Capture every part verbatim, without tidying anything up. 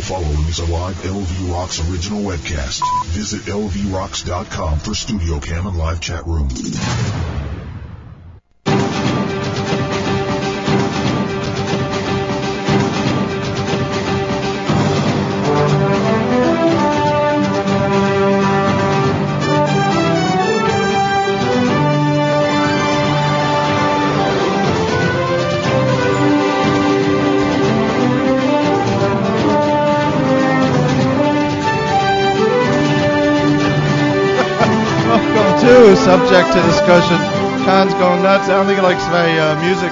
following is a live L V Rocks original webcast. Visit L V rocks dot com for studio cam and live chat room. Subject to discussion. Khan's going nuts. I don't think he likes my uh, music.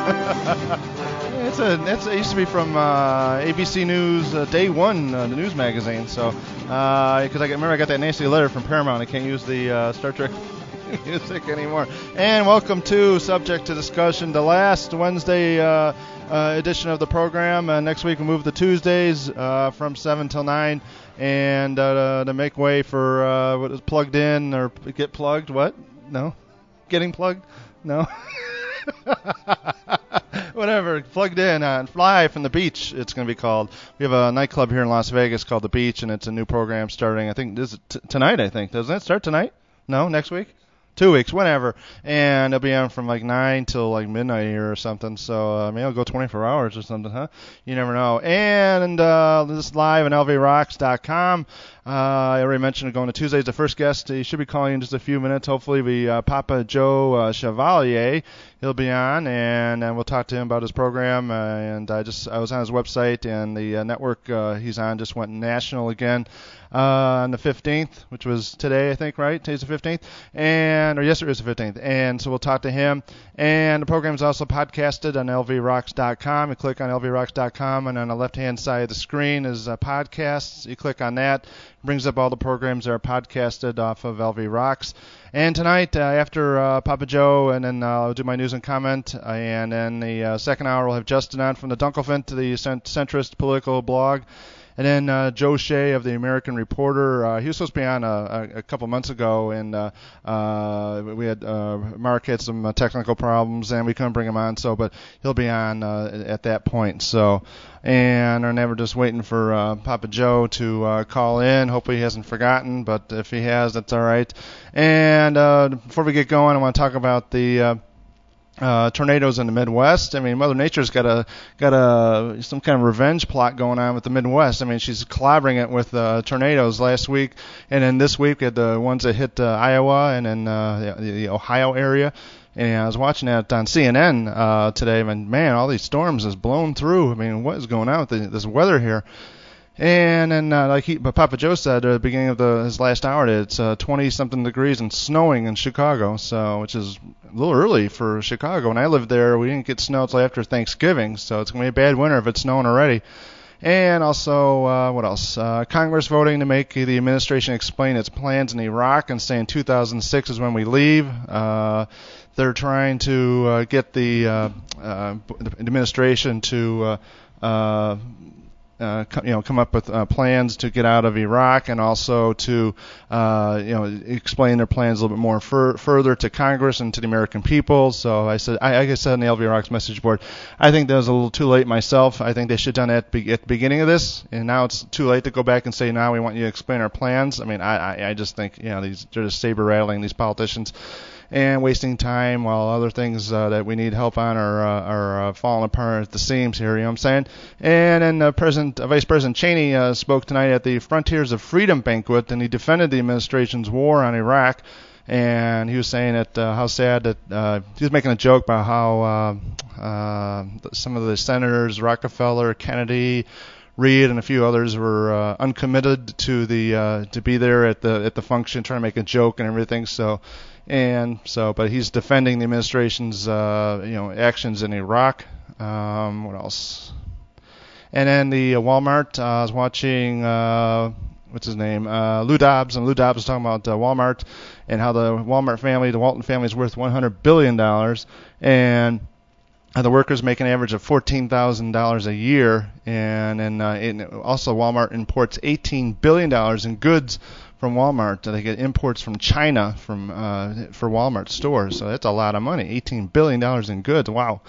it's a, it's, it used to be from uh, A B C News uh, Day One, uh, the news magazine. So, because uh, I remember I got that nasty letter from Paramount. I can't use the uh, Star Trek music anymore. And welcome to Subject to Discussion, the last Wednesday uh, uh, edition of the program. Uh, next week we'll move to Tuesdays uh, from seven till nine. And uh, to make way for uh, what is plugged in or get plugged. What? No? Getting plugged? No? Whatever. Plugged in on Fly from the Beach, it's going to be called. We have a nightclub here in Las Vegas called The Beach, and it's a new program starting, I think, this is t- tonight, I think. Doesn't it start tonight? No? Next week? Two weeks, whenever. And it'll be on from like nine till like midnight here or something. So uh, maybe I'll go twenty-four hours or something, huh? You never know. And uh, this is live on L V rocks dot com. Uh, I already mentioned going to Tuesdays. The first guest, he should be calling in just a few minutes. Hopefully, we uh, Papa Joe uh, Chevalier. He'll be on, and, and we'll talk to him about his program. Uh, and I just I was on his website, and the uh, network uh, he's on just went national again uh, on the fifteenth, which was today, I think, right? Today's the fifteenth, and or yesterday was the fifteenth. And so we'll talk to him. And the program is also podcasted on L V rocks dot com. You click on L V rocks dot com, and on the left-hand side of the screen is uh, podcasts. You click on that. Brings up all the programs that are podcasted off of L V Rocks. And tonight, uh, after uh, Papa Joe, and then uh, I'll do my news and comment, uh, and then the uh, second hour we'll have Justin on from the Dunkelfint, the cent- centrist political blog. And then uh, Joe Shea of the American Reporter. Uh, he was supposed to be on a, a, a couple months ago, and uh, uh, we had uh, Mark had some uh, technical problems, and we couldn't bring him on. So, but he'll be on uh, at that point. So, and I'm never just waiting for uh, Papa Joe to uh, call in. Hopefully he hasn't forgotten, but if he has, that's all right. And uh, before we get going, I want to talk about the. Uh, Uh, tornadoes in the Midwest. I mean, Mother Nature's got a got a some kind of revenge plot going on with the Midwest. I mean, she's clobbering it with uh, tornadoes last week, and then this week we had the ones that hit uh, Iowa and then uh, the, the Ohio area. And I was watching that on C N N uh, today, and man, all these storms has blown through. I mean, what is going on with the, this weather here? And then, uh, like he, but Papa Joe said at the beginning of the, his last hour, that it's uh, twenty-something degrees and snowing in Chicago, so which is a little early for Chicago. When I lived there, we didn't get snow until after Thanksgiving, so it's going to be a bad winter if it's snowing already. And also, uh, what else? Uh, Congress voting to make the administration explain its plans in Iraq and saying two thousand six is when we leave. Uh, they're trying to uh, get the, uh, uh, the administration to uh, uh, Uh, you know, come up with uh, plans to get out of Iraq, and also to, uh, you know, explain their plans a little bit more fur- further to Congress and to the American people. So I said, I, like I said in the L V Rocks message board, I think that was a little too late myself. I think they should have done that be- at the beginning of this, and now it's too late to go back and say, now we want you to explain our plans. I mean, I, I, I just think, you know, these they're just saber rattling, these politicians, and wasting time while other things uh, that we need help on are uh, are uh, falling apart at the seams here. You know what I'm saying? And then uh, President, uh, Vice President Cheney uh, spoke tonight at the Frontiers of Freedom banquet, and he defended the administration's war on Iraq. And he was saying that uh, how sad that uh, he was making a joke about how uh, uh, some of the senators, Rockefeller, Kennedy, Reed, and a few others were uh, uncommitted to the uh, to be there at the at the function, trying to make a joke and everything. So. And so, but he's defending the administration's, uh, you know, actions in Iraq. Um, what else? And then the uh, Walmart. Uh, I was watching, uh, what's his name? Uh, Lou Dobbs, and Lou Dobbs was talking about uh, Walmart and how the Walmart family, the Walton family, is worth one hundred billion dollars, and Uh, the workers make an average of fourteen thousand dollars a year, and and uh, it, also Walmart imports eighteen billion dollars in goods from Walmart. They get imports from China from uh, for Walmart stores, so that's a lot of money. eighteen billion dollars in goods, wow.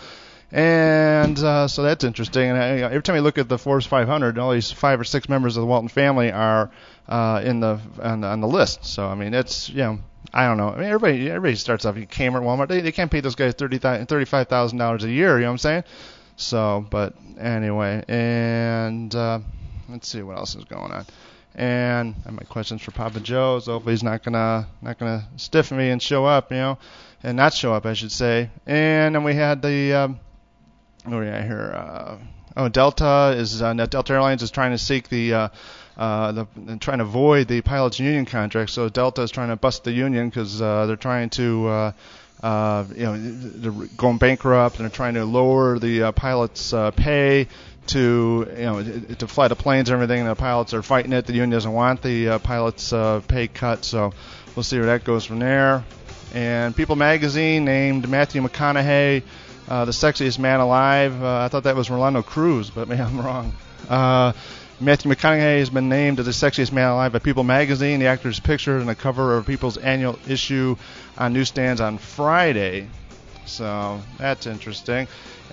And uh, so that's interesting. And I, you know, every time you look at the Forbes five hundred, all these five or six members of the Walton family are uh, in the on, on the list. So I mean, it's you know, I don't know. I mean, everybody everybody starts off. Kmart, Walmart, they they can't pay those guys thirty thirty-five thousand dollars a year. You know what I'm saying? So, but anyway, and uh, let's see what else is going on. And I have my questions for Papa Joe. So hopefully he's not gonna not gonna stiffen me and show up, you know, and not show up, I should say. And then we had the um, what do we got here? Uh, oh, Delta is uh, Delta Airlines is trying to seek the uh, uh, the trying to avoid the pilots' union contract. So Delta is trying to bust the union because uh, they're trying to uh, uh, you know they're going bankrupt and they're trying to lower the uh, pilots' uh, pay. To you know to fly the planes and everything, and the pilots are fighting it. The union doesn't want the uh, pilots' uh, pay cut, so we'll see where that goes from there. And People Magazine named Matthew McConaughey uh, the sexiest man alive. Uh, I thought that was Rolando Cruz, but maybe I'm wrong. Uh, Matthew McConaughey has been named as the sexiest man alive by People Magazine. The actor is pictured on the cover of People's annual issue on newsstands on Friday. So that's interesting.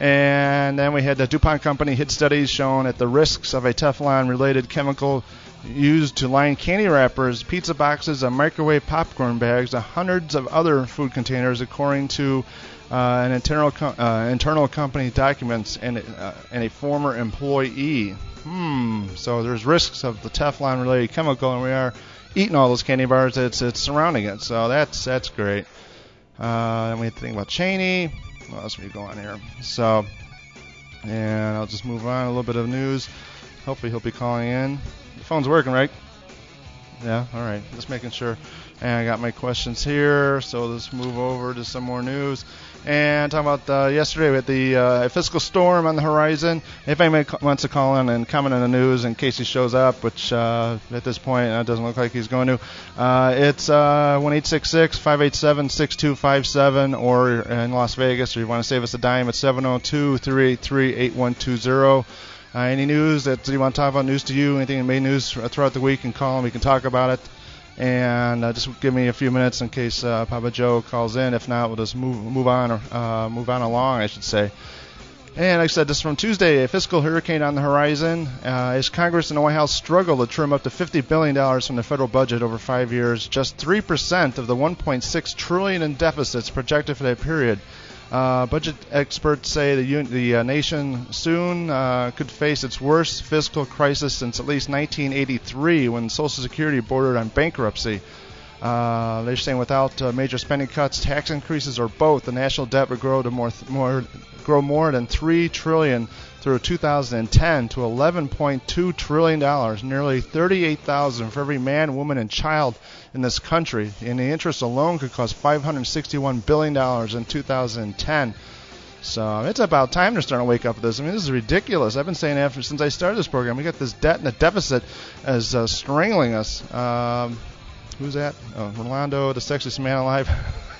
And then we had the DuPont Company hit studies showing that the risks of a Teflon-related chemical used to line candy wrappers, pizza boxes, and microwave popcorn bags, and hundreds of other food containers, according to uh, an internal co- uh, internal company documents and, uh, and a former employee. Hmm. So there's risks of the Teflon-related chemical, and we are eating all those candy bars that's it's surrounding it. So that's that's great. Uh, and we have to think about Cheney. What else we go on here? So, and I'll just move on. A little bit of news. Hopefully he'll be calling in. The phone's working, right? Yeah, all right. Just making sure. And I got my questions here. So let's move over to some more news. And talking about uh, yesterday, we had the uh, fiscal storm on the horizon. If anybody wants to call in and comment on the news in case he shows up, which uh, at this point uh, doesn't look like he's going to, uh, it's uh, one eight six six, five eight seven, six two five seven, or in Las Vegas, or you want to save us a dime, it's seven oh two, three eight three, eight one two zero. Uh, any news that you want to talk about, news to you, anything that made news throughout the week, and call and we can talk about it. And uh, just give me a few minutes in case uh, Papa Joe calls in. If not, we'll just move move on or uh, move on along, I should say. And like I said, this is from Tuesday. A fiscal hurricane on the horizon uh, as Congress and the White House struggle to trim up to fifty billion dollars from the federal budget over five years. Just three percent of the one point six trillion dollars in deficits projected for that period. Uh, budget experts say the, un- the uh, nation soon uh, could face its worst fiscal crisis since at least nineteen eighty-three, when Social Security bordered on bankruptcy. Uh, they're saying without uh, major spending cuts, tax increases, or both, the national debt would grow to more, th- more grow more than three trillion dollars through two thousand ten to eleven point two trillion dollars, nearly thirty-eight thousand dollars for every man, woman, and child in this country. And the interest alone could cost five hundred sixty-one billion dollars in two thousand ten. So it's about time they're starting to wake up to this. I mean, this is ridiculous. I've been saying after since I started this program, we got this debt and the deficit as uh, strangling us. Um, who's that? Oh, Rolando, the sexiest man alive.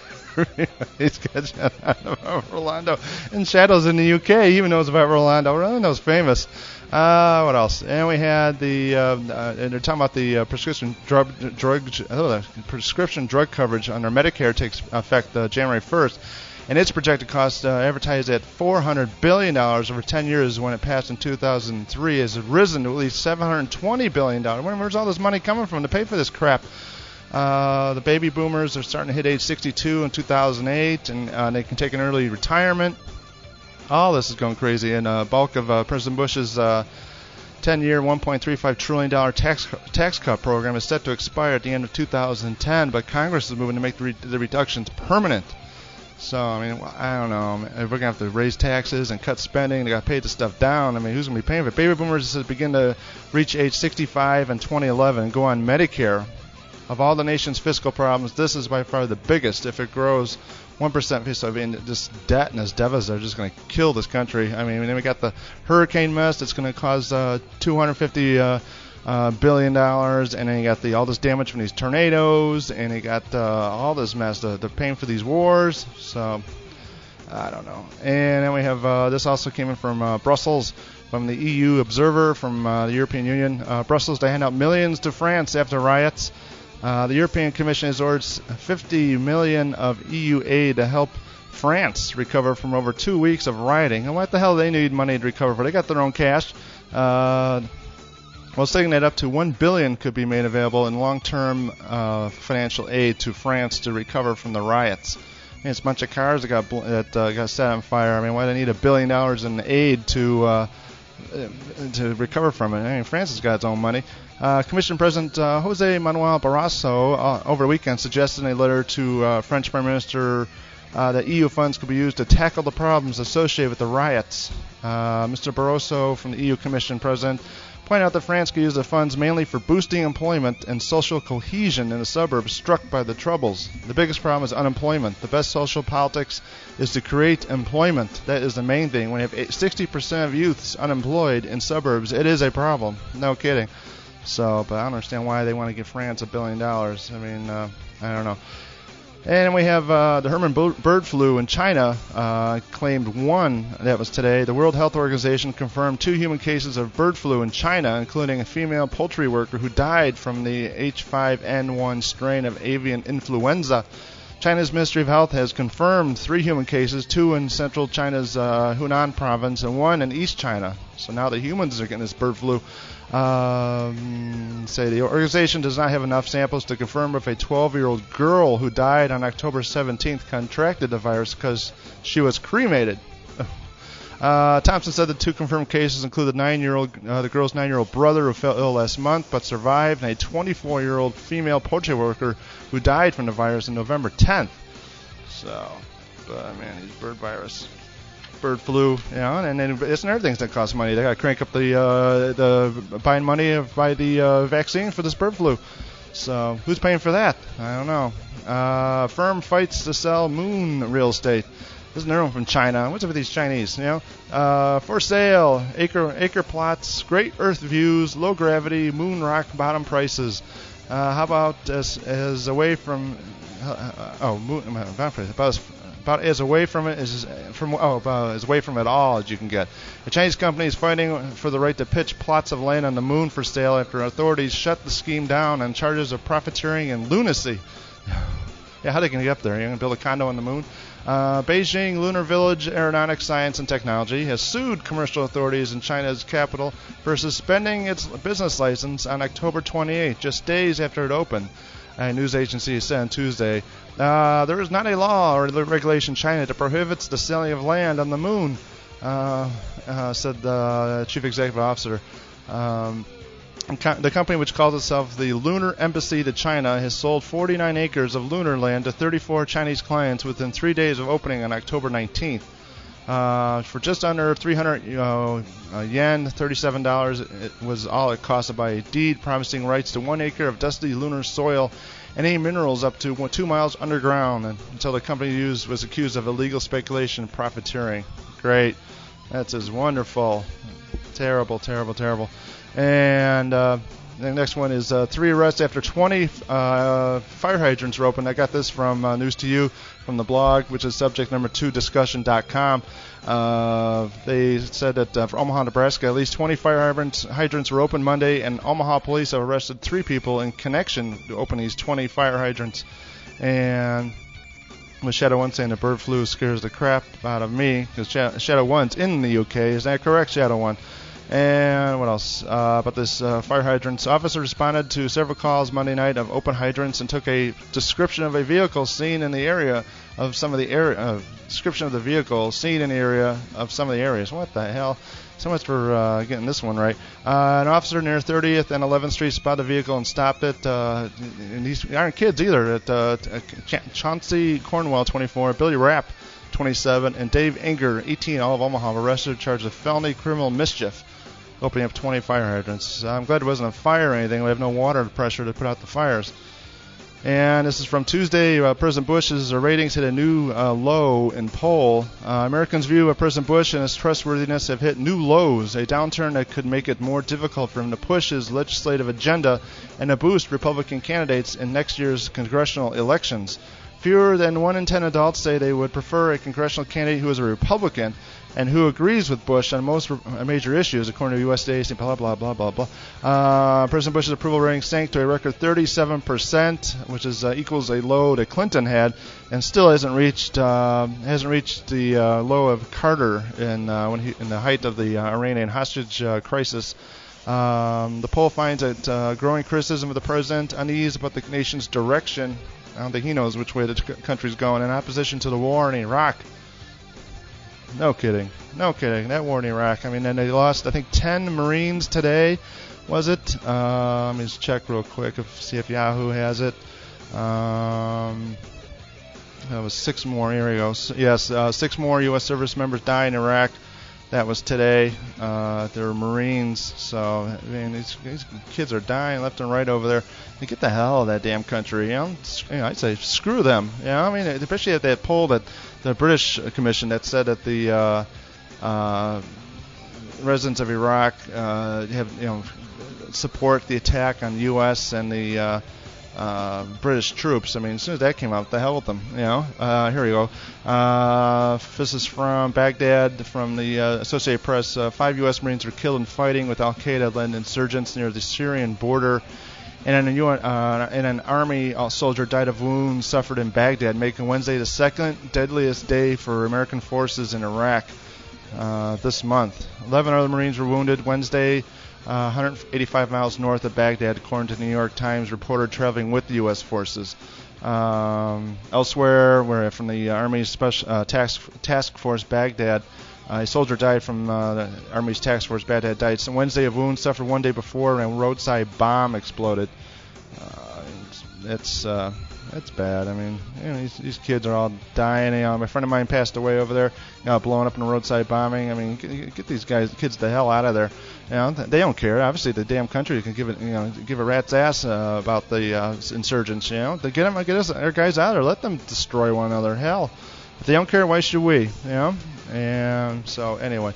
He's got Rolando and Shadows in the U K. He even knows about Rolando. Rolando's famous. Uh, what else? And we had the uh, uh, and they're talking about the uh, prescription drug drug oh, prescription drug coverage under Medicare takes effect uh, January first, and its projected cost uh, advertised at four hundred billion dollars over ten years when it passed in two thousand three has risen to at least seven hundred twenty billion dollars. Where's all this money coming from to pay for this crap? Uh, the baby boomers are starting to hit age sixty-two in two thousand eight, and uh, they can take an early retirement. All this is going crazy, and uh, bulk of uh, President Bush's uh, ten-year, one point three five trillion dollars tax tax cut program is set to expire at the end of two thousand ten, but Congress is moving to make the, re- the reductions permanent. So, I mean, I don't know. We're going to have to raise taxes and cut spending. They got to pay this stuff down. I mean, who's going to be paying for it? Baby boomers begin to reach age sixty-five in twenty eleven and go on Medicare. Of all the nation's fiscal problems, this is by far the biggest. If it grows one percent, so I mean, this debt and this deficit are just going to kill this country. I mean, then we got the hurricane mess that's going to cause uh, two hundred fifty uh, uh, billion dollars, and then you got the all this damage from these tornadoes, and you got uh, all this mess. The, the paying for these wars. So I don't know. And then we have uh, this also came in from uh, Brussels. From the E U Observer from uh, the European Union, uh, Brussels to hand out millions to France after riots. Uh, the European Commission has ordered fifty million dollars of E U aid to help France recover from over two weeks of rioting. And what the hell do they need money to recover for? They got their own cash. Uh, well, stating that up to one billion dollars could be made available in long-term uh, financial aid to France to recover from the riots. I mean, it's a bunch of cars that got that uh, got set on fire. I mean, why do they need a billion dollars in aid to uh, to recover from it? I mean, France has got its own money. Uh, Commission President uh, Jose Manuel Barroso uh, over the weekend suggested in a letter to uh, French Prime Minister uh, that E U funds could be used to tackle the problems associated with the riots. Uh, Mister Barroso, from the E U Commission President, pointed out that France could use the funds mainly for boosting employment and social cohesion in the suburbs struck by the troubles. The biggest problem is unemployment. The best social politics is to create employment. That is the main thing. When you have sixty percent of youths unemployed in suburbs, it is a problem. No kidding. So, but I don't understand why they want to give France a billion dollars. I mean, uh, I don't know. And we have uh, the Herman bird flu in China uh, claimed one. That was today. The World Health Organization confirmed two human cases of bird flu in China, including a female poultry worker who died from the H five N one strain of avian influenza. China's Ministry of Health has confirmed three human cases, two in central China's uh, Hunan province and one in East China. So now the humans are getting this bird flu. Um, say the organization does not have enough samples to confirm if a twelve-year-old girl who died on October seventeenth contracted the virus because she was cremated. Uh, Thompson said the two confirmed cases include the nine-year-old, uh, the girl's nine-year-old brother who fell ill last month but survived, and a twenty-four-year-old female poultry worker who died from the virus on November tenth. So, but man, these bird virus, bird flu, you know, and then it's another things that cost money. They got to crank up the uh, the buying money to buy the uh, vaccine for this bird flu. So, who's paying for that? I don't know. Uh, firm fights to sell moon real estate. Isn't there one from China? What's up with these Chinese? You know, uh, for sale, acre acre plots, great Earth views, low gravity, moon rock bottom prices. Uh, how about as as away from uh, oh moon about as, about as away from it as from oh about as away from it all as you can get. A Chinese company is fighting for the right to pitch plots of land on the moon for sale after authorities shut the scheme down on charges of profiteering and lunacy. Yeah, how are they going to get up there? You're going to build a condo on the moon? Uh, Beijing Lunar Village Aeronautics Science and Technology has sued commercial authorities in China's capital for suspending its business license on October twenty-eighth, just days after it opened. A news agency said on Tuesday, uh, there is not a law or regulation in China that prohibits the selling of land on the moon, uh, uh, said the chief executive officer. Um, The company, which calls itself the Lunar Embassy to China, has sold forty-nine acres of lunar land to thirty-four Chinese clients within three days of opening on October nineteenth. Uh, for just under three hundred uh, uh, yen, thirty-seven dollars, it was all it costed by a deed promising rights to one acre of dusty lunar soil and any minerals up to two miles underground, and, until the company used, was accused of illegal speculation and profiteering. Great. That's just wonderful. Terrible, terrible, terrible. And uh, the next one is uh, three arrests after twenty uh, fire hydrants were opened. I got this from uh, News to You from the blog, which is subject number two discussion dot com. Uh, they said that uh, for Omaha, Nebraska, at least twenty fire hydrants, hydrants were opened Monday, and Omaha police have arrested three people in connection to opening these twenty fire hydrants. And with Shadow One saying the bird flu scares the crap out of me, because Shadow One's in the U K. Is that correct, Shadow One? And what else? Uh, about this uh, fire hydrants. Officers responded to several calls Monday night of open hydrants and took a description of a vehicle seen in the area of some of the area. Uh, description of the vehicle seen in the area of some of the areas. What the hell? So much for uh, getting this one right. Uh, an officer near thirtieth and eleventh Street spotted the vehicle and stopped it. Uh, and these aren't kids either. At uh, Ch- Chauncey Cornwell, twenty-four, Billy Rapp, twenty-seven, and Dave Inger, eighteen, all of Omaha, were arrested charged with felony criminal mischief, opening up twenty fire hydrants. I'm glad it wasn't a fire or anything. We have no water pressure to put out the fires. And this is from Tuesday. Uh, President Bush's ratings hit a new uh, low in poll. Uh, Americans' view of President Bush and his trustworthiness have hit new lows, a downturn that could make it more difficult for him to push his legislative agenda and to boost Republican candidates in next year's congressional elections. Fewer than one in ten adults say they would prefer a congressional candidate who is a Republican, and who agrees with Bush on most major issues, according to U S Today. Blah blah blah blah blah. Uh, President Bush's approval rating sank to a record thirty-seven percent, which is uh, equals a low that Clinton had, and still hasn't reached uh, hasn't reached the uh, low of Carter in uh, when he in the height of the uh, Iranian hostage uh, crisis. Um, the poll finds that uh, growing criticism of the president, unease about the nation's direction. I don't think he knows which way the c- country's going, in opposition to the war in Iraq. No kidding. No kidding. That war in Iraq. I mean, and they lost, I think, ten Marines today, was it? Uh, let me just check real quick, if, see if Yahoo has it. Um, that was six more. Here we go. So, yes, uh, six more U S service members died in Iraq. That was today. Uh, they were Marines, so I mean these, these kids are dying left and right over there. They get the hell out of that damn country. You know, you know I'd say screw them. You know, I mean, especially at that poll that the British Commission that said that the uh, uh, residents of Iraq uh, have you know support the attack on the U S and the uh, Uh, British troops. I mean, as soon as that came out, the hell with them, you know. Uh, here we go. Uh, this is from Baghdad, from the uh, Associated Press. Uh, five U S Marines were killed in fighting with Al-Qaeda-led insurgents near the Syrian border. And, an, U N, uh, and an Army soldier died of wounds suffered in Baghdad, making Wednesday the second deadliest day for American forces in Iraq uh, this month. Eleven other Marines were wounded Wednesday, Uh, one hundred eighty-five miles north of Baghdad, according to the New York Times reporter traveling with the U S forces. Um, elsewhere, where from the Army's special uh, task task force Baghdad, uh, a soldier died from uh, the Army's task force Baghdad died so Wednesday of wounds suffered one day before, and a roadside bomb exploded. Uh, it's it's, uh, it's bad. I mean, you know, these, these kids are all dying. You know, my friend of mine passed away over there, you know, blowing up in a roadside bombing. I mean, get, get these guys, kids, the hell out of there. You know, they don't care. Obviously, the damn country can give it, you know, give a rat's ass uh, about the uh, insurgents. You know, they get them, get us, our guys out there. Let them destroy one another. Hell, if they don't care, why should we? You know. And so anyway,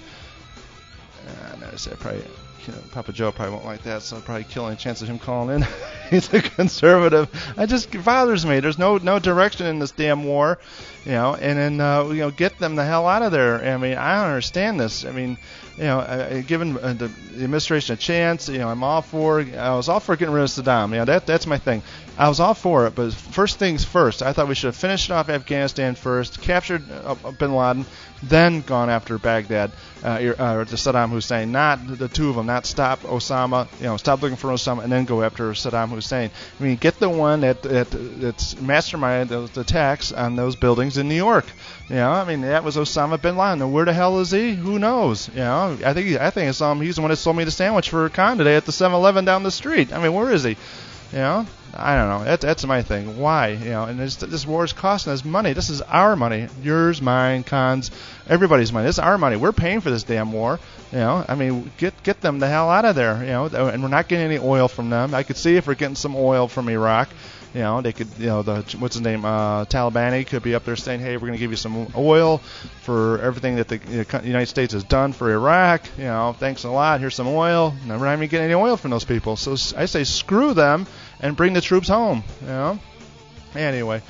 uh, I say probably. You know, Papa Joe probably won't like that, so I'll probably kill any chance of him calling in. He's a conservative. It just bothers me. There's no no direction in this damn war, you know. And then uh, you know, get them the hell out of there. I mean, I don't understand this. I mean, you know, uh, given uh, the, the administration a chance, you know, I'm all for. I was all for getting rid of Saddam. You know, that that's my thing. I was all for it, but first things first. I thought we should have finished off Afghanistan first, captured uh, Bin Laden, then gone after Baghdad, uh, uh, to Saddam Hussein. Not the two of them. Not stop Osama. You know, stop looking for Osama and then go after Saddam Hussein. I mean, get the one that that that's masterminded those attacks on those buildings in New York. You know, I mean, that was Osama bin Laden. And where the hell is he? Who knows? You know, I think I think it's, um, he's the one that sold me the sandwich for Khan today at the seven eleven down the street. I mean, where is he? You know, I don't know. That, that's my thing. Why? You know, and this, this war is costing us money. This is our money. Yours, mine, Khan's, everybody's money. This is our money. We're paying for this damn war. You know, I mean, get get them the hell out of there. You know, and we're not getting any oil from them. I could see if we're getting some oil from Iraq. You know, they could, you know, the what's his name, uh, Talibani could be up there saying, hey, we're going to give you some oil for everything that the you know, United States has done for Iraq. You know, thanks a lot. Here's some oil. And we're not even getting any oil from those people. So I say screw them and bring the troops home. You know. Anyway,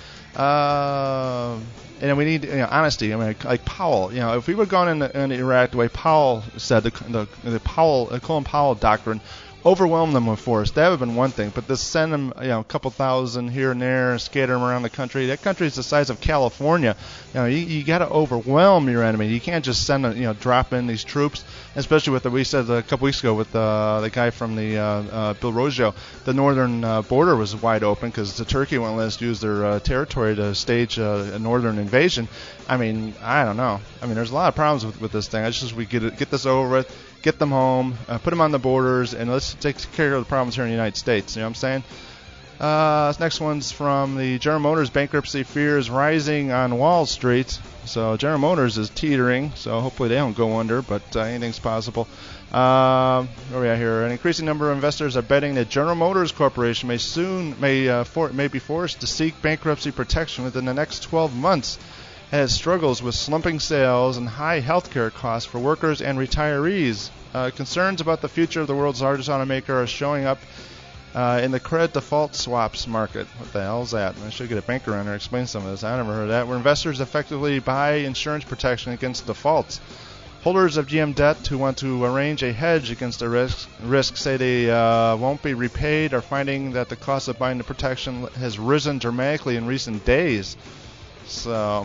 uh, and we need you know, honesty. I mean, like, like Powell. You know, if we would have gone into, into Iraq the way Powell said, the the, the Powell, the Colin Powell doctrine. Overwhelm them with force. That would have been one thing, but to send them, you know, a couple thousand here and there, scatter them around the country. That country is the size of California. You know, you, you got to overwhelm your enemy. You can't just send, a, you know, drop in these troops, especially with the we said a couple weeks ago with uh, the guy from the uh, uh, Bill Roggio. The northern uh, border was wide open because the Turkey won't let us use their uh, territory to stage uh, a northern invasion. I mean, I don't know. I mean, there's a lot of problems with, with this thing. I just we get it, get this over with. Get them home, uh, put them on the borders, and let's take care of the problems here in the United States. You know what I'm saying? Uh, this next one's from the General Motors bankruptcy fears rising on Wall Street. So General Motors is teetering, so hopefully they don't go under, but uh, anything's possible. Uh, where are we at here? An increasing number of investors are betting that General Motors Corporation may soon may uh, for, may be forced to seek bankruptcy protection within the next twelve months. Has struggles with slumping sales and high healthcare costs for workers and retirees. Uh, concerns about the future of the world's largest automaker are showing up uh, in the credit default swaps market. What the hell is that? I should get a banker on there to explain some of this. I never heard of that. Where investors effectively buy insurance protection against defaults. Holders of G M debt who want to arrange a hedge against the risk, risk say they uh, won't be repaid, are finding that the cost of buying the protection has risen dramatically in recent days. So,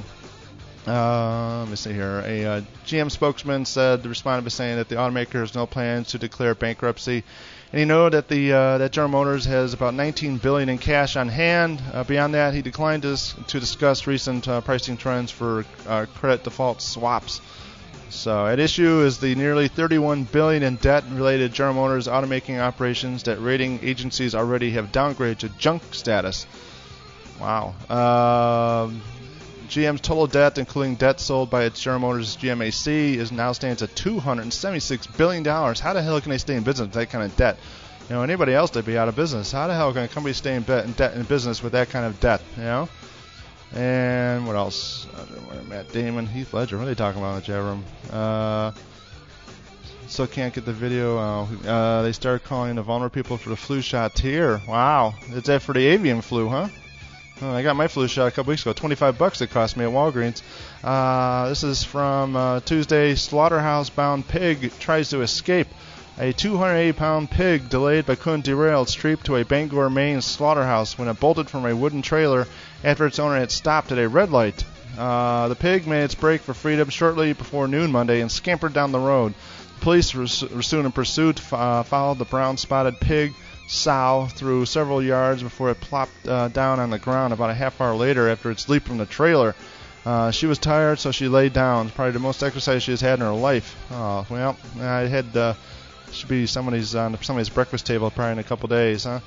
uh, let me see here. A uh, G M spokesman said, responded by saying that the automaker has no plans to declare bankruptcy. And he noted that the uh, that General Motors has about nineteen billion dollars in cash on hand. Uh, beyond that, he declined to, to discuss recent uh, pricing trends for uh, credit default swaps. So at issue is the nearly thirty-one billion dollars in debt related to General Motors automaking operations that rating agencies already have downgraded to junk status. Wow. Uh, G M's total debt, including debt sold by its General Motors G M A C, is now stands at two hundred seventy-six billion dollars. How the hell can they stay in business with that kind of debt? You know, anybody else would be out of business. How the hell can a company stay in, bet, in, debt, in business with that kind of debt? You know. And what else? Uh, Matt Damon, Heath Ledger. What are they talking about in the chat room? Uh, still can't get the video. Uh, uh, they started calling the vulnerable people for the flu shot here. Wow. Is that for the avian flu, huh? Oh, I got my flu shot a couple weeks ago. twenty-five bucks it cost me at Walgreens. Uh, this is from uh, Tuesday. Slaughterhouse-bound pig tries to escape. A two hundred eighty pound pig delayed but couldn't derail its trip to a Bangor, Maine slaughterhouse when it bolted from a wooden trailer after its owner had stopped at a red light. Uh, the pig made its break for freedom shortly before noon Monday and scampered down the road. Police were, were soon in pursuit, uh, followed the brown-spotted pig sow through several yards before it plopped uh, down on the ground about a half hour later after its leap from the trailer. Uh, she was tired, so she laid down. Probably the most exercise she has had in her life. Oh, well, I had... Uh, Should be somebody's on somebody's breakfast table probably in a couple days, huh?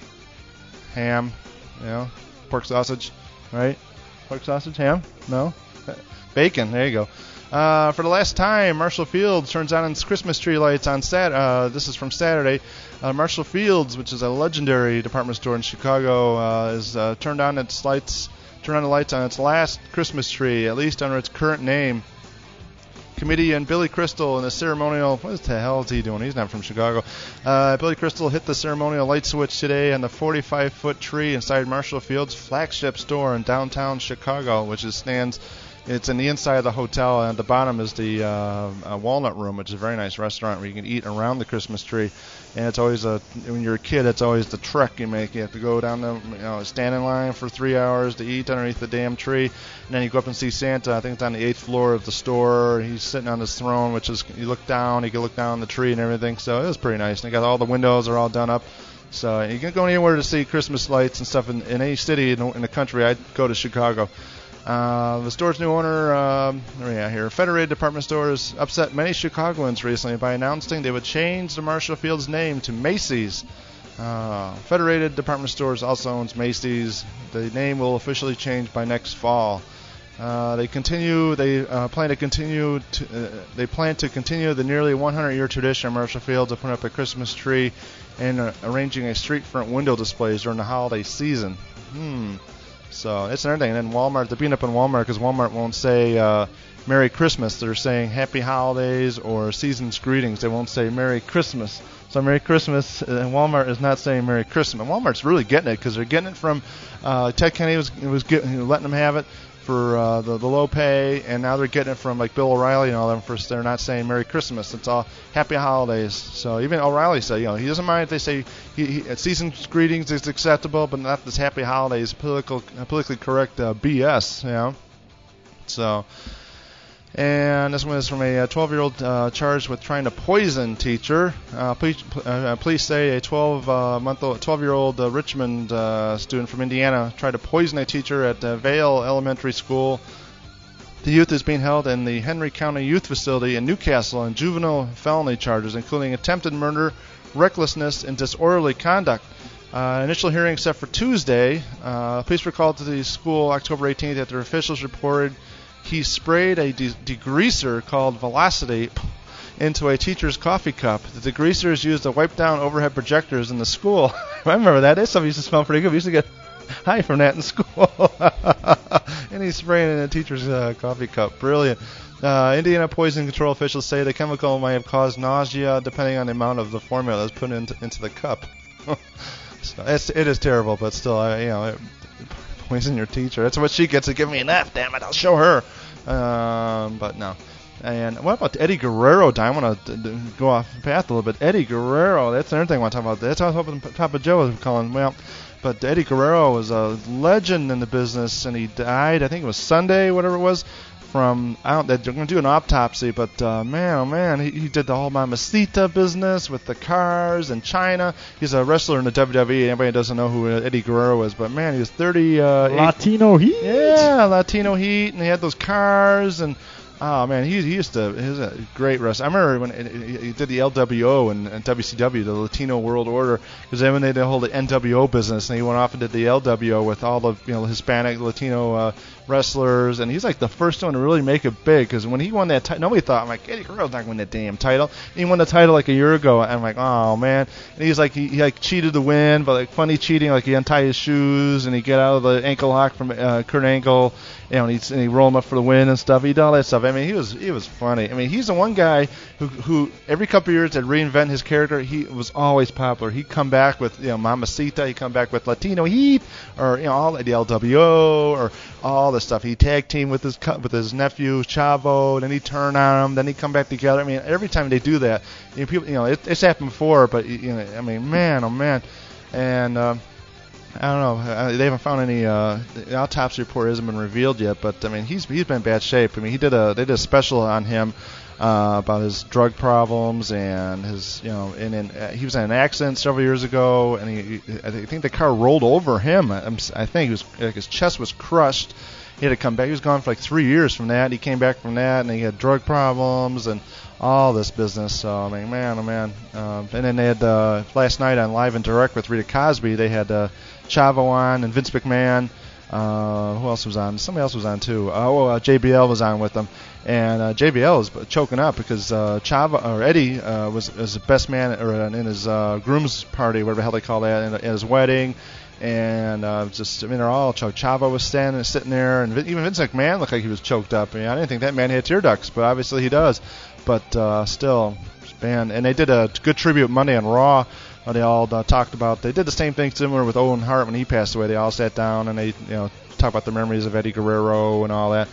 Ham, you know, pork sausage, right? Pork sausage, ham? No? Bacon, there you go. Uh, for the last time, Marshall Fields turns on its Christmas tree lights on Sat. Uh, this is from Saturday. Uh, Marshall Fields, which is a legendary department store in Chicago, uh, is uh, turned on its lights, turned on the lights on its last Christmas tree, at least under its current name. Comedian Billy Crystal in the ceremonial, what the hell is he doing? He's not from Chicago. Uh, Billy Crystal hit the ceremonial light switch today on the forty-five foot tree inside Marshall Fields' flagship store in downtown Chicago, which is stands, it's in the inside of the hotel, and at the bottom is the uh, uh, Walnut Room, which is a very nice restaurant where you can eat around the Christmas tree. And it's always a, when you're a kid, it's always the trek you make. You have to go down the, you know, stand in line for three hours to eat underneath the damn tree, and then you go up and see Santa. I think it's on the eighth floor of the store. He's sitting on this throne, which is, you look down, you can look down the tree and everything. So it was pretty nice. And they got all the windows are all done up. So you can go anywhere to see Christmas lights and stuff in, in any city in the, in the country. I'd go to Chicago. Uh, the store's new owner, um, where are we at here? Federated Department Stores upset many Chicagoans recently by announcing they would change the Marshall Fields name to Macy's. Uh, Federated Department Stores also owns Macy's. The name will officially change by next fall. Uh, they continue. They uh, plan to continue. To, uh, they plan to continue the nearly one hundred year tradition of Marshall Fields of putting up a Christmas tree and uh, arranging a street front window displays during the holiday season. Hmm. So it's another thing. And then Walmart, they're beating up on Walmart because Walmart won't say uh, Merry Christmas. They're saying Happy Holidays or Season's Greetings. They won't say Merry Christmas. So Merry Christmas, and Walmart is not saying Merry Christmas. Walmart's really getting it because they're getting it from uh, Ted Kennedy was was getting, letting them have it for uh, the, the low pay, and now they're getting it from like Bill O'Reilly and all them. For they're not saying Merry Christmas. It's all Happy Holidays. So even O'Reilly said, you know, he doesn't mind if they say he, he, Season's Greetings is acceptable, but not this Happy Holidays political politically correct uh, B S. You know. So. And this one is from a twelve-year-old uh, charged with trying to poison teacher. Uh, police, uh, police say a twelve-month-old, twelve-year-old uh, Richmond uh, student from Indiana tried to poison a teacher at uh, Vale Elementary School. The youth is being held in the Henry County Youth Facility in Newcastle on juvenile felony charges, including attempted murder, recklessness, and disorderly conduct. Uh, initial hearing set for Tuesday. Uh, police were called to the school October eighteenth after officials reported he sprayed a de- degreaser called Velocity into a teacher's coffee cup. The degreaser is used to wipe down overhead projectors in the school. I remember that. That stuff used to smell pretty good. We used to get high from that in school. And he's spraying it in a teacher's uh, coffee cup. Brilliant. Uh, Indiana poison control officials say the chemical might have caused nausea depending on the amount of the formula that's put into, into the cup. So it's, it is terrible, but still, I, you know, it, poison your teacher. That's what she gets to give me an F. Damn it, I'll show her. Um, but no. And what about Eddie Guerrero? I want to go off the path a little bit. Eddie Guerrero, that's another thing I want to talk about. That's what I was hoping Papa Joe was calling. Well, but Eddie Guerrero was a legend in the business, and he died, I think it was Sunday, whatever it was, from, I don't, they're going to do an autopsy, but uh, man, oh man, he, he did the whole Mamacita business with the cars in China. He's a wrestler in the W W E. Anybody doesn't know who Eddie Guerrero is, but man, he was thirty. Uh, Latino Heat? Yeah, Latino Heat, and he had those cars, and oh man, he, he used to, he was a great wrestler. I remember when he, he did the L W O and, and W C W, the Latino World Order, because then when they did the whole N W O business, and he went off and did the L W O with all the you know Hispanic, Latino uh, wrestlers, and he's like the first one to really make it big, because when he won that title, nobody thought, I'm like, Eddie Guerrero's not going to win that damn title. And he won the title like a year ago, and I'm like, oh man. And he's like, he, he like cheated to win, but like funny cheating, like he untie his shoes and he get out of the ankle lock from uh, Kurt Angle, you know, and he, and he roll him up for the win and stuff. He did all that stuff. I mean, he was he was funny. I mean, he's the one guy who who every couple of years had reinvent his character. He was always popular. He'd come back with you know Mamacita. He'd come back with Latino Heat, or you know all the L W O, or all this stuff. He tag team with his with his nephew Chavo. Then he'd turn on him. Then he'd come back together. I mean, every time they do that, you know, people, you know, it, it's happened before. But you know, I mean, man, oh man, and. Uh, I don't know. They haven't found any. Uh, the autopsy report hasn't been revealed yet, but I mean, he's he's been in bad shape. I mean, he did a they did a special on him uh, about his drug problems and his you know, and, and uh, he was in an accident several years ago, and he I think the car rolled over him. I, I think he was like his chest was crushed. He had to come back. He was gone for like three years from that. He came back from that, and he had drug problems and all this business. So I mean, man, oh man. Um, and then they had uh, last night on Live and Direct with Rita Cosby. They had uh, Chavo on and Vince McMahon. Uh, who else was on? Somebody else was on too. Uh, oh, uh, J B L was on with them, and uh, J B L is choking up because uh, Chavo or Eddie uh, was was the best man or in his uh, groom's party, whatever the hell they call that, at his wedding. And uh, just, I mean, they're all choked. Chavo was standing, sitting there, and even Vince McMahon looked like he was choked up. I mean, I didn't think that man had tear ducts, but obviously he does. But uh, still, man, and they did a good tribute Monday on Raw. They all uh, talked about. They did the same thing similar with Owen Hart when he passed away. They all sat down and they, you know, talked about the memories of Eddie Guerrero and all that.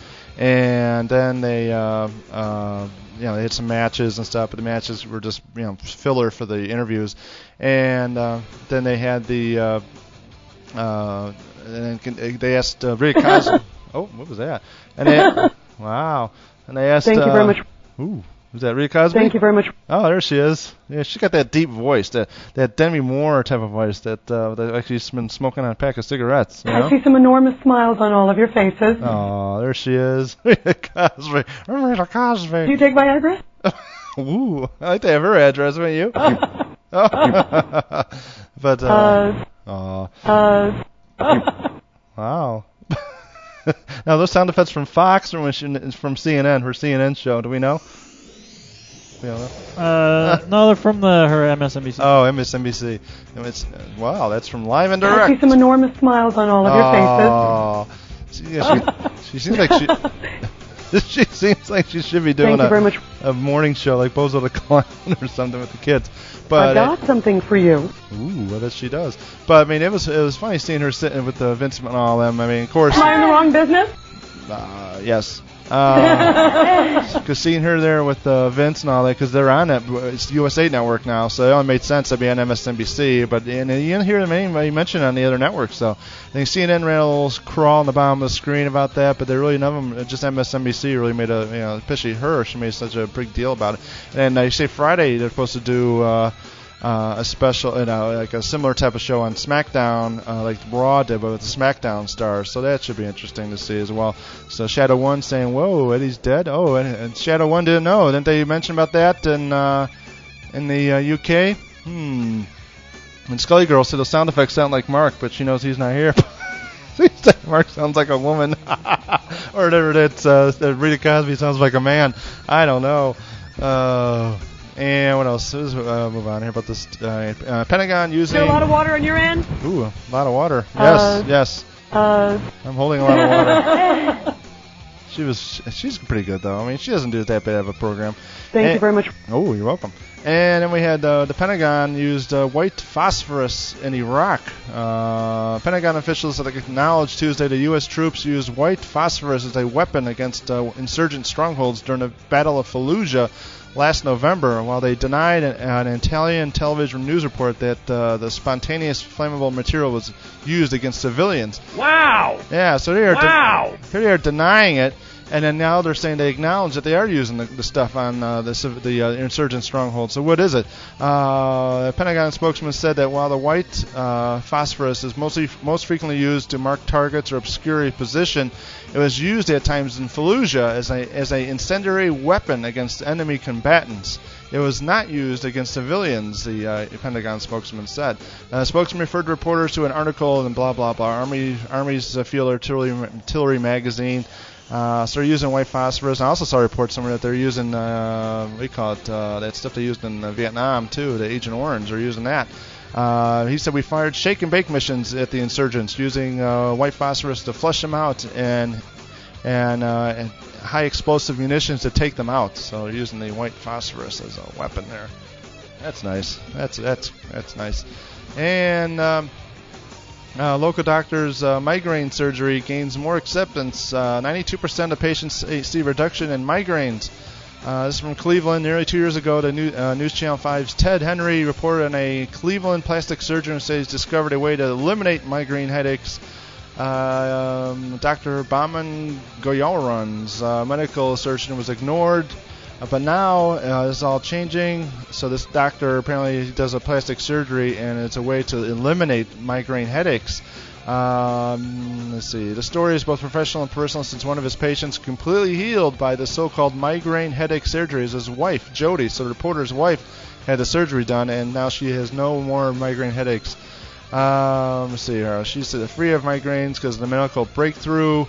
And then they, uh, uh, you know, they had some matches and stuff, but the matches were just, you know, filler for the interviews. And uh, then they had the. Uh, Uh, and they asked uh, Rita Cosby. Oh, what was that? And they, wow. And they asked. Thank you uh, very much. Ooh, was that Rita Cosby? Thank you very much. Oh, there she is. Yeah, she got that deep voice, that that Demi Moore type of voice that uh, that actually has been smoking on a pack of cigarettes. You know? I see some enormous smiles on all of your faces. Oh, there she is, Rita Cosby. Rita Cosby. Do you take Viagra? Ooh, I like to have her address, wouldn't you? But. Uh, uh, uh, wow. Now, those sound effects from Fox or from C N N, her C N N show, do we know? We don't know. Uh, no, they're from the her M S N B C. Oh, M S N B C. It's, wow, that's from Live and Direct. I see some enormous smiles on all of your faces. Oh, she, yeah, she, she seems like she... She seems like she should be doing Thank you a, very much. a morning show like Bozo the Clown or something with the kids. But I got uh, something for you. Ooh, well, that she does. But I mean, it was it was funny seeing her sitting with the Vince and all them. I mean, of course. Am I in the wrong business? Uh, yes. Because uh, seeing her there with uh, Vince and all that, because they're on that, it's U S A Network now, so it only made sense to be on M S N B C. But and you didn't hear them anybody mention on the other networks. So I think C N N ran a little crawl on the bottom of the screen about that, but they really none of them. Just M S N B C really made a you know, especially her. She made such a big deal about it. And uh, you say Friday they're supposed to do. Uh, Uh, a special, you know, like a similar type of show on SmackDown, uh, like Raw did, but with the SmackDown stars. So that should be interesting to see as well. So Shadow One saying, "Whoa, Eddie's dead." Oh, and, and Shadow One didn't know. Didn't they mention about that in uh, in the uh, U K? Hmm. And Scully Girl said the sound effects sound like Mark, but she knows he's not here. Mark sounds like a woman, or whatever. That's uh, Rita Cosby sounds like a man. I don't know. Uh, And what else? Let's uh, move on here about this. Uh, uh, Pentagon using. Is there a lot of water on your end? Ooh, a lot of water. Yes, uh, yes. Uh, I'm holding a lot of water. She was. She's pretty good though. I mean, she doesn't do that bad of a program. Thank and, you very much. Oh, you're welcome. And then we had uh, the Pentagon used uh, white phosphorus in Iraq. Uh, Pentagon officials have acknowledged Tuesday the U S troops used white phosphorus as a weapon against uh, insurgent strongholds during the Battle of Fallujah last November, while they denied an, an Italian television news report that uh, the spontaneous flammable material was used against civilians. Wow! Yeah, so they are Wow! de- here they are denying it. And then now they're saying they acknowledge that they are using the, the stuff on uh, the, the uh, insurgent stronghold. So what is it? Uh, a Pentagon spokesman said that while the white uh, phosphorus is mostly most frequently used to mark targets or obscure a position, it was used at times in Fallujah as a as a incendiary weapon against enemy combatants. It was not used against civilians, the uh, Pentagon spokesman said. Uh, the spokesman referred to reporters to an article in blah blah blah Army Army's uh, Field Artillery, Artillery magazine. Uh, so they're using white phosphorus. I also saw reports somewhere that they're using, uh, what do you call it, uh, that stuff they used in uh, Vietnam, too, the Agent Orange. They're using that. Uh, he said we fired shake and bake missions at the insurgents using uh, white phosphorus to flush them out and and, uh, and high explosive munitions to take them out. So they're using the white phosphorus as a weapon there. That's nice. That's that's that's nice. And um, Uh, local doctors' uh, migraine surgery gains more acceptance. Uh, ninety-two percent of patients see reduction in migraines. Uh, this is from Cleveland. Nearly two years ago, the new, uh, News Channel five's Ted Henry reported on a Cleveland plastic surgeon who says discovered a way to eliminate migraine headaches. Uh, um, Doctor Bauman Goyaran's uh, medical assertion was ignored. Uh, but now uh, this is all changing. So this doctor apparently does a plastic surgery, and it's a way to eliminate migraine headaches. Um, let's see. The story is both professional and personal, since one of his patients completely healed by the so-called migraine headache surgery is his wife, Jody. So the reporter's wife had the surgery done, and now she has no more migraine headaches. Um, let's see here. She's free of migraines because of the medical breakthrough.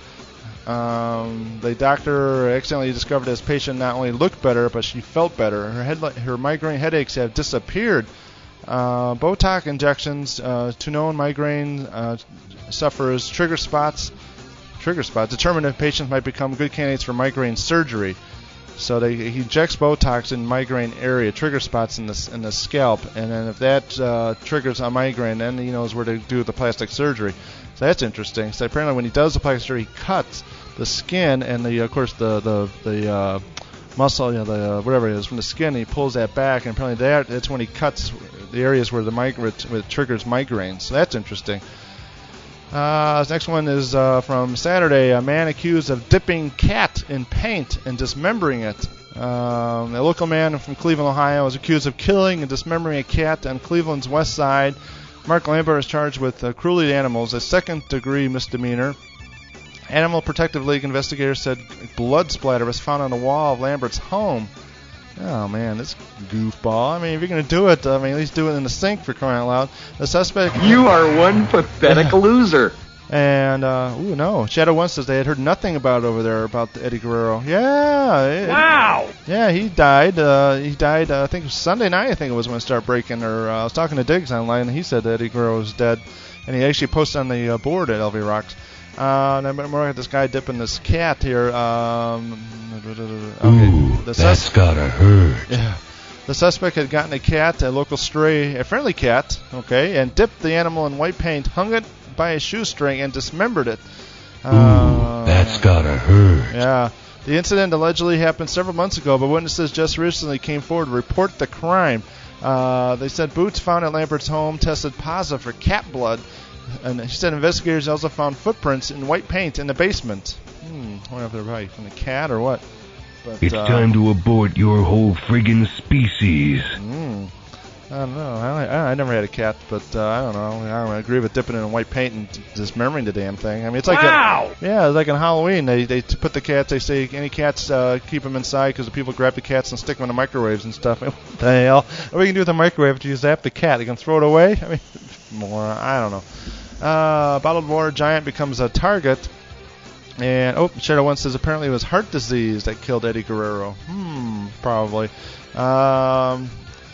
Um, the doctor accidentally discovered his patient not only looked better, but she felt better. Her, head, her migraine headaches have disappeared. Uh, Botox injections uh, to known migraine uh, sufferers trigger spots. Trigger spots determine if patients might become good candidates for migraine surgery. So they, he injects Botox in migraine area, trigger spots in the in the scalp, and then if that uh, triggers a migraine, then he knows where to do the plastic surgery. So that's interesting. So apparently, when he does the plastic surgery, he cuts the skin and the, of course, the the the uh, muscle, you know, the uh, whatever it is from the skin. And he pulls that back, and apparently that that's when he cuts the areas where the migraine where it triggers migraines. So that's interesting. Uh, this next one is uh, from Saturday. A man accused of dipping cat in paint and dismembering it. Um, a local man from Cleveland, Ohio, was accused of killing and dismembering a cat on Cleveland's west side. Mark Lambert is charged with uh, cruelty to animals, a second-degree misdemeanor. Animal Protective League investigators said blood splatter was found on the wall of Lambert's home. Oh, man, this goofball. I mean, if you're going to do it, I mean, at least do it in the sink, for crying out loud. The suspect... You are one pathetic loser. And, uh, ooh, no. Shadow One says they had heard nothing about it over there, about Eddie Guerrero. Yeah. It, Wow. Yeah, he died. Uh, he died, uh, I think, Sunday night, I think it was when it started breaking. Or uh, I was talking to Diggs online, and he said that Eddie Guerrero was dead. And he actually posted on the uh, board at L V Rocks. Uh, and I'm more at this guy dipping this cat here. Um, okay. Ooh, the that's sus- gotta hurt. Yeah. The suspect had gotten a cat, a local stray, a friendly cat, okay, and dipped the animal in white paint, hung it by a shoestring, and dismembered it. Ooh, Uh, that's gotta hurt. Yeah. The incident allegedly happened several months ago, but witnesses just recently came forward to report the crime. Uh, they said boots found at Lambert's home tested positive for cat blood. And she said investigators also found footprints in white paint in the basement. Hmm, I wonder if they're right from the cat or what. But, It's uh, time to abort your whole friggin' species. Hmm, I don't know. I, I, I never had a cat, but uh, I don't know. I don't agree with dipping it in white paint and dismembering the damn thing. I mean, it's like Wow. a, yeah, it's like on Halloween. They they put the cats. They say any cats, uh, keep them inside because the people grab the cats and stick them in the microwaves and stuff. What the hell? What are we gonna do with the microwave if you zap the cat? You can throw it away? I mean, more. I don't know. Uh, bottled water giant becomes a target. And, oh, Shadow One says apparently it was heart disease that killed Eddie Guerrero. Hmm, probably. Um,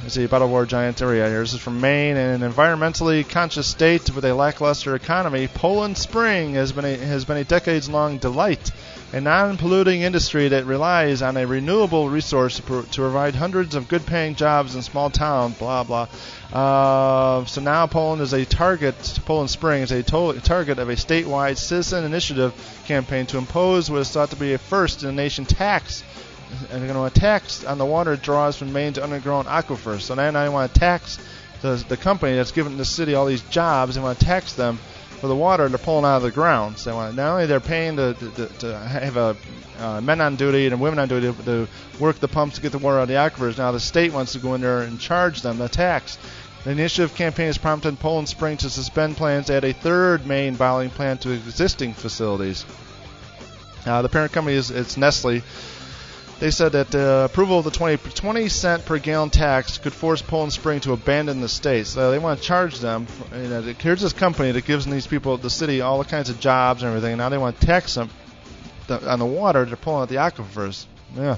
is a bottled water giant area here. This is from Maine. In an environmentally conscious state with a lackluster economy, Poland Spring has been a, has been a decades-long delight, a non-polluting industry that relies on a renewable resource to, pro- to provide hundreds of good-paying jobs in small towns, blah, blah. Uh, so now Poland is a target, Poland Spring is a to- target of a statewide citizen initiative campaign to impose what is thought to be a first in the nation tax. And they're going to tax on the water it draws from Maine's underground aquifers. So now they want to tax the, the company that's giving the city all these jobs. They want to tax them for the water they're pulling out of the ground. So they want, not only they're paying to, to, to have a uh, men on duty and women on duty to, to work the pumps to get the water out of the aquifers, now the state wants to go in there and charge them the tax. The initiative campaign has prompted Poland Spring to suspend plans to add a third Maine bottling plant to existing facilities. Uh, the parent company is it's Nestle. They said that uh, approval of the twenty, twenty cent per gallon tax could force Poland Spring to abandon the state. So they want to charge them. For, you know, here's this company that gives these people, the city, all the kinds of jobs and everything. And now they want to tax them the, on the water they're pulling out the aquifers. Yeah.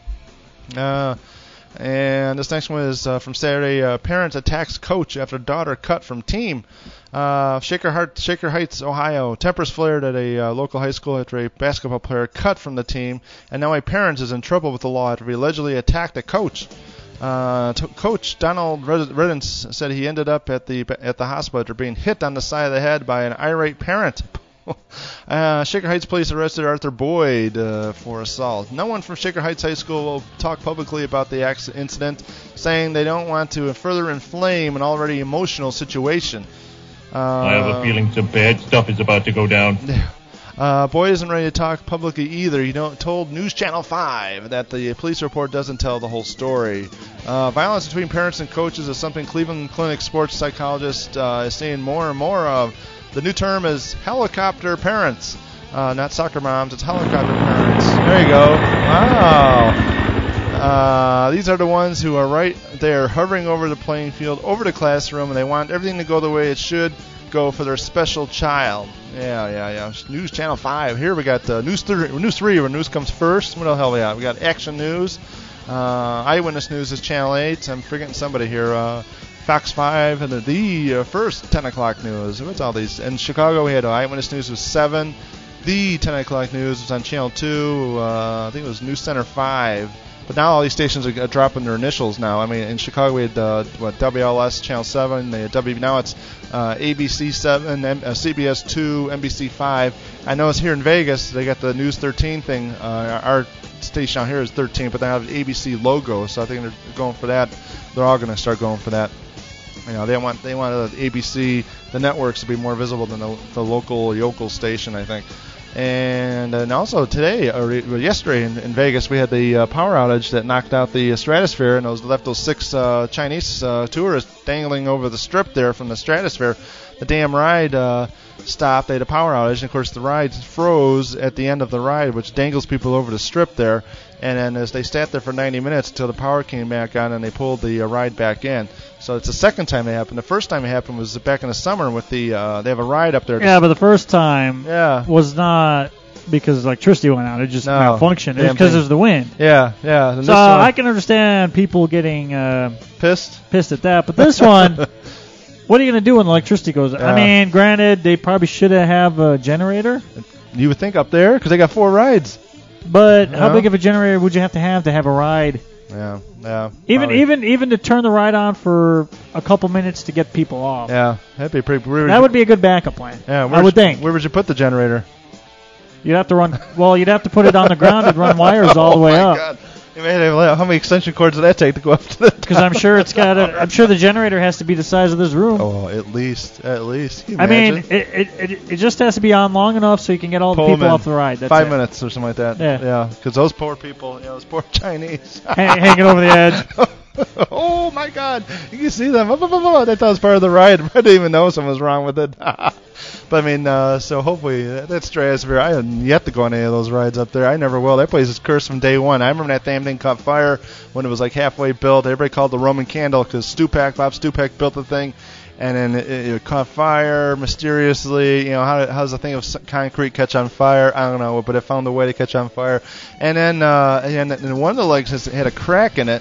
Uh, and this next one is uh, from Saturday. Uh, parents attacks coach after daughter cut from team. Uh, Shaker, Heart, Shaker Heights, Ohio. Tempers flared at a uh, local high school after a basketball player cut from the team, and now a parent is in trouble with the law after he allegedly attacked a coach. Uh, t- coach Donald Riddens said he ended up at the at the hospital after being hit on the side of the head by an irate parent. uh, Shaker Heights police arrested Arthur Boyd uh, for assault. No one from Shaker Heights High School will talk publicly about the accident, incident, saying they don't want to further inflame an already emotional situation. Uh, I have a feeling some bad stuff is about to go down. Uh, Boyd isn't ready to talk publicly either. He don't, told News Channel five that the police report doesn't tell the whole story. Uh, violence between parents and coaches is something Cleveland Clinic sports psychologist uh, is seeing more and more of. The new term is helicopter parents. Uh, not soccer moms, it's helicopter parents. There you go. Wow. Uh, these are the ones who are right there hovering over the playing field, over the classroom, and they want everything to go the way it should go for their special child. Yeah, yeah, yeah. News Channel five. Here we got uh, News three, News three, where news comes first. What the hell we got? We got Action News. Uh, Eyewitness News is Channel eight. I'm forgetting somebody here. Uh, Fox five and the, the uh, first ten o'clock news. What's all these? In Chicago, we had uh, Eyewitness News was seven. The ten o'clock news was on Channel two. Uh, I think it was News Center five. But now all these stations are dropping their initials now. I mean, in Chicago we had uh, what W L S Channel seven. They had W. Now it's uh, A B C seven, M- uh, C B S two, N B C five. I know it's here in Vegas. They got the News thirteen thing. Uh, our station out here is thirteen, but they have the A B C logo, so I think they're going for that. They're all going to start going for that. You know, they want they want the A B C, the networks, to be more visible than the, the local yokel station, I think. And, and also today, or yesterday in, in Vegas, we had the uh, power outage that knocked out the uh, Stratosphere, and those left those six uh, Chinese uh, tourists dangling over the strip there from the Stratosphere. The damn ride uh, stopped. They had a power outage, and of course the ride froze at the end of the ride, which dangles people over the strip there. And then as they sat there for ninety minutes until the power came back on, and they pulled the uh, ride back in. So it's the second time it happened. The first time it happened was back in the summer with the uh, they have a ride up there. Yeah, but the first time yeah. was not because electricity went out. It just no, malfunctioned. It was because of the wind. Yeah, yeah. And so uh, I can understand people getting uh, pissed pissed at that. But this one, what are you going to do when electricity goes out? Yeah. I mean, granted, they probably should have a generator. You would think up there because they got four rides. But you how know? big of a generator would you have to have to have a ride? Yeah, yeah. Even probably. even even to turn the ride on for a couple minutes to get people off. Yeah, that'd be pretty. Where that would be a good backup plan. Yeah, I would think. Where would you put the generator? You'd have to run. Well, you'd have to put it on the ground and run wires all the way oh my up. God. You may have, how many extension cords does that take to go up to the? Because I'm sure it's got. A, I'm sure the generator has to be the size of this room. Oh, at least, at least. Can you I mean, imagine? it, it it it just has to be on long enough so you can get all Pull the people them in. off the ride. That's Five it. minutes or something like that. Yeah. Yeah. Because those poor people, you know, those poor Chinese. Hang, hanging over the edge. Oh my God! You can see them. They thought it was part of the ride. I didn't even know something was wrong with it. But I mean, uh, so hopefully that Stratosphere. I haven't yet to go on any of those rides up there. I never will. That place is cursed from day one. I remember that damn thing caught fire when it was like halfway built. Everybody called it the Roman candle because Stupak, Bob Stupak, built the thing, and then it, it caught fire mysteriously. You know, how, how does a thing of concrete catch on fire? I don't know, but it found a way to catch on fire. And then, uh, and, and one of the legs has, had a crack in it.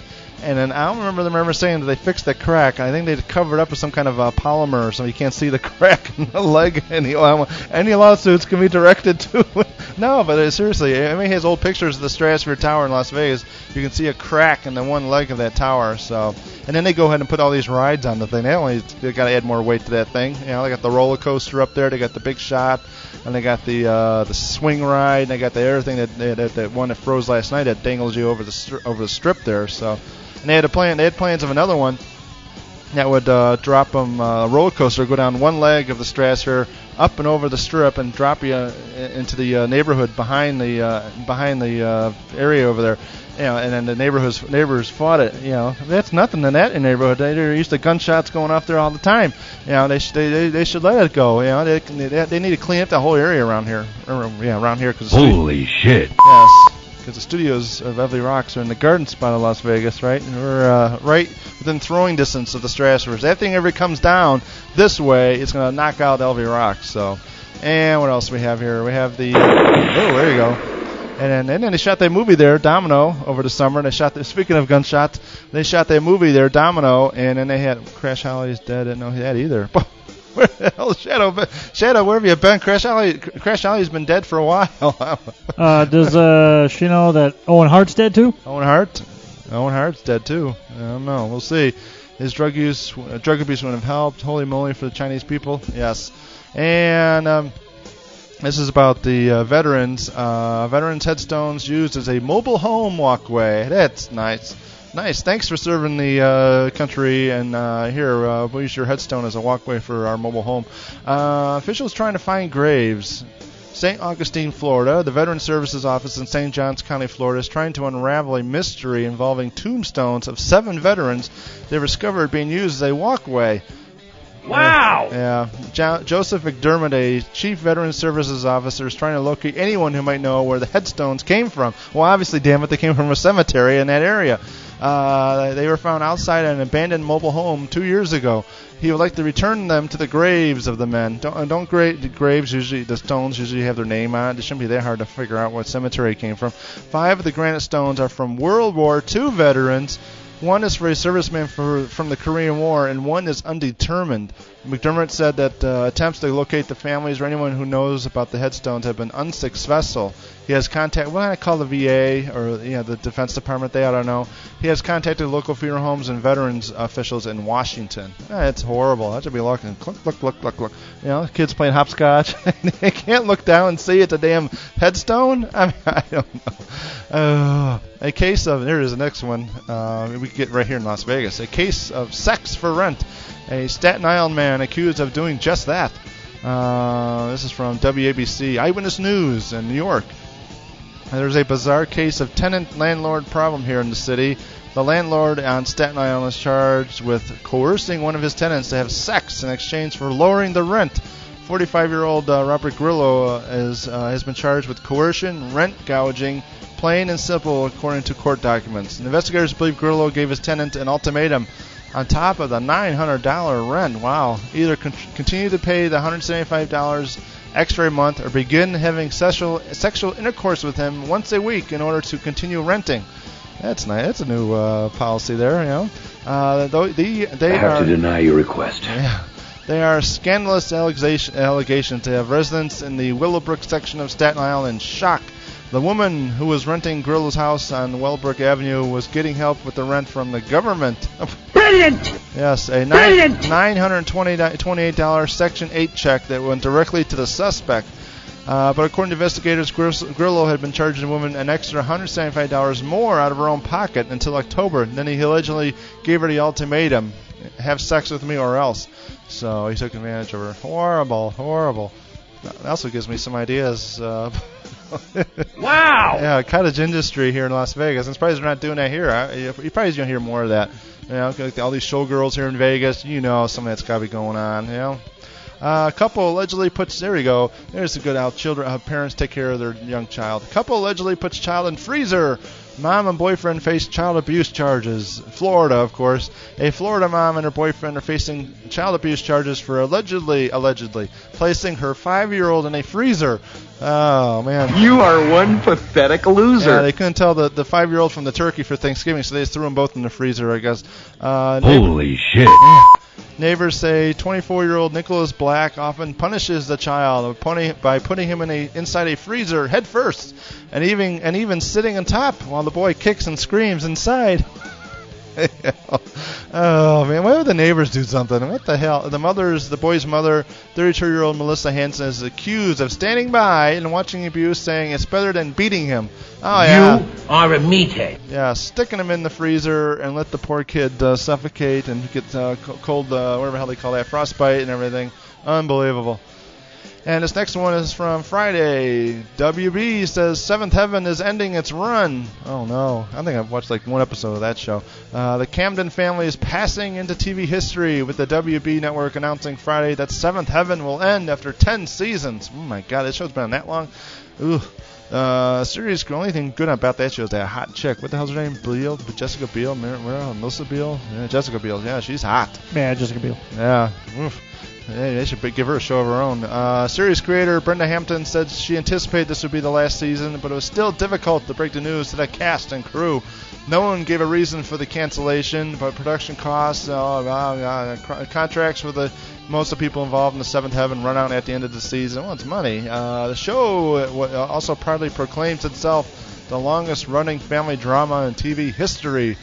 And then I don't remember them ever saying that they fixed the crack. I think they covered it up with some kind of uh, polymer so you can't see the crack in the leg. Any um, any lawsuits can be directed to. No, but uh, seriously, I mean, he has old pictures of the Stratosphere Tower in Las Vegas. You can see a crack in the one leg of that tower. So, and then they go ahead and put all these rides on the thing. They only they got to add more weight to that thing. You know, they got the roller coaster up there. They got the Big Shot, and they got the uh, the swing ride. And they got the other thing that, that that one that froze last night that dangles you over the stri- over the strip there. So. And they had a plan. They had plans of another one that would uh, drop them uh, a roller coaster, go down one leg of the Stratosphere, up and over the strip, and drop you uh, into the uh, neighborhood behind the uh, behind the uh, area over there. You know, and then the neighborhoods neighbors fought it. You know, that's nothing in that neighborhood. They, they're used to gunshots going off there all the time. You know, they sh- they, they they should let it go. You know, they they, they need to clean up the whole area around here. Or, yeah, around here. Cause Holy shit. Yes. Because the studios of Beverly Rocks are in the garden spot of Las Vegas, right? And we're uh, right within throwing distance of the Stratosphere. If that thing ever comes down this way, it's going to knock out L V Rocks. So, and what else do we have here? We have the, oh, there you go. And then, and then they shot that movie there, Domino, over the summer. They shot, the, speaking of gunshots, they shot that movie there, Domino, and then they had Crash Holly's dead. I didn't know he had either. Where the hell is Shadow been? Shadow, where have you been? Crash Holly, Crash Holly's been dead for a while. uh, does uh, she know that Owen Hart's dead too? Owen Hart? Owen Hart's dead too. I don't know. We'll see. His drug use, uh, drug abuse would have helped. Holy moly for the Chinese people. Yes. And um, this is about the uh, veterans. Uh, veterans headstones used as a mobile home walkway. That's nice. Nice. Thanks for serving the uh, country. And uh, here, uh, we'll use your headstone as a walkway for our mobile home. Uh, officials trying to find graves. Saint Augustine, Florida. The Veteran Services Office in Saint Johns County, Florida, is trying to unravel a mystery involving tombstones of seven veterans they discovered being used as a walkway. Wow! Yeah. Jo- Joseph McDermott, a Chief Veteran Services Officer, is trying to locate anyone who might know where the headstones came from. Well, obviously, damn it, they came from a cemetery in that area. Uh, they were found outside an abandoned mobile home two years ago. He would like to return them to the graves of the men. Don't, don't gra- the graves usually, the stones usually have their name on it. It shouldn't be that hard to figure out what cemetery it came from. Five of the granite stones are from World War Two veterans. One is for a serviceman for, from the Korean War, and one is undetermined. McDermott said that uh, attempts to locate the families or anyone who knows about the headstones have been unsuccessful. He has contact. What do I call the V A or you know the Defense Department? They ought to know. He has contacted local funeral homes and veterans officials in Washington. Eh, it's horrible. I should be looking. Look, look, look, look, look. You know, kids playing hopscotch. They can't look down and see it's a damn headstone. I mean, I don't know. Uh, a case of here is the next one. Uh, we can get right here in Las Vegas. A case of sex for rent. A Staten Island man accused of doing just that. Uh, this is from W A B C Eyewitness News in New York. There's a bizarre case of tenant-landlord problem here in the city. The landlord on Staten Island is charged with coercing one of his tenants to have sex in exchange for lowering the rent. forty-five-year-old uh, Robert Grillo uh, is, uh, has been charged with coercion, rent gouging, plain and simple, according to court documents. And investigators believe Grillo gave his tenant an ultimatum on top of the nine hundred dollars rent. Wow. Either con- continue to pay the one hundred seventy-five dollars extra a month or begin having sexual sexual intercourse with him once a week in order to continue renting. That's nice. That's a new uh, policy there, you know. Uh, the, the, they I have are, to deny your request. Yeah. They are scandalous allegation, allegations to have residents in the Willowbrook section of Staten Island in shock. The woman who was renting Grillo's house on Willowbrook Avenue was getting help with the rent from the government. Brilliant! Yes, a nine, nine hundred twenty-eight dollars Section eight check that went directly to the suspect. Uh, but according to investigators, Grillo had been charging the woman an extra one hundred seventy-five dollars more out of her own pocket until October. Then he allegedly gave her the ultimatum, have sex with me or else. So he took advantage of her. Horrible, horrible. That also gives me some ideas. Uh, wow! Yeah, cottage industry here in Las Vegas. I'm surprised they're not doing that here. I, you probably going to hear more of that. You know, like all these showgirls here in Vegas. You know, some of that's got to be going on. You know, uh, a couple allegedly puts. There we go. There's a good how children, how parents take care of their young child. A couple allegedly puts child in freezer Mom and boyfriend face child abuse charges. Florida, of course. A Florida mom and her boyfriend are facing child abuse charges for allegedly, allegedly, placing her five-year-old in a freezer. Oh, man. You are one pathetic loser. Yeah, they couldn't tell the, the five-year-old from the turkey for Thanksgiving, so they just threw them both in the freezer, I guess. Uh, Holy shit. Neighbors say twenty-four-year-old Nicholas Black often punishes the child by putting him in a, inside a freezer head first, and even and even sitting on top while the boy kicks and screams inside. Oh, man, why would the neighbors do something? What the hell? The mother's, the boy's mother, thirty-two-year-old Melissa Hansen, is accused of standing by and watching abuse, saying it's better than beating him. Oh, yeah. You are a meathead. Yeah, sticking him in the freezer and let the poor kid uh, suffocate and get uh, cold, uh, whatever the hell they call that, frostbite and everything. Unbelievable. And this next one is from Friday. W B says Seventh Heaven is ending its run. Oh, no. I think I've watched like one episode of that show. Uh, the Camden family is passing into T V history, with the W B network announcing Friday that Seventh Heaven will end after ten seasons. Oh, my God. This show's been on that long? Ooh. Uh, series, the only thing good about that show is that hot chick. What the hell's her name? Beal? Jessica Biel? Mer- Mer- Melissa Biel? Yeah, Jessica Biel. Yeah, she's hot. Yeah, Jessica Biel. Yeah. Oof. Hey, they should give her a show of her own. Uh, series creator Brenda Hampton said she anticipated this would be the last season, but it was still difficult to break the news to the cast and crew. No one gave a reason for the cancellation, but production costs, uh, uh, uh, contracts with the most of the people involved in the Seventh Heaven run out at the end of the season. Well, it's money. Uh, the show also proudly proclaims itself the longest-running family drama in T V history.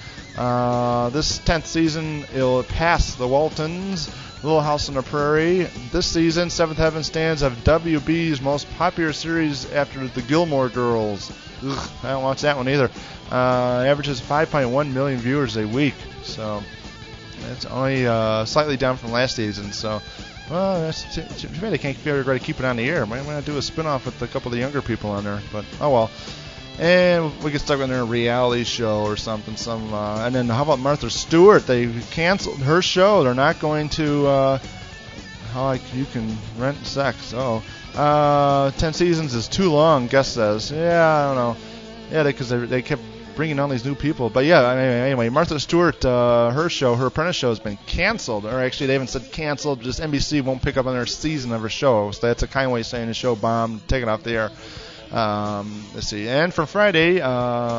Uh, this tenth season, it'll pass The Waltons, Little House on the Prairie. This season, Seventh Heaven stands as W B's most popular series after The Gilmore Girls. Ugh, I don't watch that one either. Uh, averages five point one million viewers a week, so it's only uh, slightly down from last season. So, well, that's too, too bad they can't figure out to keep it on the air. Might want to do a spin-off with a couple of the younger people on there, but oh well. And we could stuck on their reality show or something. Some, uh, and then how about Martha Stewart? They canceled her show. They're not going to. Uh, how like you can rent sex? Oh, uh, ten seasons is too long. Guest says. Yeah, I don't know. Yeah, because they, they they kept bringing on these new people. But yeah, I mean, anyway, Martha Stewart, uh, her show, her Apprentice show has been canceled. Or actually, they haven't said canceled. Just N B C won't pick up on their season of her show. So that's a kind way of saying the show bombed, taken off the air. Um, let's see. And from Friday, uh,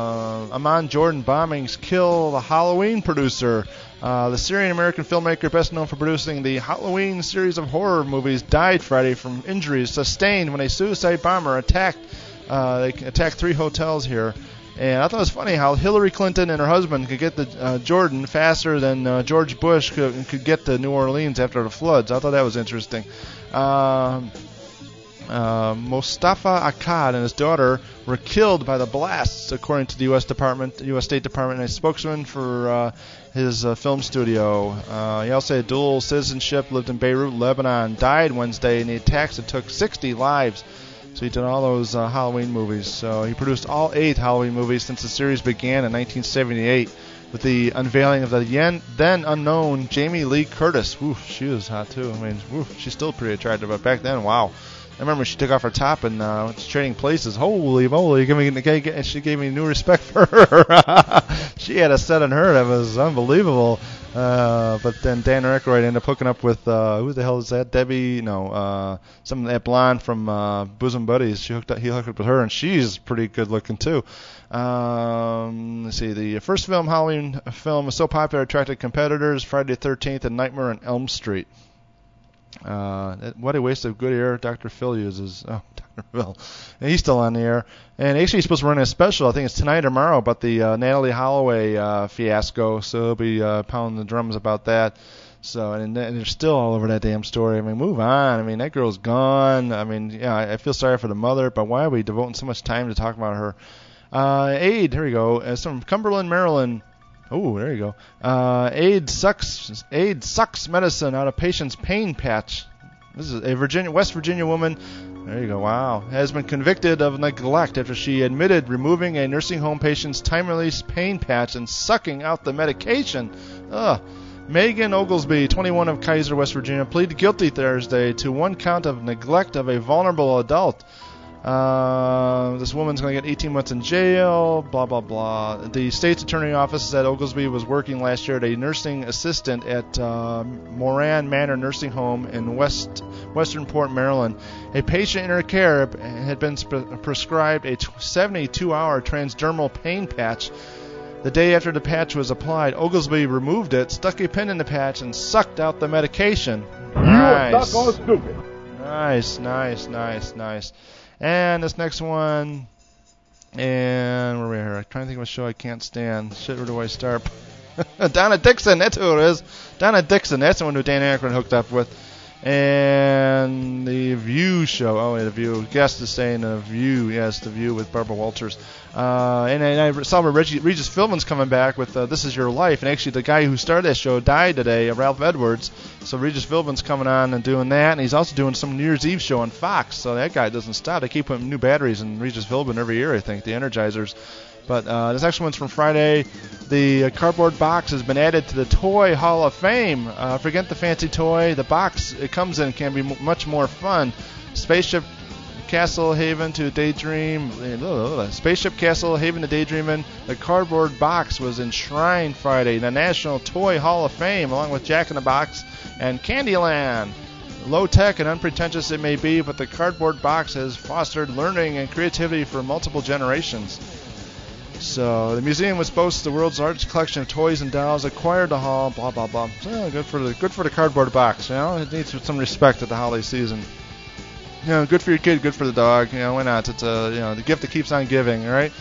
Amman Jordan bombings kill the Halloween producer. Uh, the Syrian-American filmmaker best known for producing the Halloween series of horror movies died Friday from injuries sustained when a suicide bomber attacked uh, they attacked three hotels here. And I thought it was funny how Hillary Clinton and her husband could get to uh, Jordan faster than uh, George Bush could, could get to New Orleans after the floods. I thought that was interesting. Um... Uh, Mostafa Akkad and his daughter were killed by the blasts, according to the U S Department, U S State Department, and a spokesman for uh, his uh, film studio. Uh, he also had dual citizenship, lived in Beirut, Lebanon, died Wednesday in the attacks that took sixty lives. So he did all those uh, Halloween movies. So he produced all eight Halloween movies since the series began in nineteen seventy-eight, with the unveiling of the yen, then unknown Jamie Lee Curtis. Woo, she was hot too. I mean, woo, she's still pretty attractive, but back then, wow. I remember she took off her top and uh, went to Trading Places. Holy moly! Give me, she gave me new respect for her. She had a set on her that was unbelievable. Uh, but then Dan Aykroyd ended up hooking up with uh, who the hell is that? Debbie? No, uh, some that blonde from uh, Bosom Buddies. She hooked up, he hooked up with her, and she's pretty good looking too. Um, let's see. The first film, Halloween film, was so popular it attracted competitors. Friday the thirteenth and Nightmare on Elm Street. Uh, what a waste of good air Doctor Phil uses. Oh, Doctor Phil. And he's still on the air. And actually he's supposed to run a special, I think it's tonight or tomorrow, about the uh, Natalie Holloway uh, fiasco. So he'll be uh, pounding the drums about that. So, and, and they're still all over that damn story. I mean, move on. I mean, that girl's gone. I mean, yeah, I, I feel sorry for the mother, but why are we devoting so much time to talk about her? Uh, Aid, here we go. Uh, from Cumberland, Maryland. Oh, there you go. Uh, Aid sucks. Aid sucks medicine out of patient's pain patch. This is a Virginia, West Virginia woman. There you go. Wow, has been convicted of neglect after she admitted removing a nursing home patient's time-release pain patch and sucking out the medication. Ugh. Megan Oglesby, twenty-one, of Kaiser, West Virginia, pleaded guilty Thursday to one count of neglect of a vulnerable adult. Uh, this woman's going to get eighteen months in jail, blah, blah, blah. The state's attorney office said Oglesby was working last year at a nursing assistant at uh, Moran Manor Nursing Home in West Western Port, Maryland. A patient in her care had been sp- prescribed a seventy-two hour transdermal pain patch. The day after the patch was applied, Oglesby removed it, stuck a pin in the patch, and sucked out the medication. Nice. You are stuck on stupid. Nice, nice, nice, nice. And this next one, and where are we here? I'm trying to think of a show I can't stand. Shit, where do I start? Donna Dixon, that's who it is. Donna Dixon, that's the one who Dan Aykroyd hooked up with. And the View show. Oh, yeah, the View. Guest is saying the View. Yes, the View with Barbara Walters. Uh, and, and I saw where Reggie, Regis Philbin's coming back with uh, This Is Your Life. And actually, the guy who started that show died today, Ralph Edwards. So Regis Philbin's coming on and doing that. And he's also doing some New Year's Eve show on Fox. So that guy doesn't stop. They keep putting new batteries in Regis Philbin every year, I think, the Energizers. But uh, this next one's from Friday. The uh, cardboard box has been added to the Toy Hall of Fame. Uh, forget the fancy toy. The box it comes in can be m- much more fun. Spaceship Castle Haven to Daydream. Uh, Spaceship Castle Haven to Daydream in. The cardboard box was enshrined Friday in the National Toy Hall of Fame, along with Jack in the Box and Candyland. Low tech and unpretentious it may be, but the cardboard box has fostered learning and creativity for multiple generations. So the museum, which boasts the world's largest collection of toys and dolls, acquired the hall. Blah blah blah. So good for the good for the cardboard box. You know, it needs some respect at the holiday season. You know, good for your kid, good for the dog. You know, why not? It's a you know the gift that keeps on giving. All right.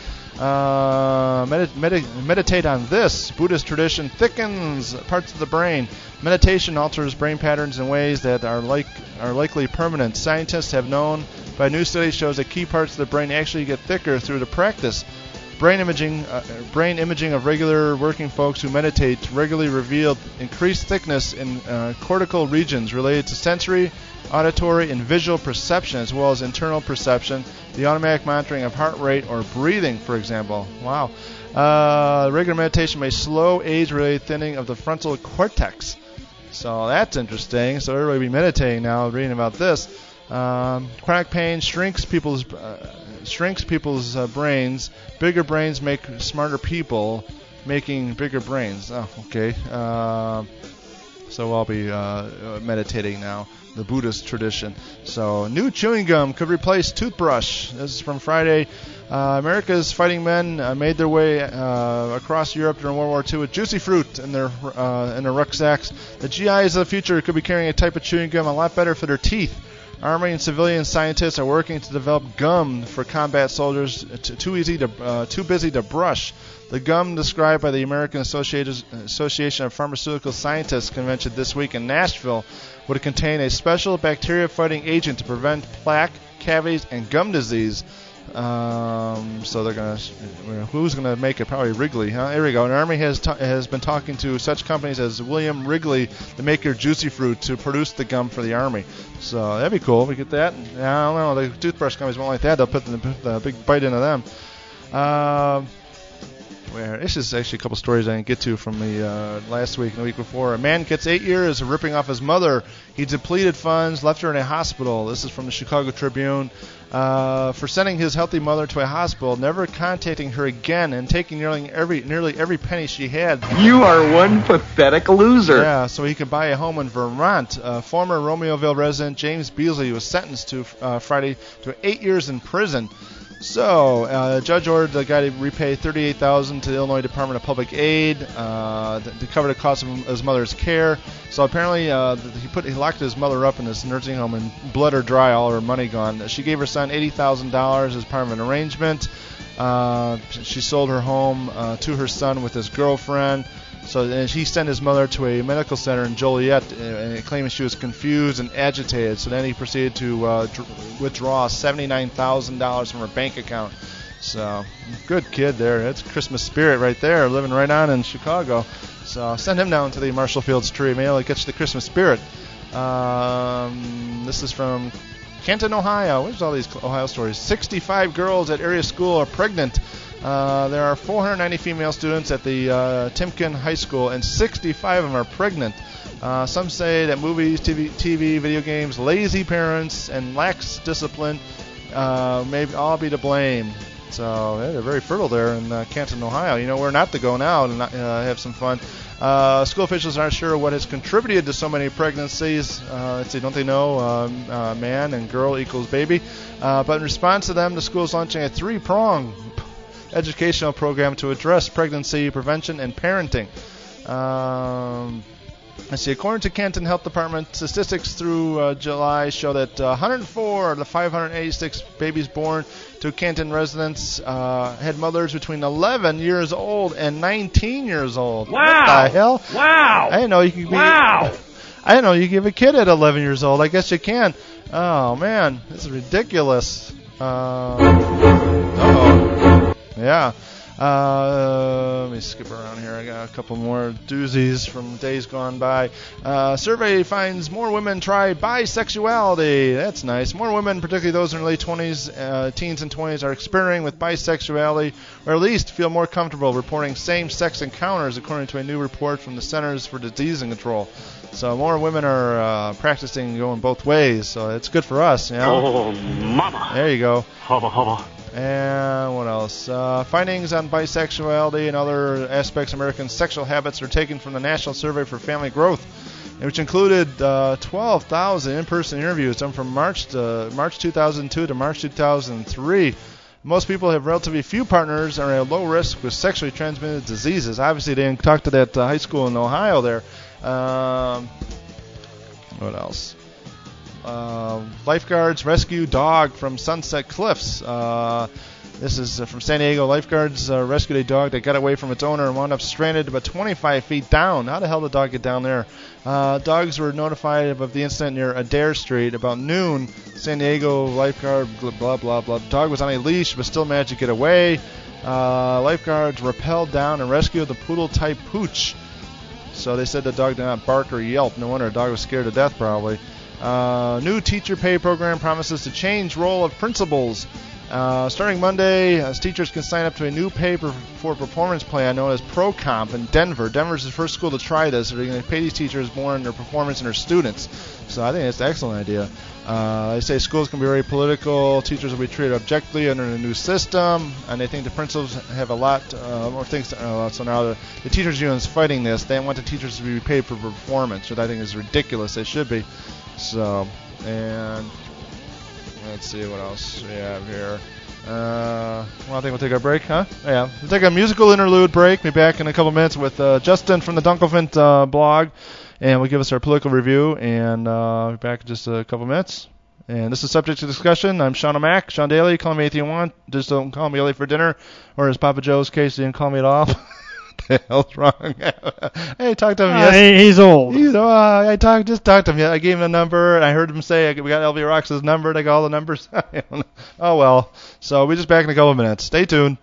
Uh, medit- medit- meditate on this. Buddhist tradition thickens parts of the brain. Meditation alters brain patterns in ways that are like are likely permanent. Scientists have known by a new study shows that key parts of the brain actually get thicker through the practice. Brain imaging, uh, brain imaging of regular working folks who meditate regularly revealed increased thickness in uh, cortical regions related to sensory, auditory, and visual perception, as well as internal perception, the automatic monitoring of heart rate or breathing, for example. Wow. Uh, regular meditation may slow age-related thinning of the frontal cortex. So that's interesting. So everybody will be meditating now, reading about this. Um, chronic pain shrinks people's uh, shrinks people's uh, brains. Bigger brains make smarter people, making bigger brains. Oh, okay. Uh, so I'll be uh, meditating now. The Buddhist tradition. So new chewing gum could replace toothbrush. This is from Friday. Uh, America's fighting men uh, made their way uh, across Europe during World War Two with juicy fruit in their uh, in their rucksacks. The G Is of the future could be carrying a type of chewing gum a lot better for their teeth. Army and civilian scientists are working to develop gum for combat soldiers t- too easy to uh, too busy to brush. The gum described by the American Association of Pharmaceutical Scientists convention this week in Nashville would contain a special bacteria-fighting agent to prevent plaque, cavities, and gum disease. Um, so they're gonna, who's gonna make it? Probably Wrigley, huh? There we go. And Army has ta- has been talking to such companies as William Wrigley, the maker of Juicy Fruit, to produce the gum for the Army. So that'd be cool. We get that. Yeah, I don't know. The toothbrush companies won't like that. They'll put the, the big bite into them. Um. Where this is actually a couple stories I didn't get to from the uh, last week and the week before. A man gets eight years of ripping off his mother. He depleted funds, left her in a hospital. This is from the Chicago Tribune. Uh, for sending his healthy mother to a hospital, never contacting her again, and taking nearly every nearly every penny she had. You are one pathetic loser. Yeah, so he could buy a home in Vermont. Uh, former Romeoville resident James Beasley was sentenced to uh, Friday to eight years in prison. So, uh, the judge ordered the guy to repay thirty-eight thousand dollars to the Illinois Department of Public Aid uh, to cover the cost of his mother's care. So apparently, uh, he put he locked his mother up in this nursing home and bled her dry, all her money gone. She gave her son eighty thousand dollars as part of an arrangement. Uh, she sold her home uh, to her son with his girlfriend. So and he sent his mother to a medical center in Joliet, uh, claiming she was confused and agitated. So then he proceeded to uh, dr- withdraw seventy-nine thousand dollars from her bank account. So good kid there. That's Christmas spirit right there, living right on in Chicago. So send him down to the Marshall Fields tree. Maybe he'll catch the Christmas spirit. Um, this is from Canton, Ohio. Where's all these Ohio stories? sixty-five girls at area school are pregnant. Uh, there are four hundred ninety female students at the uh, Timken High School, and sixty-five of them are pregnant. Uh, some say that movies, T V, T V, video games, lazy parents, and lax discipline uh, maybe I'll be to blame. So yeah, they're very fertile there in uh, Canton, Ohio. You know where not to go now and uh, have some fun. Uh, school officials aren't sure what has contributed to so many pregnancies. Uh, let's see, don't they know um, uh, man and girl equals baby? Uh, but in response to them, the school is launching a three-pronged educational program to address pregnancy prevention and parenting. Um, let's see, according to Canton Health Department, statistics through uh, July show that uh, one hundred four of the five hundred eighty-six babies born to Canton residents uh, had mothers between eleven years old and nineteen years old. Wow. What the hell? Wow. I didn't know you could be. Wow. I didn't know you could give a kid at eleven years old. I guess you can. Oh man, this is ridiculous. Uh oh. Yeah. Uh, let me skip around here. I got a couple more doozies from days gone by. Uh, survey finds more women try bisexuality. That's nice. More women, particularly those in their late twenties, uh, teens and twenties, are experimenting with bisexuality, or at least feel more comfortable reporting same-sex encounters, according to a new report from the Centers for Disease Control. So more women are uh, practicing going both ways. So it's good for us, you know. Oh, mama. There you go. Hubba, hubba. And what else? Uh, findings on bisexuality and other aspects of American sexual habits are taken from the National Survey for Family Growth, which included uh, twelve thousand in-person interviews done from March to March two thousand two to March two thousand three. Most people have relatively few partners and are at low risk with sexually transmitted diseases. Obviously, they didn't talk to that uh, high school in Ohio there. Um, what else? Uh, lifeguards rescue dog from Sunset Cliffs. Uh, this is uh, from San Diego. Lifeguards uh, rescued a dog that got away from its owner and wound up stranded about twenty-five feet down. How the hell did the dog get down there? Uh, dogs were notified of the incident near Adair Street about noon. San Diego lifeguard, blah, blah, blah, blah. The dog was on a leash but still managed to get away. Uh, lifeguards rappelled down and rescued the poodle-type pooch. So they said the dog did not bark or yelp. No wonder the dog was scared to death probably. Uh, new teacher pay program promises to change role of principals. Uh, starting Monday, as teachers can sign up to a new pay per, for performance plan known as ProComp in Denver. Denver's the first school to try this. They're going to pay these teachers more on their performance and their students. So I think that's an excellent idea. Uh, they say schools can be very political. Teachers will be treated objectively under the new system, and they think the principals have a lot uh, more things. Uh, so now the, the teachers union is fighting this. They want the teachers to be paid for performance, which I think is ridiculous. They should be. So, and let's see what else we have here. Uh, well, I think we'll take our break, huh? Yeah, we'll take a musical interlude break. Be back in a couple minutes with uh, Justin from the Dunkelfint uh, blog, and we'll give us our political review, and uh, be back in just a couple minutes. And this is subject to discussion. I'm Sean O'Mac, Sean Daly. Call me anything you want. Just don't call me early for dinner, or as Papa Joe's case, you didn't call me at all. What the hell's wrong? Hey, talk to him. Uh, yes. He's old. He's, uh, I talked, just talked to him. I gave him a number, and I heard him say, we got L V Rocks' number, and I got all the numbers. Oh, well. So we'll be just back in a couple of minutes. Stay tuned.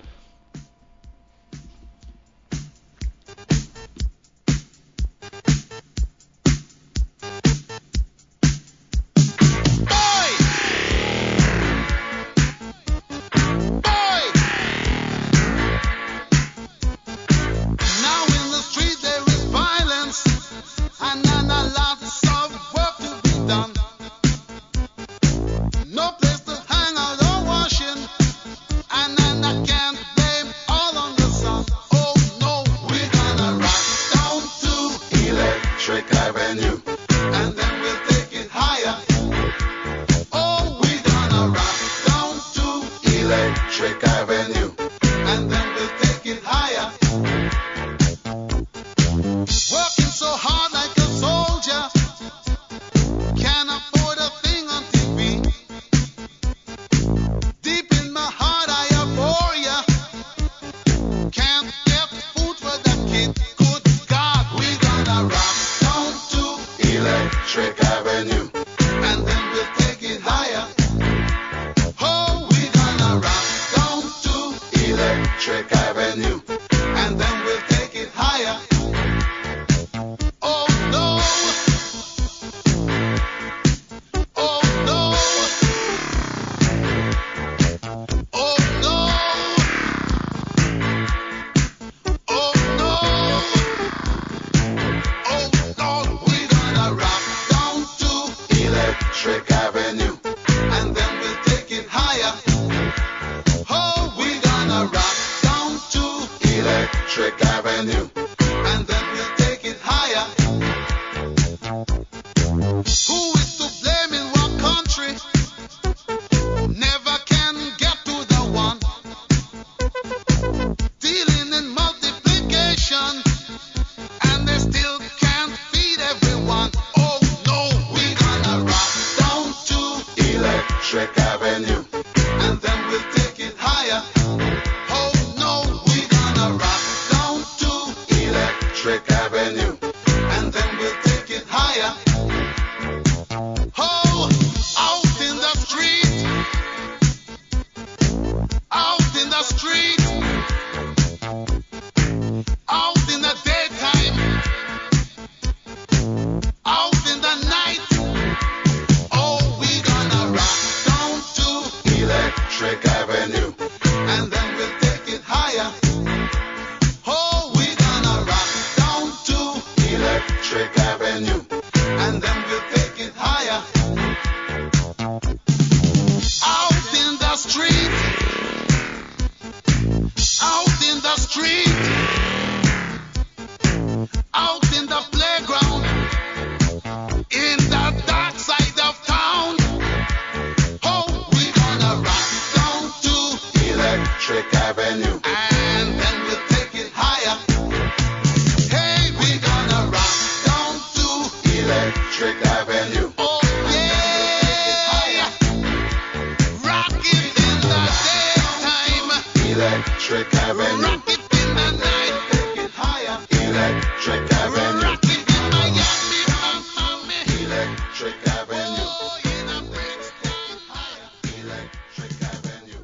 Electric Avenue. Oh yeah, rocking in the daytime, Electric Avenue. rocking in the night, Take it higher. Electric Avenue. rocking in Miami, Miami. Electric Avenue. Oh, in the Bronx, take it higher. Electric Avenue.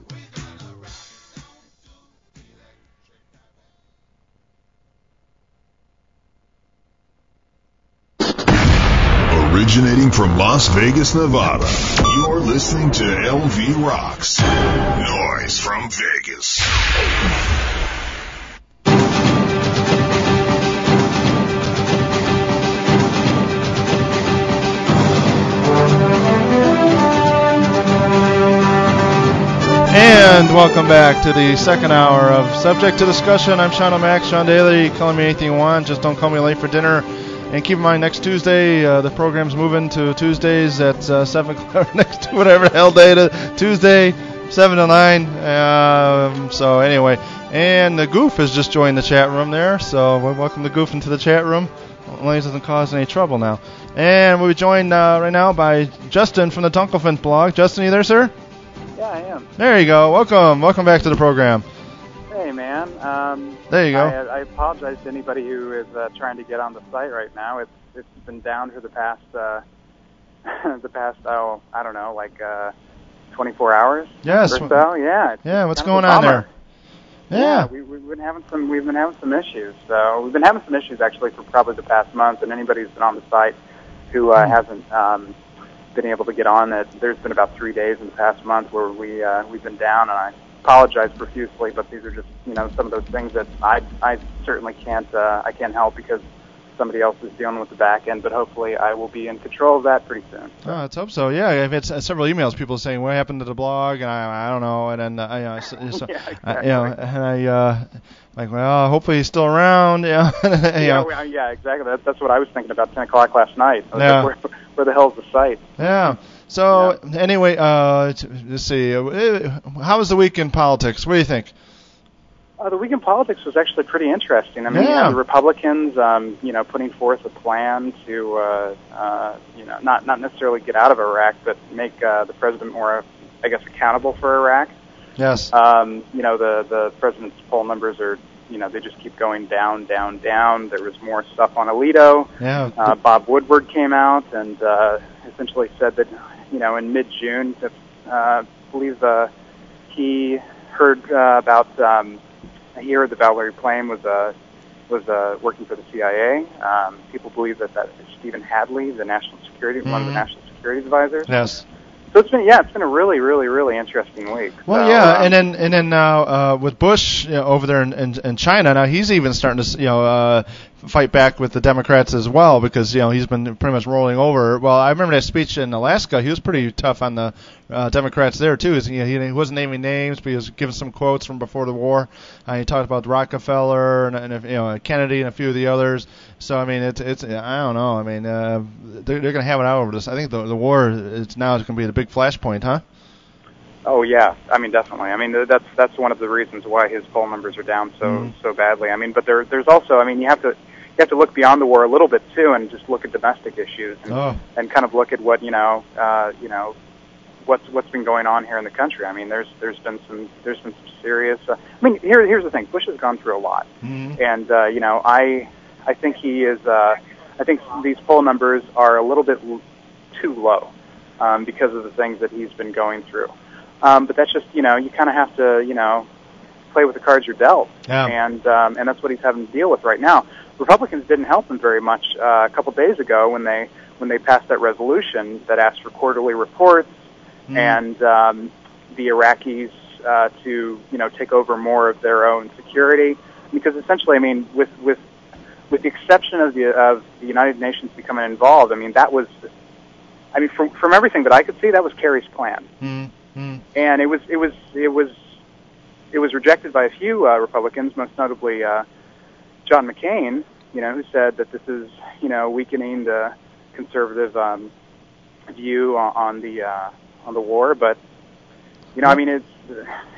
Originating from Las Vegas, Nevada, you're listening to L V Rocks. Noise from Vegas. And welcome back to the second hour of Subject to Discussion. I'm Sean O'Mac, Sean Daly. Call me anything you want. Just don't call me late for dinner. And keep in mind, next Tuesday, uh, the program's moving to Tuesdays at uh, seven o'clock. Next whatever the hell day it is. Tuesday, seven to nine. Um, so anyway, and the Goof has just joined the chat room there. So welcome the Goof into the chat room. Lanes doesn't cause any trouble now. And we'll be joined uh, right now by Justin from the Dunkelfin blog. Justin, you there, sir? Yeah, I am. There you go. Welcome. Welcome back to the program. Hey, man. Um, There you go. I, I apologize to anybody who is uh, trying to get on the site right now. It's it's been down for the past uh, the past oh I don't know like uh, twenty-four hours. Yes. Or so. Yeah. It's Yeah. What's kind of going a on bummer. there? Yeah. we, we've been having some we've been having some issues. So we've been having some issues actually for probably the past month. And anybody who's been on the site who uh, hasn't um, been able to get on it, there's been about three days in the past month where we uh, we've been down, and I apologize profusely, but these are just you know some of those things that I I certainly can't uh, I can't help because somebody else is dealing with the back end. But hopefully I will be in control of that pretty soon. Oh, let's hope so. Yeah, I've had s- several emails, people saying what happened to the blog, and I I don't know, and then uh, I, uh, so, so, Yeah, I, you know, and I uh, like well, hopefully he's still around. Yeah, you Yeah, know. we- yeah, exactly. That, that's what I was thinking about ten o'clock last night. I was Yeah. like, where, where the hell's the site? Yeah. So anyway, uh, t- let's see. Uh, how was the week in politics? What do you think? Uh, the week in politics was actually pretty interesting. I mean, you Yeah. have the Republicans, um, you know, putting forth a plan to, uh, uh, you know, not not necessarily get out of Iraq, but make uh, the president more, I guess, accountable for Iraq. Yes. Um, you know, the the president's poll numbers are, you know, they just keep going down, down, down. There was more stuff on Alito. Yeah. Uh, Bob Woodward came out and uh, essentially said that, you know, in mid-June, that, uh, I believe uh, he heard uh, about. Um, He heard that Valerie Plame was uh, was uh, working for the C I A. Um, people believe that that is Stephen Hadley, the national security, one of the Mhm. national security advisors. Yes. So it's been yeah, it's been a really, really, really interesting week. Well, So, yeah, um, and then and then now uh, with Bush you know, over there in, in, in China, now he's even starting to you know uh, fight back with the Democrats as well because you know he's been pretty much rolling over. Well, I remember that speech in Alaska; he was pretty tough on the uh, Democrats there too. He, he wasn't naming names, but he was giving some quotes from before the war. Uh, he talked about Rockefeller and, and you know Kennedy and a few of the others. So I mean, it's it's I don't know. I mean, uh, they're they're going to have it out over this. I think the the war is now is going to be the big flashpoint, huh? Oh yeah, I mean definitely. I mean th- that's that's one of the reasons why his poll numbers are down so Mhm. so badly. I mean, but there there's also I mean you have to you have to look beyond the war a little bit too and just look at domestic issues and, Oh. and kind of look at what you know uh, you know what's what's been going on here in the country. I mean, there's there's been some there's been some serious. Uh, I mean, here here's the thing. Bush has gone through a lot, Mhm. and uh, you know I I think he is. Uh, I think these poll numbers are a little bit l- too low um, because of the things that he's been going through. Um, but that's just you know you kind of have to you know play with the cards you're dealt, Yeah. and um, and that's what he's having to deal with right now. Republicans didn't help him very much uh, a couple days ago when they when they passed that resolution that asked for quarterly reports Mhm. and um, the Iraqis uh, to you know take over more of their own security because essentially I mean with with with the exception of the of the United Nations becoming involved, I mean that was I mean from from everything that I could see that was Kerry's plan. Mm-hmm. And it was it was it was it was rejected by a few uh, Republicans, most notably uh, John McCain, you know, who said that this is you know weakening the conservative um, view on, on the uh, on the war. But you know, I mean, it's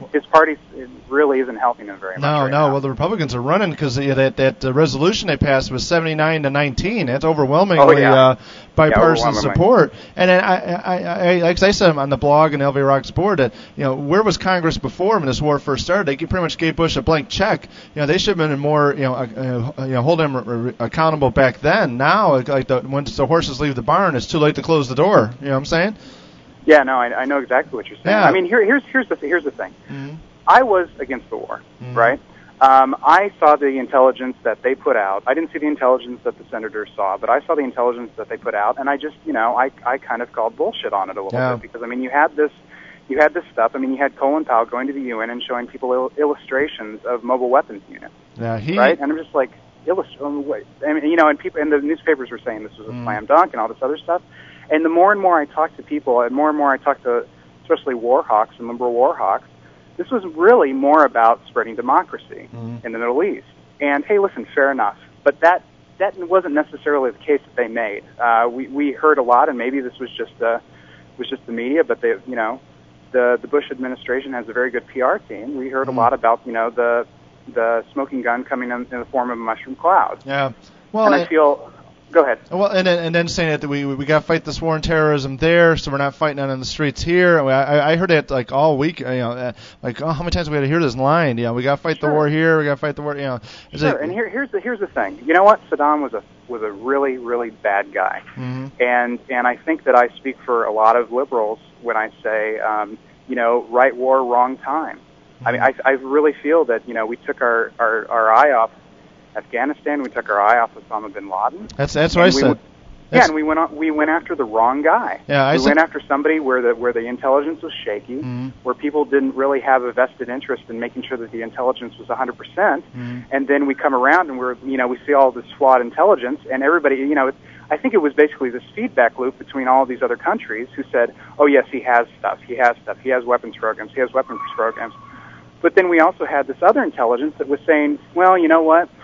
his party it really isn't helping him very much. No, right no. now. Well, the Republicans are running because that that uh, resolution they passed was seventy-nine to nineteen. That's overwhelmingly Oh, yeah. uh, bipartisan Yeah, overwhelmingly. support. And then I, I, I, like I said on the blog and L V Rock's board, that you know where was Congress before when this war first started? They pretty much gave Bush a blank check. You know, they should have been more, you know, uh, uh, you know, hold him r- r- accountable back then. Now, like the, once the horses leave the barn, it's too late to close the door. You know what I'm saying? Yeah, no, I, I know exactly what you're saying. Yeah. I mean, here, here's here's the here's the thing. Mm-hmm. I was against the war, Mhm. right? Um, I saw the intelligence that they put out. I didn't see the intelligence that the senators saw, but I saw the intelligence that they put out, and I just, you know, I I kind of called bullshit on it a little Yeah. bit because I mean, you had this, you had this stuff. I mean, you had Colin Powell going to the U N and showing people il- illustrations of mobile weapons units, Yeah, he. right? And I'm just like, illust- oh, wait. I mean, you know, and people and the newspapers were saying this was a Mm. slam dunk and all this other stuff. And the more and more I talk to people, and more and more I talk to, especially war hawks and liberal war hawks, this was really more about spreading democracy Mhm. in the Middle East. And hey, listen, fair enough. But that that wasn't necessarily the case that they made. Uh, we we heard a lot, and maybe this was just uh, was just the media, but they, you know, the the Bush administration has a very good P R team. We heard Mhm. a lot about, you know, the the smoking gun coming in, in the form of a mushroom cloud. Yeah. Well, and I it- feel. Go ahead. Well, and then, and then saying that we we got to fight this war on terrorism there, so we're not fighting it on the streets here. I, I I heard it like all week. You know, uh, like oh, how many times we got to hear this line? You know, we got to fight Sure. the war here. We got to fight the war. You know, it's Sure. like, And here, here's the here's the thing. You know what? Saddam was a was a really really bad guy. mhm. And and I think that I speak for a lot of liberals when I say, um, you know, right war, wrong time. I mean, I, I really feel that, you know, we took our, our, our eye off Afghanistan, we took our eye off Osama bin Laden. That's that's what I and we said. went- Yeah, and we went on, we went after the wrong guy. Yeah, I we said- went after somebody where the where the intelligence was shaky, Mhm. where people didn't really have a vested interest in making sure that the intelligence was one hundred percent. Mhm. And then we come around and we're, you know, we see all this flawed intelligence, and everybody, you know, it, I think it was basically this feedback loop between all of these other countries who said, oh yes, he has stuff, he has stuff, he has weapons programs, he has weapons programs. But then we also had this other intelligence that was saying, well, you know what?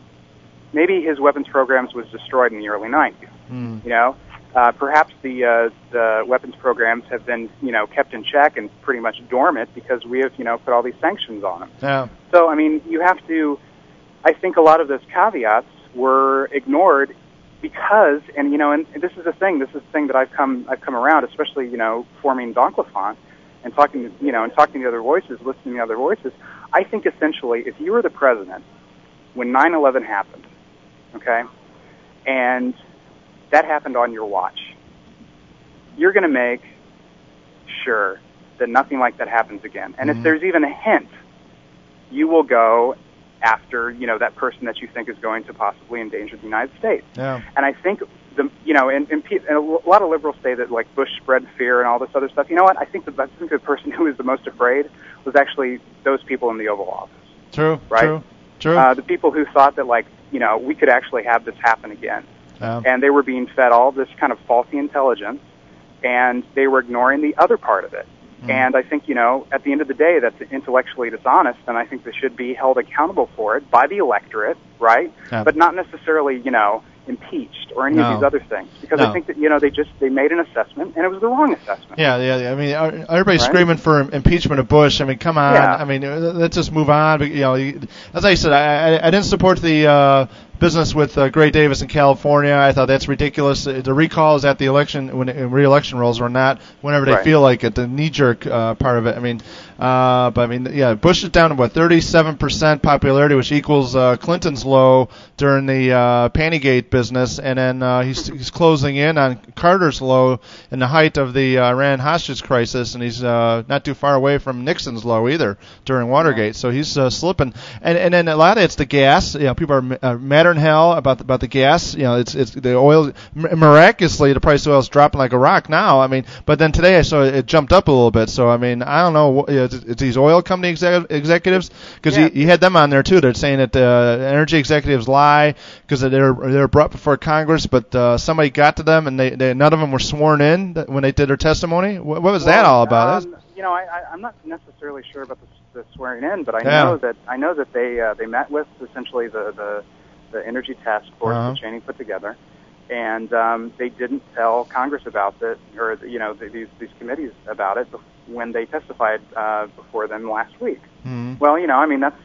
Maybe his weapons programs was destroyed in the early nineties. Mm. You know, uh, perhaps the uh, the weapons programs have been, you know, kept in check and pretty much dormant because we have, you know, put all these sanctions on them. Yeah. So, I mean, you have to. I think a lot of those caveats were ignored because, and you know, and this is the thing. This is the thing that I've come I've come around, especially, you know, forming Donklefont and talking, to, you know, and talking to other voices, listening to other voices. I think essentially, if you were the president when nine eleven happened, okay, and that happened on your watch, you're going to make sure that nothing like that happens again. And Mhm. if there's even a hint, you will go after, you know, that person that you think is going to possibly endanger the United States. Yeah. And I think the, you know, and, and, pe- and a lot of liberals say that like Bush spread fear and all this other stuff. You know what? I think the I think the person who was the most afraid was actually those people in the Oval Office. True. Right? True. True. Uh, the people who thought that, like, you know, we could actually have this happen again. yeah. And they were being fed all this kind of faulty intelligence, and they were ignoring the other part of it. Mhm. And I think, you know, at the end of the day, that's intellectually dishonest, and I think they should be held accountable for it by the electorate, right? Yeah. But not necessarily, you know, impeached or any No. of these other things. Because No. I think that, you know, they just, they made an assessment, and it was the wrong assessment. Yeah, yeah. I mean, uh, everybody's Right? screaming for impeachment of Bush. I mean, come on. Yeah. I mean, uh, let's just move on. But, you know, you- as I said, I, I, I didn't support the uh, business with uh, Gray Davis in California. I thought that's ridiculous. Uh, The recall is at the election when uh, re-election rolls or not, whenever they Right. feel like it. The knee-jerk uh, part of it. I mean, uh, but I mean, yeah, Bush is down to what thirty-seven percent popularity, which equals uh, Clinton's low during the uh, Pantygate business, and then uh, he's he's closing in on Carter's low in the height of the uh, Iran hostage crisis, and he's uh, not too far away from Nixon's low either during Watergate. So he's uh, slipping, and and then a lot of it's the gas. You know, people are uh, madder than hell about the, about the gas. You know, it's it's the oil. Miraculously, the price of oil is dropping like a rock now. I mean, but then today I saw it jumped up a little bit. So I mean, I don't know. You know, it's, it's these oil company exec- executives because Yeah. you, you had them on there too. They're saying that uh, energy executives lie because they're they're brought before Congress, but uh, somebody got to them and they, they none of them were sworn in that- when they did their testimony. What, what was that Well, all about? Um, you know, I, I, I'm not necessarily sure about the, the swearing in, but I Yeah. know that I know that they uh, they met with essentially the the, the energy task force Uh-huh. that Cheney put together, and um, they didn't tell Congress about it, or you know, the, these these committees about it when they testified uh, before them last week. Mm-hmm. Well, you know, I mean, that's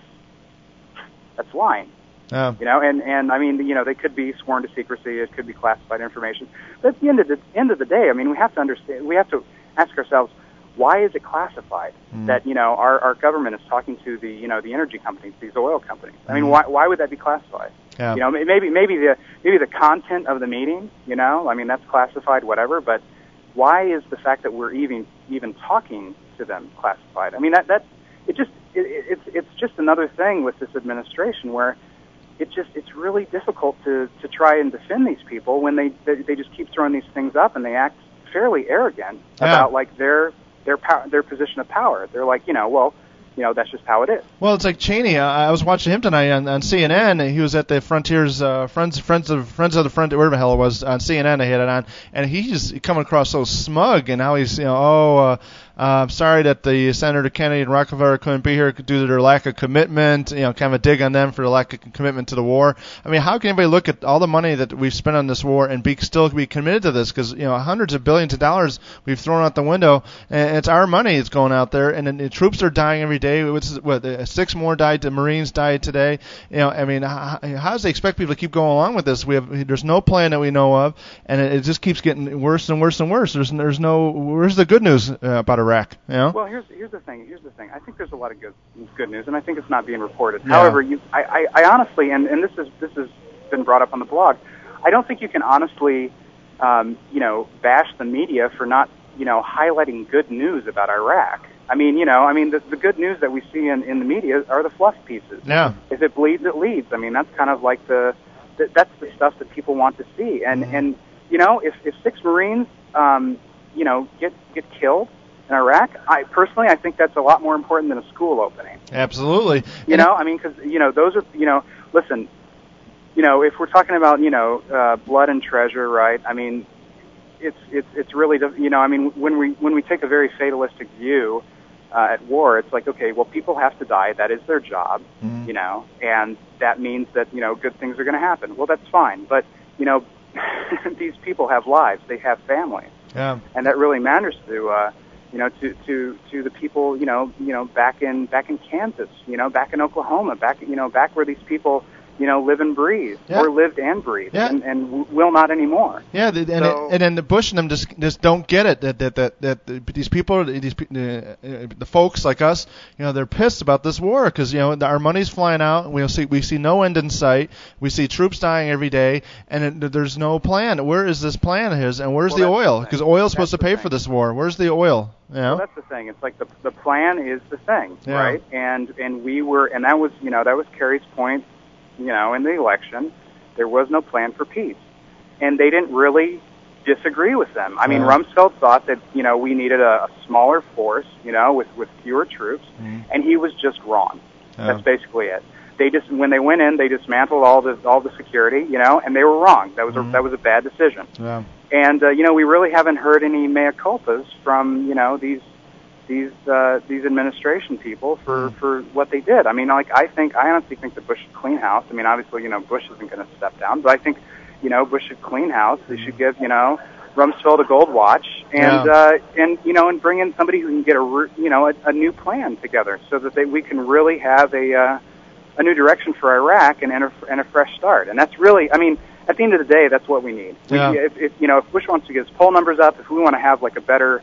that's lying. Yeah. You know, and, and I mean, you know, they could be sworn to secrecy. It could be classified information. But at the end of the end of the day, I mean, we have to understand. We have to ask ourselves, why is it classified? Mm. That you know, our, our government is talking to the you know the energy companies, these oil companies. I mean, Mm. why why would that be classified? Yeah. You know, maybe maybe the maybe the content of the meeting. You know, I mean, that's classified, whatever. But why is the fact that we're even even talking to them classified? I mean, that that it just it, it's it's just another thing with this administration where it just it's really difficult to to try and defend these people when they they, they just keep throwing these things up and they act fairly arrogant Yeah. about like their their power, their position of power. They're like, you know, well, you know, that's just how it is. Well, it's like Cheney. I, I was watching him tonight on, on C N N. And he was at the Frontiers uh, Friends Friends of Friends of the Frontier, whatever the hell it was, on C N N. They had it on, and he's coming across so smug and how he's, you know, oh, uh, uh, I'm sorry that the Senator Kennedy and Rockefeller couldn't be here due to their lack of commitment. You know, kind of a dig on them for the lack of commitment to the war. I mean, how can anybody look at all the money that we've spent on this war and be still be committed to this? Because you know, hundreds of billions of dollars we've thrown out the window, and it's our money that's going out there, and then the troops are dying every day. What's what? Uh, six more died. The Marines died today. You know, I mean, how, how does they expect people to keep going along with this? We have there's no plan that we know of, and it, it just keeps getting worse and worse and worse. There's there's no where's the good news uh, about Iraq? You know. Well, here's here's the thing. Here's the thing. I think there's a lot of good good news, and I think it's not being reported. Yeah. However, you, I, I, I honestly, and, and this is this has been brought up on the blog, I don't think you can honestly, um, you know, bash the media for not, you know, highlighting good news about Iraq. I mean, you know, I mean, the, the good news that we see in, in the media are the fluff pieces. Yeah. If it bleeds, it leads. I mean, that's kind of like the, the that's the stuff that people want to see. And Mm-hmm. and you know, if if six Marines, um, you know, get get killed in Iraq, I personally, I think that's a lot more important than a school opening. Absolutely. You know, I mean, because you know, those are, you know, listen, you know, if we're talking about, you know, uh, blood and treasure, right? I mean, it's it's it's really, you know, I mean, when we when we take a very fatalistic view uh, at war, it's like, okay, well, people have to die. That is their job, Mhm. you know, and that means that, you know, good things are going to happen. Well, that's fine, but you know, these people have lives. They have families. Yeah. And that really matters to, uh, you know, to, to, to the people, you know, you know, back in, back in Kansas, you know, back in Oklahoma, back, you know, back where these people, you know, live and breathe, Yeah. or lived and breathe, Yeah. and, and w- will not anymore. Yeah, the, and So- and then the Bush and them just just don't get it that that that, that these people, these pe- uh, uh, the folks like us, you know, they're pissed about this war because you know our money's flying out. We see we see no end in sight. We see troops dying every day, and it, there's no plan. Where is this plan of his? And where's Well, the that's oil? the Because thing. oil's supposed to That's the pay thing. for this war. Where's the oil? You know? Well, that's the thing. It's like the the plan is the thing, Yeah. right? And and we were, and that was, you know, that was Kerry's point, you know, in the election. There was no plan for peace, and they didn't really disagree with them. I mean, Yeah. Rumsfeld thought that, you know, we needed a, a smaller force, you know, with with fewer troops, Mhm. and he was just wrong. Yeah. That's basically it. They just when they went in, they dismantled all the all the security, you know, and they were wrong. That was Mhm. a that was a bad decision. Yeah. And uh, you know, we really haven't heard any mea culpas from, you know, these these uh, these administration people for Mm. for what they did. I mean, like I think I honestly think that Bush should clean house. I mean, obviously, you know, Bush isn't going to step down, but I think, you know, Bush should clean house. They should give, you know, Rumsfeld a gold watch, and Yeah. uh, and you know, and bring in somebody who can get a re- you know a, a new plan together, so that they, we can really have a uh, a new direction for Iraq and and a, and a fresh start. And that's really, I mean, at the end of the day, that's what we need. We, Yeah. if, if you know, if Bush wants to get his poll numbers up, if we want to have like a better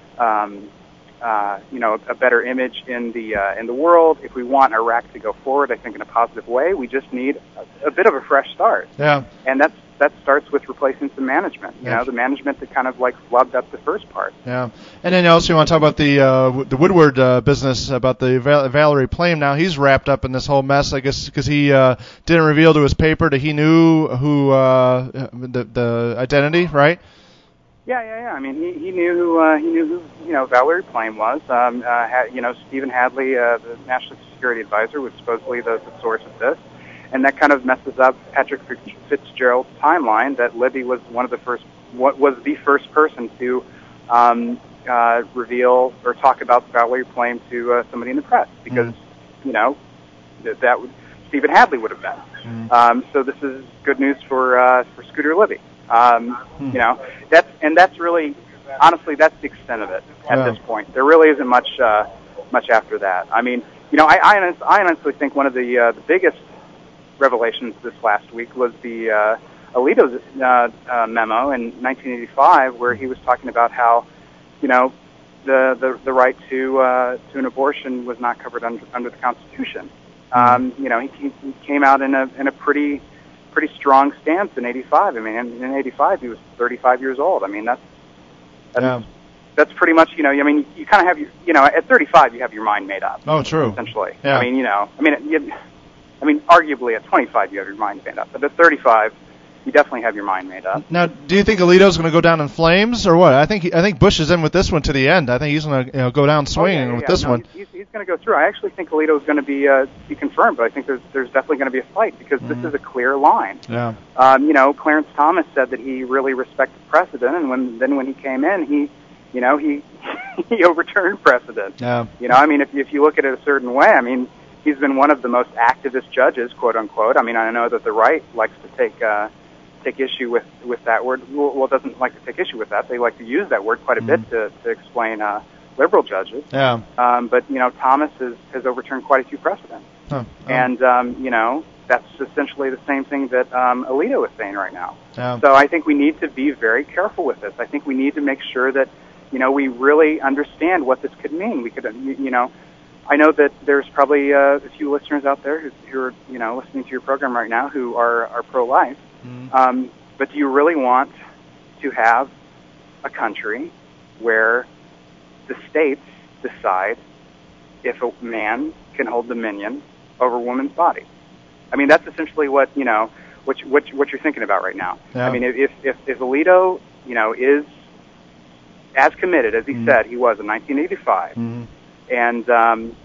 um, uh, you know, a better image in the uh, in the world, if we want Iraq to go forward, I think in a positive way, we just need a, a bit of a fresh start, Yeah. and that's that starts with replacing some management. You Yeah. know, the management that kind of like flubbed up the first part. Yeah, and then also you want to talk about the uh, w- the Woodward uh, business about the Val- Valerie Plame. Now he's wrapped up in this whole mess, I guess, because he uh, didn't reveal to his paper that he knew who uh, the the identity, right? Yeah, yeah, yeah. I mean, he he knew who uh, he knew who you know Valerie Plame was. Um, uh, ha, you know, Stephen Hadley, uh, the National Security Advisor, was supposedly the, the source of this, and that kind of messes up Patrick Fitzgerald's timeline. That Libby was one of the first, what was the first person to um, uh, reveal or talk about Valerie Plame to uh, somebody in the press, because Mm. you know that, that would Stephen Hadley would have been. Mm. Um, so this is good news for uh, for Scooter Libby. Um, Hmm. You know, that's and that's really, honestly, that's the extent of it at Yeah. this point. There really isn't much uh, much after that. I mean, you know, I I, honest, I honestly think one of the uh, the biggest revelations this last week was the uh, Alito's uh, uh, memo in nineteen eighty-five, where he was talking about how, you know, the the, the right to uh, to an abortion was not covered under under the Constitution. Um, you know, he, he came out in a in a pretty pretty strong stance in eighty-five. I mean, in, in eighty-five he was thirty-five years old. I mean, that's that's, Yeah. that's pretty much, you know, I mean, you kind of have your, you know, at thirty-five you have your mind made up. Oh, true. Essentially. Yeah. I mean, you know, I mean, you, I mean, arguably at twenty-five you have your mind made up, but at thirty-five you definitely have your mind made up. Now, do you think Alito's going to go down in flames or what? I think he, I think Bush is in with this one to the end. I think he's going to you know, go down swinging Oh, yeah, yeah, with yeah. this No, one. He's, he's going to go through. I actually think Alito is going to be uh, be confirmed, but I think there's there's definitely going to be a fight because Mhm. this is a clear line. Yeah. Um, you know, Clarence Thomas said that he really respected precedent, and when then when he came in, he, you know, he he overturned precedent. Yeah. You know, I mean, if if you look at it a certain way, I mean, he's been one of the most activist judges, quote unquote. I mean, I know that the right likes to take uh, take issue with with that word. Well, well, doesn't like to take issue with that. They like to use that word quite a bit to to explain uh, liberal judges. Yeah. Um, but you know, Thomas has has overturned quite a few precedents. Huh. Oh. And, um, you know, that's essentially the same thing that um, Alito is saying right now. Yeah. So I think we need to be very careful with this. I think we need to make sure that, you know, we really understand what this could mean. We could, you you know, I know that there's probably uh, a few listeners out there who, who are, you know, listening to your program right now who are, are pro-life. Mhm. Um, but do you really want to have a country where the states decide if a man can hold dominion over a woman's body? I mean, that's essentially what, you know, what, you, what, you, what you're thinking about right now. Yeah. I mean, if, if, if Alito, you know, is as committed as he Mhm. said he was in nineteen eighty-five, Mhm. and, um,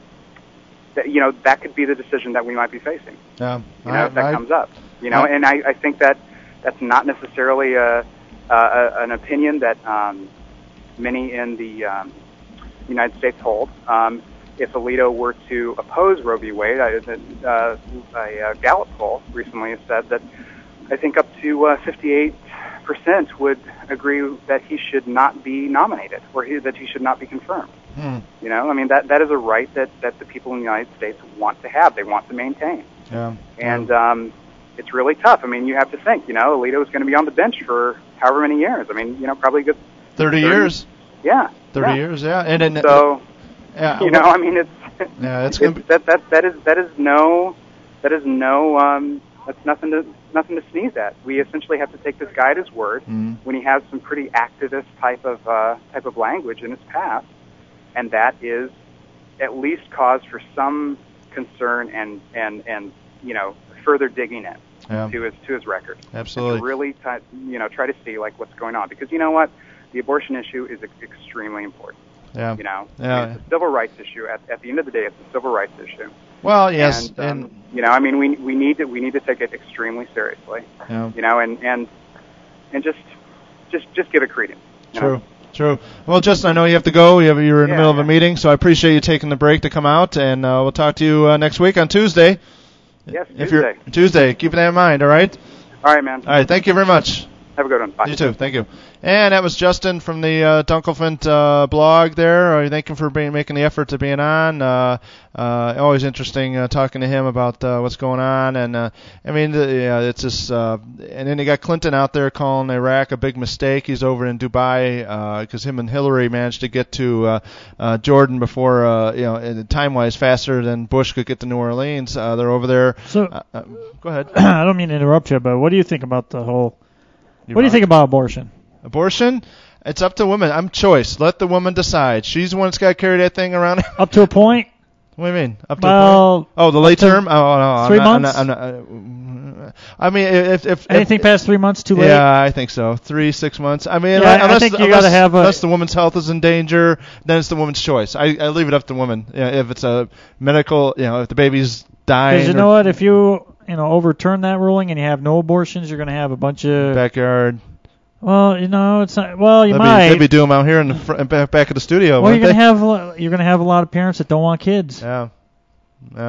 that, you know, that could be the decision that we might be facing, Yeah. you know, I- if that I- comes up. You know, I- and I, I think that that's not necessarily a, a, a an opinion that um, many in the um, United States hold. Um, if Alito were to oppose Roe v. Wade, I, uh, a uh, Gallup poll recently has said that I think up to uh, fifty-eight percent would agree that he should not be nominated or he, that he should not be confirmed. Hmm. You know, I mean, that that is a right that, that the people in the United States want to have. They want to maintain. Yeah. And um, it's really tough. I mean, you have to think, you know, Alito is going to be on the bench for however many years. I mean, you know, probably a good thirty years. Yeah. Thirty yeah. years. Yeah. And then. So, yeah. you know, I mean, it's Yeah. It's gonna it's, be. that that that is that is no that is no um that's nothing to nothing to sneeze at. We essentially have to take this guy at his word Mhm. when he has some pretty activist type of uh, type of language in his past, and that is at least cause for some concern and and and you know further digging in Yeah. to his to his record. Absolutely. And to really t- you know try to see like what's going on, because you know what, the abortion issue is ex- extremely important. Yeah. You know, Yeah. it's a civil rights issue. At, at the end of the day, it's a civil rights issue. Well, yes, and, um, and you know, I mean, we we need to we need to take it extremely seriously. yeah. You know, and and and just just just give it credence. you True. know? True. Well, Justin, I know you have to go. You have, you're in the Yeah, middle of yeah. a meeting, so I appreciate you taking the break to come out, and uh, we'll talk to you uh, next week on Tuesday. Yes, If Tuesday. you're Tuesday, keep that in mind. All right. All right, man. All right. Thank you very much. Have a good one. Bye. You too. Thank you. And that was Justin from the uh, Dunkelfint uh, blog there. Uh, thank him for being, making the effort to being on. Uh, uh, always interesting uh, talking to him about uh, what's going on. And uh, I mean, the, yeah, it's just. Uh, and then you got Clinton out there calling Iraq a big mistake. He's over in Dubai because uh, him and Hillary managed to get to uh, uh, Jordan before, uh, you know, time-wise faster than Bush could get to New Orleans. Uh, they're over there. So, Uh, uh, go ahead. I don't mean to interrupt you, but what do you think about the whole? What do you think about abortion? Abortion? It's up to women. I'm choice. Let the woman decide. She's the one that's got to carry that thing around. Up to a point? What do you mean? Up to Well, a point? Oh, the late to term? Oh, no. three I'm not, months? I'm not, I'm not, uh, I mean, if... if Anything if, past three months too late? Yeah, I think so. Three, six months. I mean, Yeah, I unless, think you unless, gotta have a- unless the woman's health is in danger, then it's the woman's choice. I, I leave it up to women. You know, if it's a medical, you know, if the baby's dying... Because you or know what? If you you know overturn that ruling and you have no abortions, you're going to have a bunch of... Backyard. Well, you know, it's not... Well, you They'd might. Be, they'd be doing them out here in the fr- back, back of the studio, Well, wouldn't you're going to they? have a lo- you're going to have a lot of parents that don't want kids. Yeah. Yeah.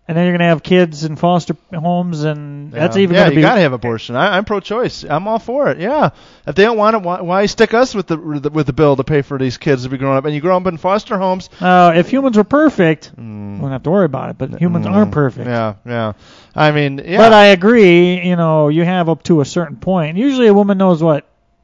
and then you're going to have kids in foster homes, and that's yeah. even yeah, going to be. you gotta have abortion. I, I'm pro-choice. I'm all for it. Yeah, if they don't want it, why, why stick us with the with the bill to pay for these kids to be growing up? And you grow up in foster homes. Uh, if humans were perfect, Mm. we wouldn't have to worry about it. But humans Mm. aren't perfect. Yeah, yeah. I mean, yeah. But I agree. You know, you have up to a certain point. Usually, a woman knows what.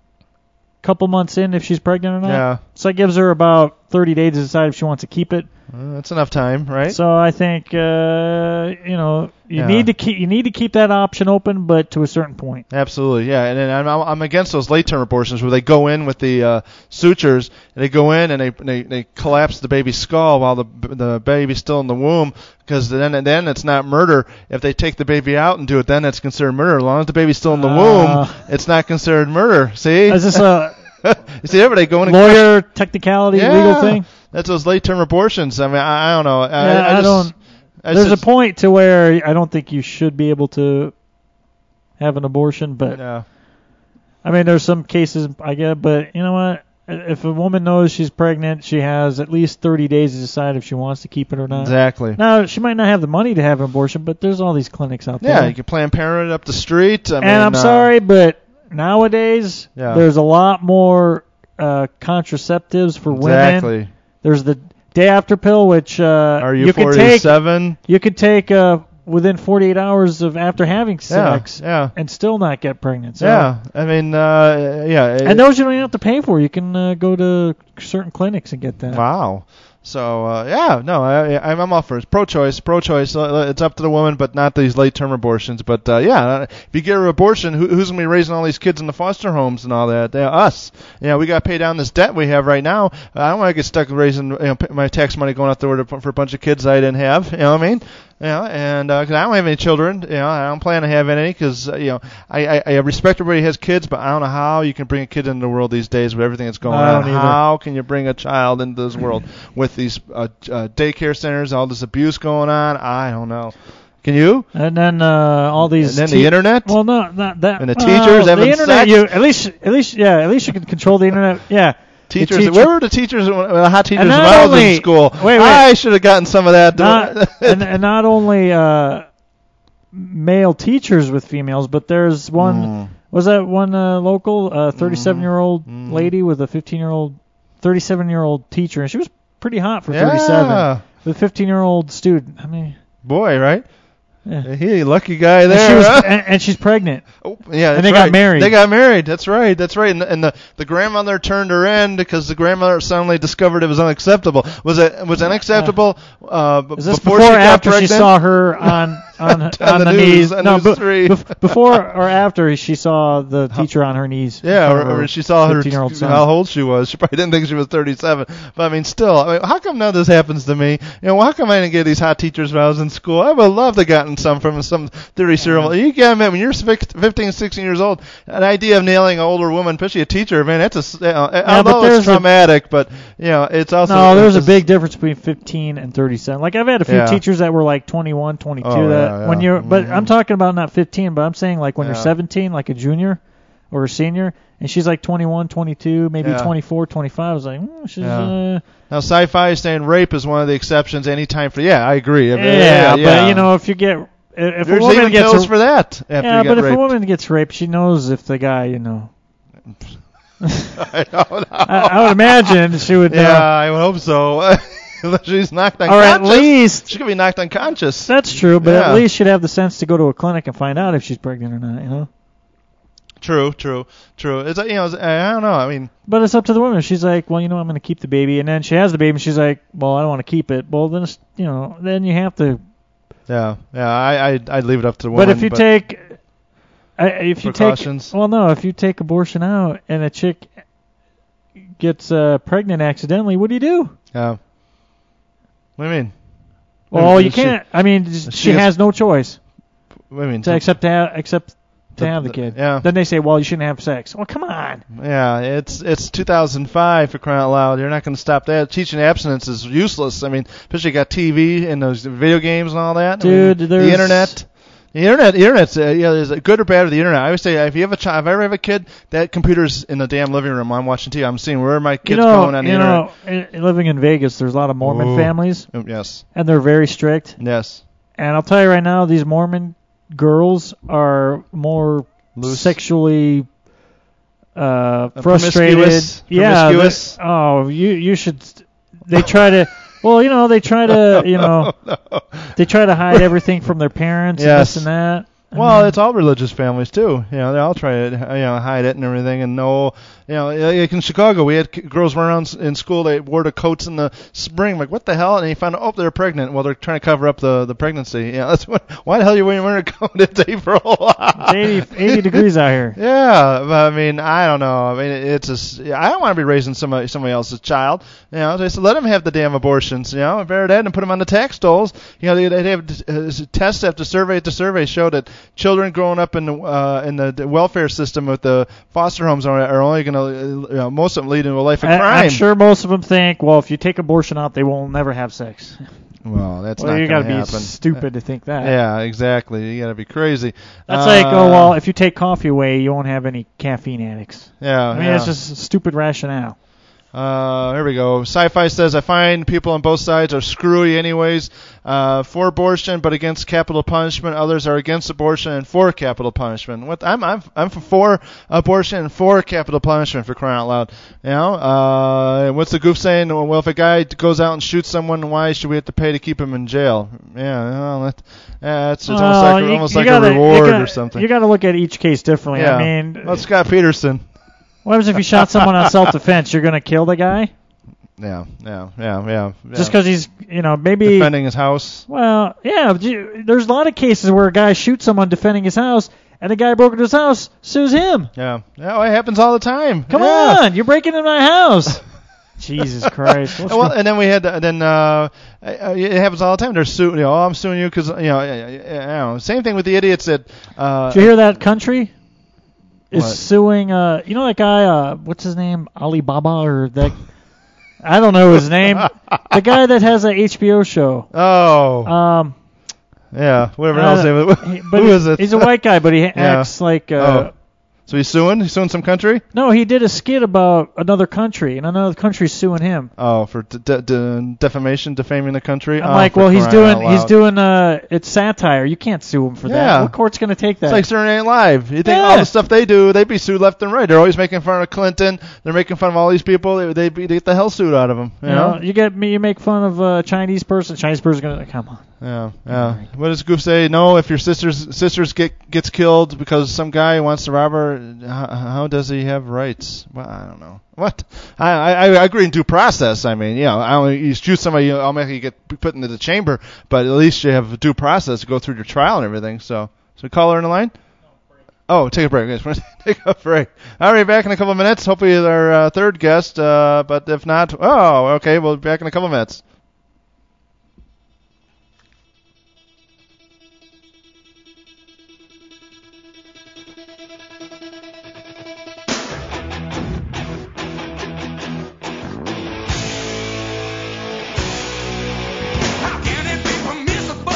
Couple months in if she's pregnant or not. Yeah. So it gives her about thirty days to decide if she wants to keep it. Uh, that's enough time, right? So I think uh, you know you Yeah. need to keep you need to keep that option open, but to a certain point. Absolutely, yeah. And then I'm I'm against those late-term abortions where they go in with the uh, sutures and they go in and they they, they collapse the baby's skull while the the baby's still in the womb, because then and then it's not murder. If they take the baby out and do it, then it's considered murder. As long as the baby's still in the Uh, womb, it's not considered murder. See? Is this a you see, everybody going lawyer technicality yeah, legal thing? That's those late-term abortions. I mean, I, I don't know. I, Yeah, I, I just, don't. I There's just, a point to where I don't think you should be able to have an abortion, but Yeah. I mean, there's some cases I get, but you know what? If a woman knows she's pregnant, she has at least thirty days to decide if she wants to keep it or not. Exactly. Now, she might not have the money to have an abortion, but there's all these clinics out Yeah, there. you can Planned Parenthood up the street. I and mean, I'm uh, sorry, but nowadays Yeah. there's a lot more uh, contraceptives for women. Exactly. There's the day after pill, which uh, Are you, you could take. forty-seven? You could take uh, within forty-eight hours of after having Yeah, sex yeah. and still not get pregnant. So. Yeah, I mean, uh, yeah. it- And those you don't even have to pay for. You can uh, go to certain clinics and get that. Wow. So uh, yeah, no, I, I'm I'm all for it. Pro-choice, pro-choice. Uh, it's up to the woman, but not these late-term abortions. But uh, yeah, if you get an abortion, who, who's gonna be raising all these kids in the foster homes and all that? Yeah, us. Yeah, we got to pay down this debt we have right now. I don't want to get stuck raising you know, my tax money going out there to, for a bunch of kids I didn't have. You know what I mean? Yeah, and uh 'cause I don't have any children, you know, I don't plan to have any, because uh, you know, I, I I respect everybody who has kids, but I don't know how you can bring a kid into the world these days with everything that's going I on. don't either. How can you bring a child into this world with these uh, uh, daycare centers, all this abuse going on? I don't know. Can you? And then uh, all these. And then te- the internet? Well, no, not that. And the well, teachers the having internet, sex? You, at least, at least, yeah, at least you can control the internet. Yeah. The Teachers, teacher- where were the teachers, uh, hot teachers And when not I was only- in school? wait, wait. I should have gotten some of that. Not, and, and not only uh, male teachers with females, but there's one. Mm. Was that one uh, local uh, thirty-seven-year-old Mm. lady with a fifteen-year-old, thirty-seven-year-old teacher, and she was pretty hot for Yeah. thirty-seven. With a fifteen-year-old student. I mean, Boy, right? yeah. He lucky guy And, there. she was, huh? and, and she's pregnant. Oh, yeah, and that's they got right. married. They got married. That's right. That's right. And, the, and the the grandmother turned her in because the grandmother suddenly discovered it was unacceptable. Was it was it unacceptable uh, b- Is this before, before, she or got after pregnant? she saw her on on, on, On the, the news, knees? on no, News bu- three. bef- before or after she saw the teacher on her knees. in Yeah, front of or, her or she saw her fifteen-year-old son. how old she was. She probably didn't think she was thirty-seven. But I mean, still, I mean, how come none of this happens to me? You know, how come I didn't get these hot teachers when I was in school? I would have loved to have gotten some from some theory serial. You get admit, when you're fifteen, sixteen years old, an idea of nailing an olher woman, especially a teacher, man, that's a s- you know, but although there's it's a- traumatic, but you know, it's also No, there's a it's- big difference between fifteen and thirty-seven. Like I've had a few Yeah. teachers that were like twenty-one, twenty-two. Oh, that yeah, yeah. when you're, but Mhm. I'm talking about not fifteen, but I'm saying like when Yeah. you're seventeen, like a junior or a senior, and she's like twenty-one, twenty-two, maybe Yeah. twenty-four, twenty-five. I was like, mm, she's. Yeah. Uh, Now, sci-fi is saying rape is one of the exceptions. Any time for yeah, I agree. I mean, yeah, yeah, but you know, if you get if there's a woman even gets pills a, for that. After yeah, you get but if raped. a woman gets raped, she knows if the guy, you know. I don't know. I, I would imagine she would. Yeah, Uh, I would hope so. She's knocked or unconscious. at least she could be knocked unconscious. that's true, but Yeah. at least she'd have the sense to go to a clinic and find out if she's pregnant or not. You know. True, true, true. It's you know, it's, I don't know. I mean, But it's up to the woman. She's like, well, you know, I'm going to keep the baby, and then she has the baby, and she's like, well, I don't want to keep it. Well, then it's, you know, then you have to. yeah, yeah. I I'd, I'd leave it up to the woman. But if you take, I if you Precautions. take, well, no, if you take abortion out and a chick gets uh, pregnant accidentally, what do you do? yeah. What do you mean? Well, you She- can't. I mean, she, she has has- no choice What do you mean? to accept to have, accept to The- have the the- kid. yeah. Then they say, well, you shouldn't have sex. Well, come on. Yeah, it's it's two thousand five for crying out loud. You're not going to stop that. Teaching abstinence is useless. I mean, especially you got T V and those video games and all that. I mean, Dude, there's- the internet. The internet, the internet's uh, yeah, is good or bad with the internet. I always say if you have a child, if I ever have a kid, that computer's in the damn living room. I'm watching T V. I'm seeing where are my kids you know, going on the you internet. know, i- living in Vegas, there's a lot of Mormon Ooh. families, Um, Yes, and they're very strict. yes. And I'll tell you right now, these Mormon girls are more Loose. sexually uh, Uh, frustrated. promiscuous? Yeah. Promiscuous? they- Oh, you you should. They try to. Well, you know, they try to. You know, no. they try to hide everything from their parents and Yes. this and that. Well, it's all religious families too. You know, they all try to you know hide it and everything. And no, you know, like in Chicago, we had k- girls run around in school. They wore the coats in the spring. Like, what the hell? And you find out, oh, they're pregnant. Well, they're trying to cover up the, the pregnancy. Yeah, that's what. Why the hell are you wearing a coat? It's April. It's eighty, eighty degrees out here. Yeah, but I mean, I don't know. I mean, it's a. s- I don't want to be raising somebody somebody else's child. You know, they said let them have the damn abortions. You know, better that and put them on the tax dolls. You know, they they have uh, tests after survey after survey show that children growing up in the uh, in the, the welfare system with the foster homes are, are only going to, you know, most of them lead into a life of I, crime. I'm sure most of them think, well, if you take abortion out, they will never have sex. Well, that's well, not you going gotta to be happen. stupid to think that. Yeah, exactly. You got to be crazy. That's uh, like, oh well, if you take coffee away, you won't have any caffeine addicts. Yeah, I mean, yeah. it's just a stupid rationale. Uh, here we go. Sci-Fi says, I find people on both sides are screwy anyways. Uh, for abortion, but against capital punishment. Others are against abortion and for capital punishment. What? I'm I'm I'm for, for abortion and for capital punishment, for crying out loud. You know. Uh, what's the goof saying? Well, if a guy goes out and shoots someone, why should we have to pay to keep him in jail? Yeah. Well, that, yeah, it's, it's almost Well, like you- almost you like gotta- a you reward gotta- or something. You got to look at each case differently. Yeah. I mean, Well, Scott Peterson. what happens if you shot someone on self-defense? You're going to kill the guy Yeah. Yeah. Yeah. Yeah. yeah. just because he's, you know, maybe. defending his house. Well, yeah, but you- there's a lot of cases where a guy shoots someone defending his house, and the guy broke into his house, sues him. Yeah. Yeah. Well, it happens all the time. Come yeah. on, you're breaking into my house. Jesus Christ. What's Well, wrong? and then we had then uh, uh, it happens all the time. They're suing. You know, oh, I'm suing you because you know, I, I, I don't know. Same thing with the idiots that. Uh, Did you hear that country is What? suing? Uh, you know that guy? Uh, what's his name? Alibaba or that? I don't know his name. The guy that has a H B O show. Oh. Um, yeah. Whatever uh, else. They, he- but who he- is it? He's a white guy, but he Yeah. acts like. Uh, Oh. So he's suing? He's suing some country? No, he did a skit about another country, and another country's suing him. Oh, for de- de- de- defamation, defaming the country. I'm oh, like, for well, he's crying doing, out he's loud. doing, uh, it's satire. You can't sue him for Yeah. that. What court's gonna take that? It's like Saturday Night Live. You think Yeah. all the stuff they do, they'd be sued left and right. They're always making fun of Clinton. They're making fun of all these people. They they, they get the hell sued out of them. You, you know? know, you get me, you make fun of a Chinese person. Chinese person's gonna come on. Yeah, yeah. What does Goof say? No, if your sister's sisters get gets killed because some guy wants to rob her, how, how does he have rights? Well, I don't know. What? I, I I agree in due process. I mean, you know, I don't, you shoot somebody, I'll make you get put into the chamber, but at least you have a due process to go through your trial and everything. So, so call her in the line. Oh, take a break. Yes, we're gonna take a break. All right, back in a couple of minutes. Hopefully, our uh, third guest. Uh, but if not, oh, okay, we'll be back in a couple of minutes. How can it be permissible?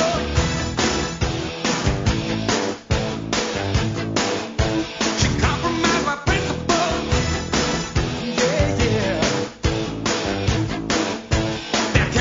She compromised my principles. Yeah, yeah. There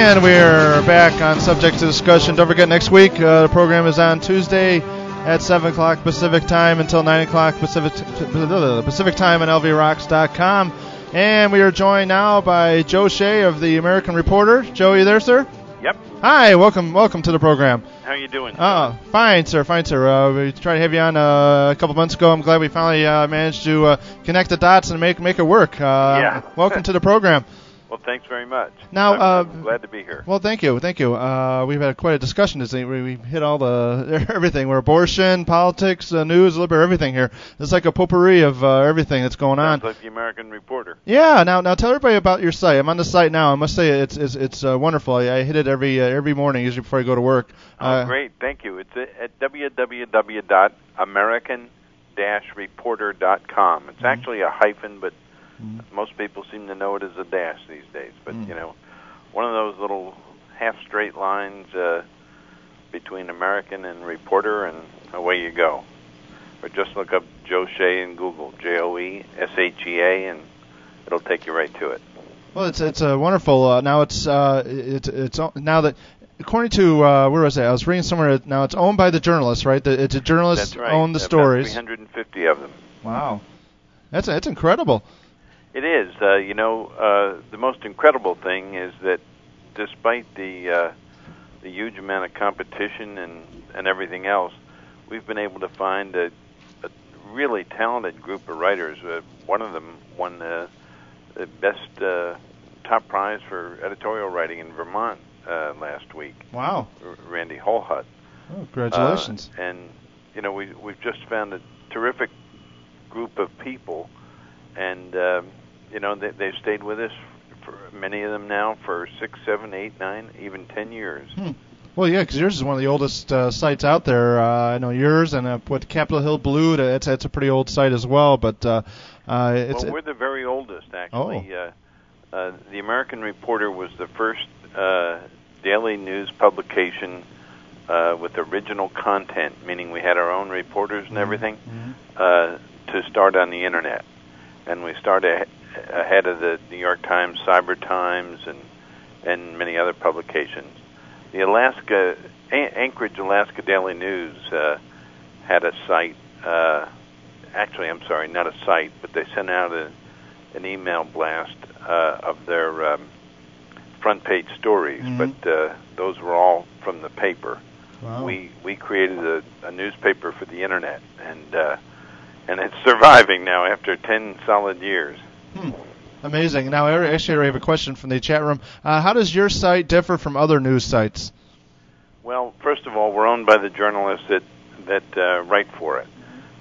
And we're back on Subject to Discussion. Don't forget, next week, uh, the program is on Tuesday at seven o'clock Pacific Time until nine o'clock Pacific Pacific Time on L V rocks dot com. And we are joined now by Joe Shea of the American Reporter. Joe, you there, sir? Yep. Hi, welcome welcome to the program. How are you doing? Uh, fine, sir, fine, sir. Uh, we tried to have you on uh, a couple months ago. I'm glad we finally uh, managed to uh, connect the dots and make make it work. Uh, yeah. Welcome to the program. Well, thanks very much. Now, I'm, uh, I'm glad to be here. Well, thank you, thank you. Uh, we've had quite a discussion. We we hit all the everything. We're abortion, politics, uh, news, liberty, everything here. It's like a potpourri of uh, everything that's going on. Sounds like the American Reporter. Yeah. Now, now tell everybody about your site. I'm on the site now. I must say it's it's it's uh, wonderful. I, I hit it every uh, every morning, usually before I go to work. Oh, uh, great. Thank you. It's at w w w dot american dash reporter dot com. It's mm-hmm. actually a hyphen, but mm-hmm. most people seem to know it as a dash these days. But, mm-hmm. you know, one of those little half-straight lines uh, between American and Reporter, and away you go. Or just look up Joe Shea in Google, J O E S H E A, and it'll take you right to it. Well, it's it's a wonderful. Uh, now it's uh, it's it's now that according to uh, where was I? I was reading somewhere. Now it's owned by the journalists, right? The, it's a journalist That's right. own the About stories. three hundred fifty of them. Wow, that's that's incredible. It is. Uh, you know, uh, the most incredible thing is that despite the uh, the huge amount of competition and, and everything else, we've been able to find a, a really talented group of writers. Uh, one of them won the, the best uh, top prize for editorial writing in Vermont uh, last week. Wow. R- Randy Holhut. Oh, congratulations. Uh, and, you know, we, we've just found a terrific group of people, and... Um, You know, they, they've stayed with us, for many of them now, for six, seven, eight, nine, even ten years. Hmm. Well, yeah, because yours is one of the oldest uh, sites out there. Uh, I know yours, and uh, what Capitol Hill Blue, that's, that's a pretty old site as well. But uh, uh, it's well, we're the very oldest, actually. Oh. Uh, uh, the American Reporter was the first uh, daily news publication uh, with original content, meaning we had our own reporters and everything, mm-hmm. uh, to start on the Internet. And we started ahead of the New York Times, Cyber Times, and and many other publications. The Alaska An- Anchorage, Alaska Daily News uh, had a site. Uh, actually, I'm sorry, not a site, but they sent out a, an email blast uh, of their um, front page stories. Mm-hmm. But uh, those were all from the paper. Wow. We we created a, a newspaper for the Internet, and uh, and it's surviving now after ten solid years. Hmm. Amazing. Now, actually, I have a question from the chat room. Uh, how does your site differ from other news sites? Well, first of all, we're owned by the journalists that that uh, write for it,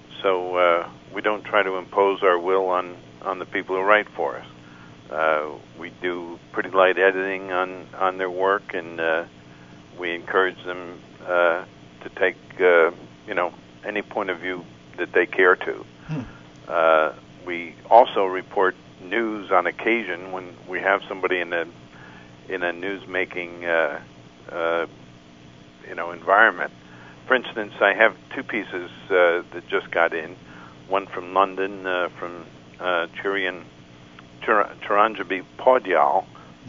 so uh, we don't try to impose our will on, on the people who write for us. Uh, we do pretty light editing on, on their work, and uh, we encourage them uh, to take uh, you know any point of view that they care to. Hmm. Uh, We also report news on occasion when we have somebody in a in a news-making uh, uh, you know environment. For instance, I have two pieces uh, that just got in. One from London, uh, from uh, Chirian Chir- Chiranjeev Paudyal,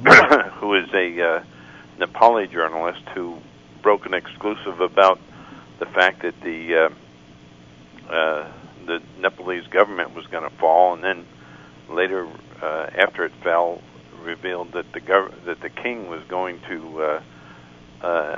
who is a uh, Nepali journalist who broke an exclusive about the fact that the uh, uh, the Nepalese government was going to fall, and then later, uh, after it fell, revealed that the gov- that the king was going to uh, uh,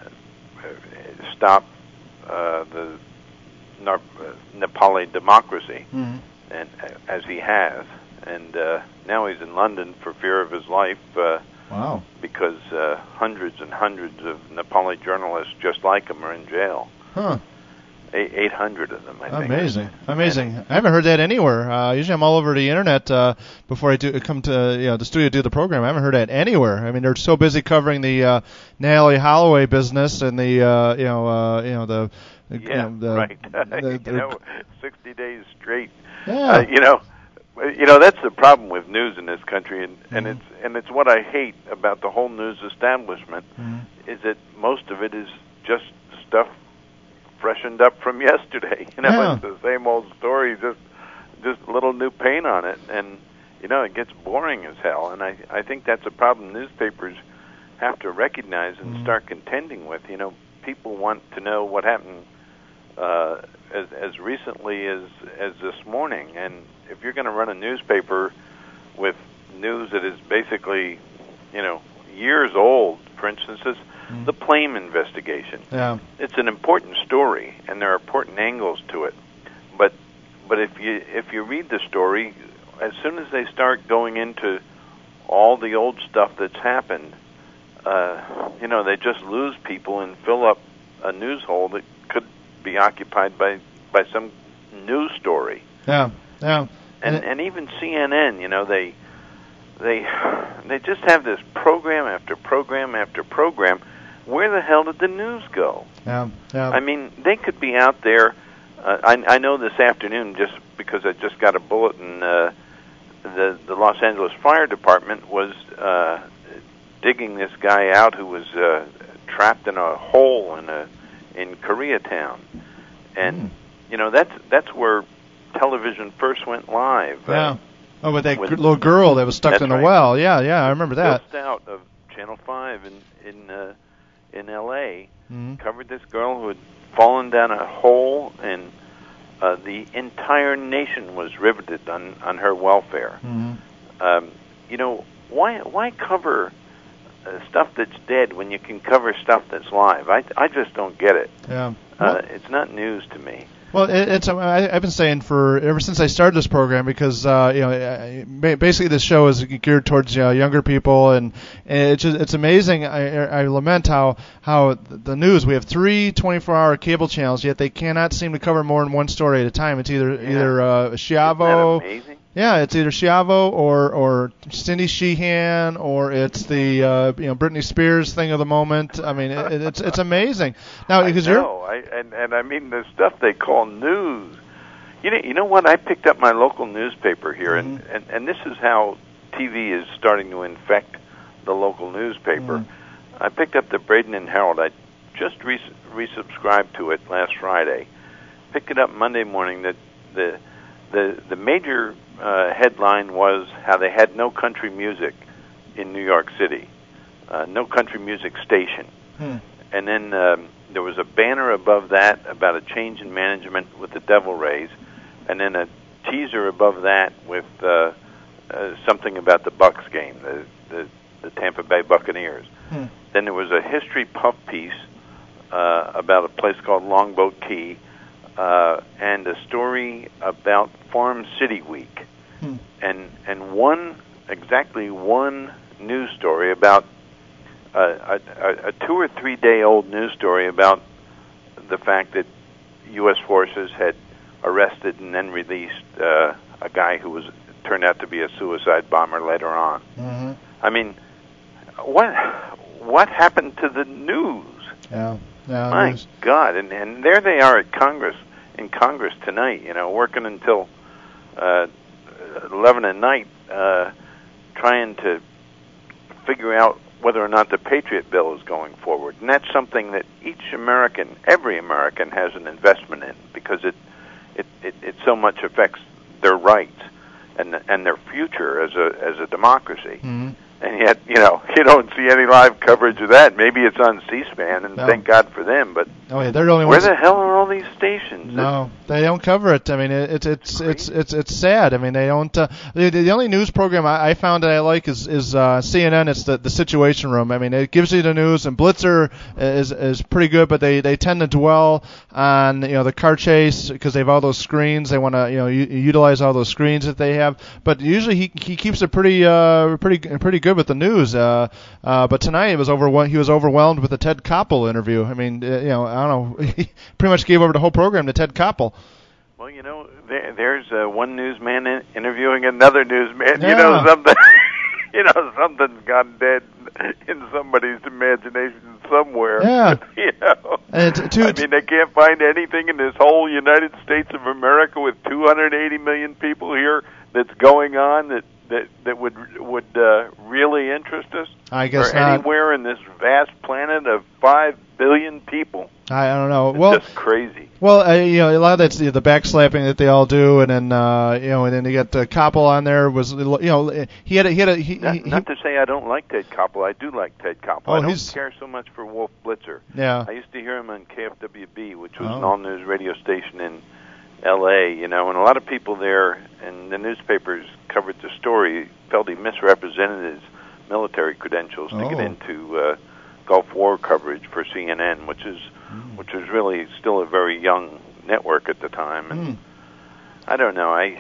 stop uh, the Nar- uh, Nepali democracy, mm-hmm. and uh, as he has, and uh, now he's in London for fear of his life. Uh, wow! Because uh, hundreds and hundreds of Nepali journalists just like him are in jail. Huh. eight hundred of them, I think. Amazing, amazing. I haven't heard that anywhere. Uh, usually, I'm all over the internet uh, before I do come to you know the studio to do the program. I haven't heard that anywhere. I mean, they're so busy covering the uh, Natalie Holloway business and the uh, you know uh, you know the yeah you know, the, right the, the, you know sixty days straight. Yeah. Uh, you know, you know that's the problem with news in this country, and, mm-hmm. and it's and it's what I hate about the whole news establishment mm-hmm. is that most of it is just stuff freshened up from yesterday. You know, yeah. it's the same old story, just just a little new paint on it, and you know it gets boring as hell. And I I think that's a problem. Newspapers have to recognize and Mm-hmm. start contending with. You know, people want to know what happened uh, as as recently as as this morning, and if you're going to run a newspaper with news that is basically, you know, years old, for instance, is Mm. the Plame investigation. Yeah. It's an important story, and there are important angles to it. But but if you if you read the story, as soon as they start going into all the old stuff that's happened, uh, you know, they just lose people and fill up a news hole that could be occupied by by some news story. Yeah. Yeah. And and even C N N, you know, they they they just have this program after program after program. Where the hell did the news go? Yeah. Yeah. I mean, they could be out there. Uh, I, I know this afternoon, just because I just got a bulletin, uh, the the Los Angeles Fire Department was uh, digging this guy out who was uh, trapped in a hole in a in Koreatown, and Mm. you know that's that's where television first went live. Yeah. Uh, Oh, with that with- gr- little girl that was stuck That's in a right. well. Yeah. Yeah. I remember that. Just out of Channel Five in in uh, in L A Mm-hmm. covered this girl who had fallen down a hole, and uh, the entire nation was riveted on, on her welfare. Mm-hmm. Um, you know, why why cover uh, stuff that's dead when you can cover stuff that's live? I, I just don't get it. Yeah. Uh, it's not news to me. Well, it, it's uh, I, I've been saying for ever since I started this program, because uh, you know uh, ba- basically this show is geared towards uh, younger people, and, and it's just, it's amazing. I, I lament how how the news, we have three twenty-four hour cable channels, yet they cannot seem to cover more than one story at a time. It's either Yeah. either uh, Schiavo. Isn't that amazing? Yeah, it's either Schiavo or or Cindy Sheehan, or it's the uh, you know Britney Spears thing of the moment. I mean, it, it's it's amazing. Now, because I you're know, I, and and I mean the stuff they call news. You know, you know what? I picked up my local newspaper here, and, Mm-hmm. and, and this is how T V is starting to infect the local newspaper. Mm-hmm. I picked up the Braden and Herald. I just res- resubscribed to it last Friday. Picked it up Monday morning. That the the the major uh, headline was how they had no country music in New York City, uh, no country music station. Hmm. And then um, there was a banner above that about a change in management with the Devil Rays, and then a teaser above that with uh, uh, something about the Bucks game, the, the, the Tampa Bay Buccaneers. Hmm. Then there was a history puff piece uh, about a place called Longboat Key, uh, and a story about Farm City Week, Hmm. and and one exactly one news story about uh, a, a, a two or three day old news story about the fact that U S forces had arrested and then released uh, a guy who was turned out to be a suicide bomber later on. Mm-hmm. I mean, what what happened to the news? Yeah. Yeah. My there's- God! And and there they are at Congress in Congress tonight. You know, working until uh, eleven at night, uh, trying to figure out whether or not the Patriot Bill is going forward. And that's something that each American, every American, has an investment in, because it it, it, it so much affects their rights and and their future as a as a democracy. Mm-hmm. And yet, you know, you don't see any live coverage of that. Maybe it's on C-SPAN, and No. thank God for them. But Oh yeah, they're the only where ones. the hell are all these stations? No, they don't cover it. I mean, it, it's it's it's it's it's sad. I mean, they don't. Uh, the, the only news program I, I found that I like is is uh, C N N. It's the the Situation Room. I mean, it gives you the news, and Blitzer is is pretty good, but they, they tend to dwell on you know the car chase because they have all those screens. They want to you know u- utilize all those screens that they have. But usually he he keeps it pretty uh pretty pretty good with the news. Uh, uh but tonight it was over. He was overwhelmed with the Ted Koppel interview. I mean, uh, you know, I don't know. He pretty much gave over the whole program to Ted Koppel. Well, you know, there, there's uh, one newsman in, interviewing another newsman. Yeah. You know, something. You know, something's gone dead in somebody's imagination somewhere. Yeah. You know. And it's too, I mean, they can't find anything in this whole United States of America with two hundred eighty million people here that's going on that that that would would uh, really interest us. I guess or not. anywhere in this vast planet of five billion people. I, I don't know. It's Well, just crazy. Well, uh, you know, a lot of that's the, the backslapping that they all do, and then uh, you know, and then you got uh, Koppel on there. Was you know, he had a, he had a he, Not, he, not to say I don't like Ted Koppel. I do like Ted Koppel. Oh, I don't he's- care so much for Wolf Blitzer. Yeah. I used to hear him on K F W B, which was Oh. an all-news radio station in L A, you know, and a lot of people there, and the newspapers covered the story, felt he misrepresented his military credentials to get Oh. into uh, Gulf War coverage for C N N, which is Mm. which was really still a very young network at the time. And Mm. I don't know, I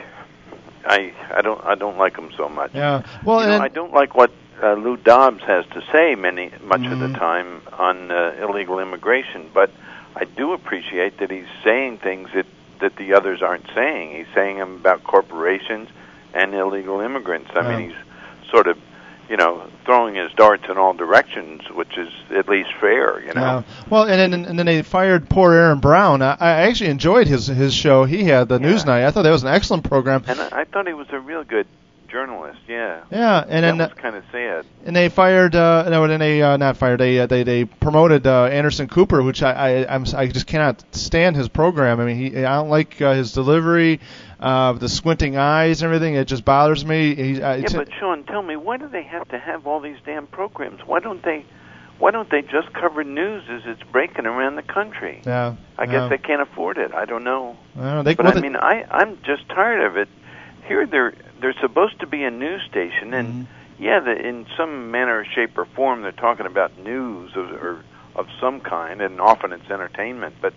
I I don't I don't like him so much. Yeah. Well, You know, and I don't like what uh, Lou Dobbs has to say many much of Mhm. the time on uh, illegal immigration, but I do appreciate that he's saying things that, that the others aren't saying. He's saying them about corporations and illegal immigrants. I Yeah. mean, he's sort of, you know, throwing his darts in all directions, which is at least fair, you know. Yeah. Well, and then and then they fired poor Aaron Brown. I, I actually enjoyed his his show. He had the News Night. I thought that was an excellent program. And I, I thought he was a real good journalist. Yeah. Yeah, and then that was kind of sad. and they fired uh no, then they uh, not fired. They uh, they they promoted uh, Anderson Cooper, which I I I'm, I just cannot stand his program. I mean, he I don't like uh, his delivery, uh, the squinting eyes and everything. It just bothers me. He, uh, Yeah, it's, but Sean, tell me, why do they have to have all these damn programs? Why don't they, why don't they just cover news as it's breaking around the country? yeah, I guess yeah. they can't afford it. I don't know. I don't know. They, But well, I they- mean, I I'm just tired of it. Here they're they're supposed to be a news station, and Mhm. yeah, the, in some manner, shape, or form, they're talking about news of, or of some kind, and often it's entertainment. But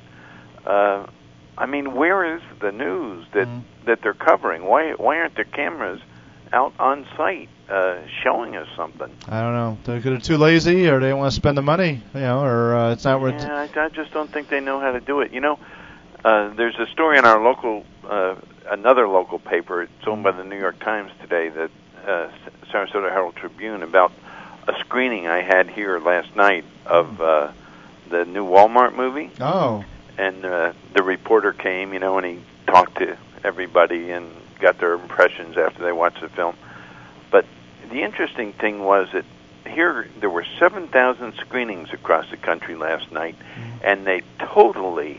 uh, I mean, where is the news that Mhm. that they're covering? Why why aren't there cameras out on site uh, showing us something? I don't know. They're either too lazy or they don't want to spend the money, you know, or uh, it's not worth. Yeah, I, I just don't think they know how to do it. You know, uh, there's a story in our local, uh, another local paper. It's owned by the New York Times today, the uh, Sarasota Herald Tribune, about a screening I had here last night of uh, the new Walmart movie. Oh. And uh, the reporter came, you know, and he talked to everybody and got their impressions after they watched the film. But the interesting thing was that here there were seven thousand screenings across the country last night, and they totally,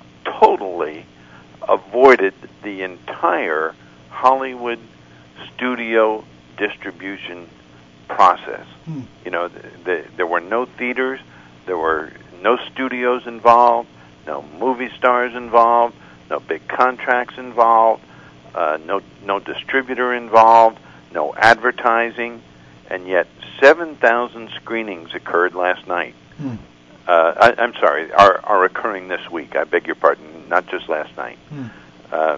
totally avoided the entire Hollywood studio distribution process. Hmm. You know, the, the, there were no theaters, there were no studios involved, no movie stars involved, no big contracts involved, uh, no no distributor involved, no advertising, and yet seven thousand screenings occurred last night. Hmm. Uh, I, I'm sorry, are are occurring this week. I beg your pardon, not just last night. Hmm. Uh,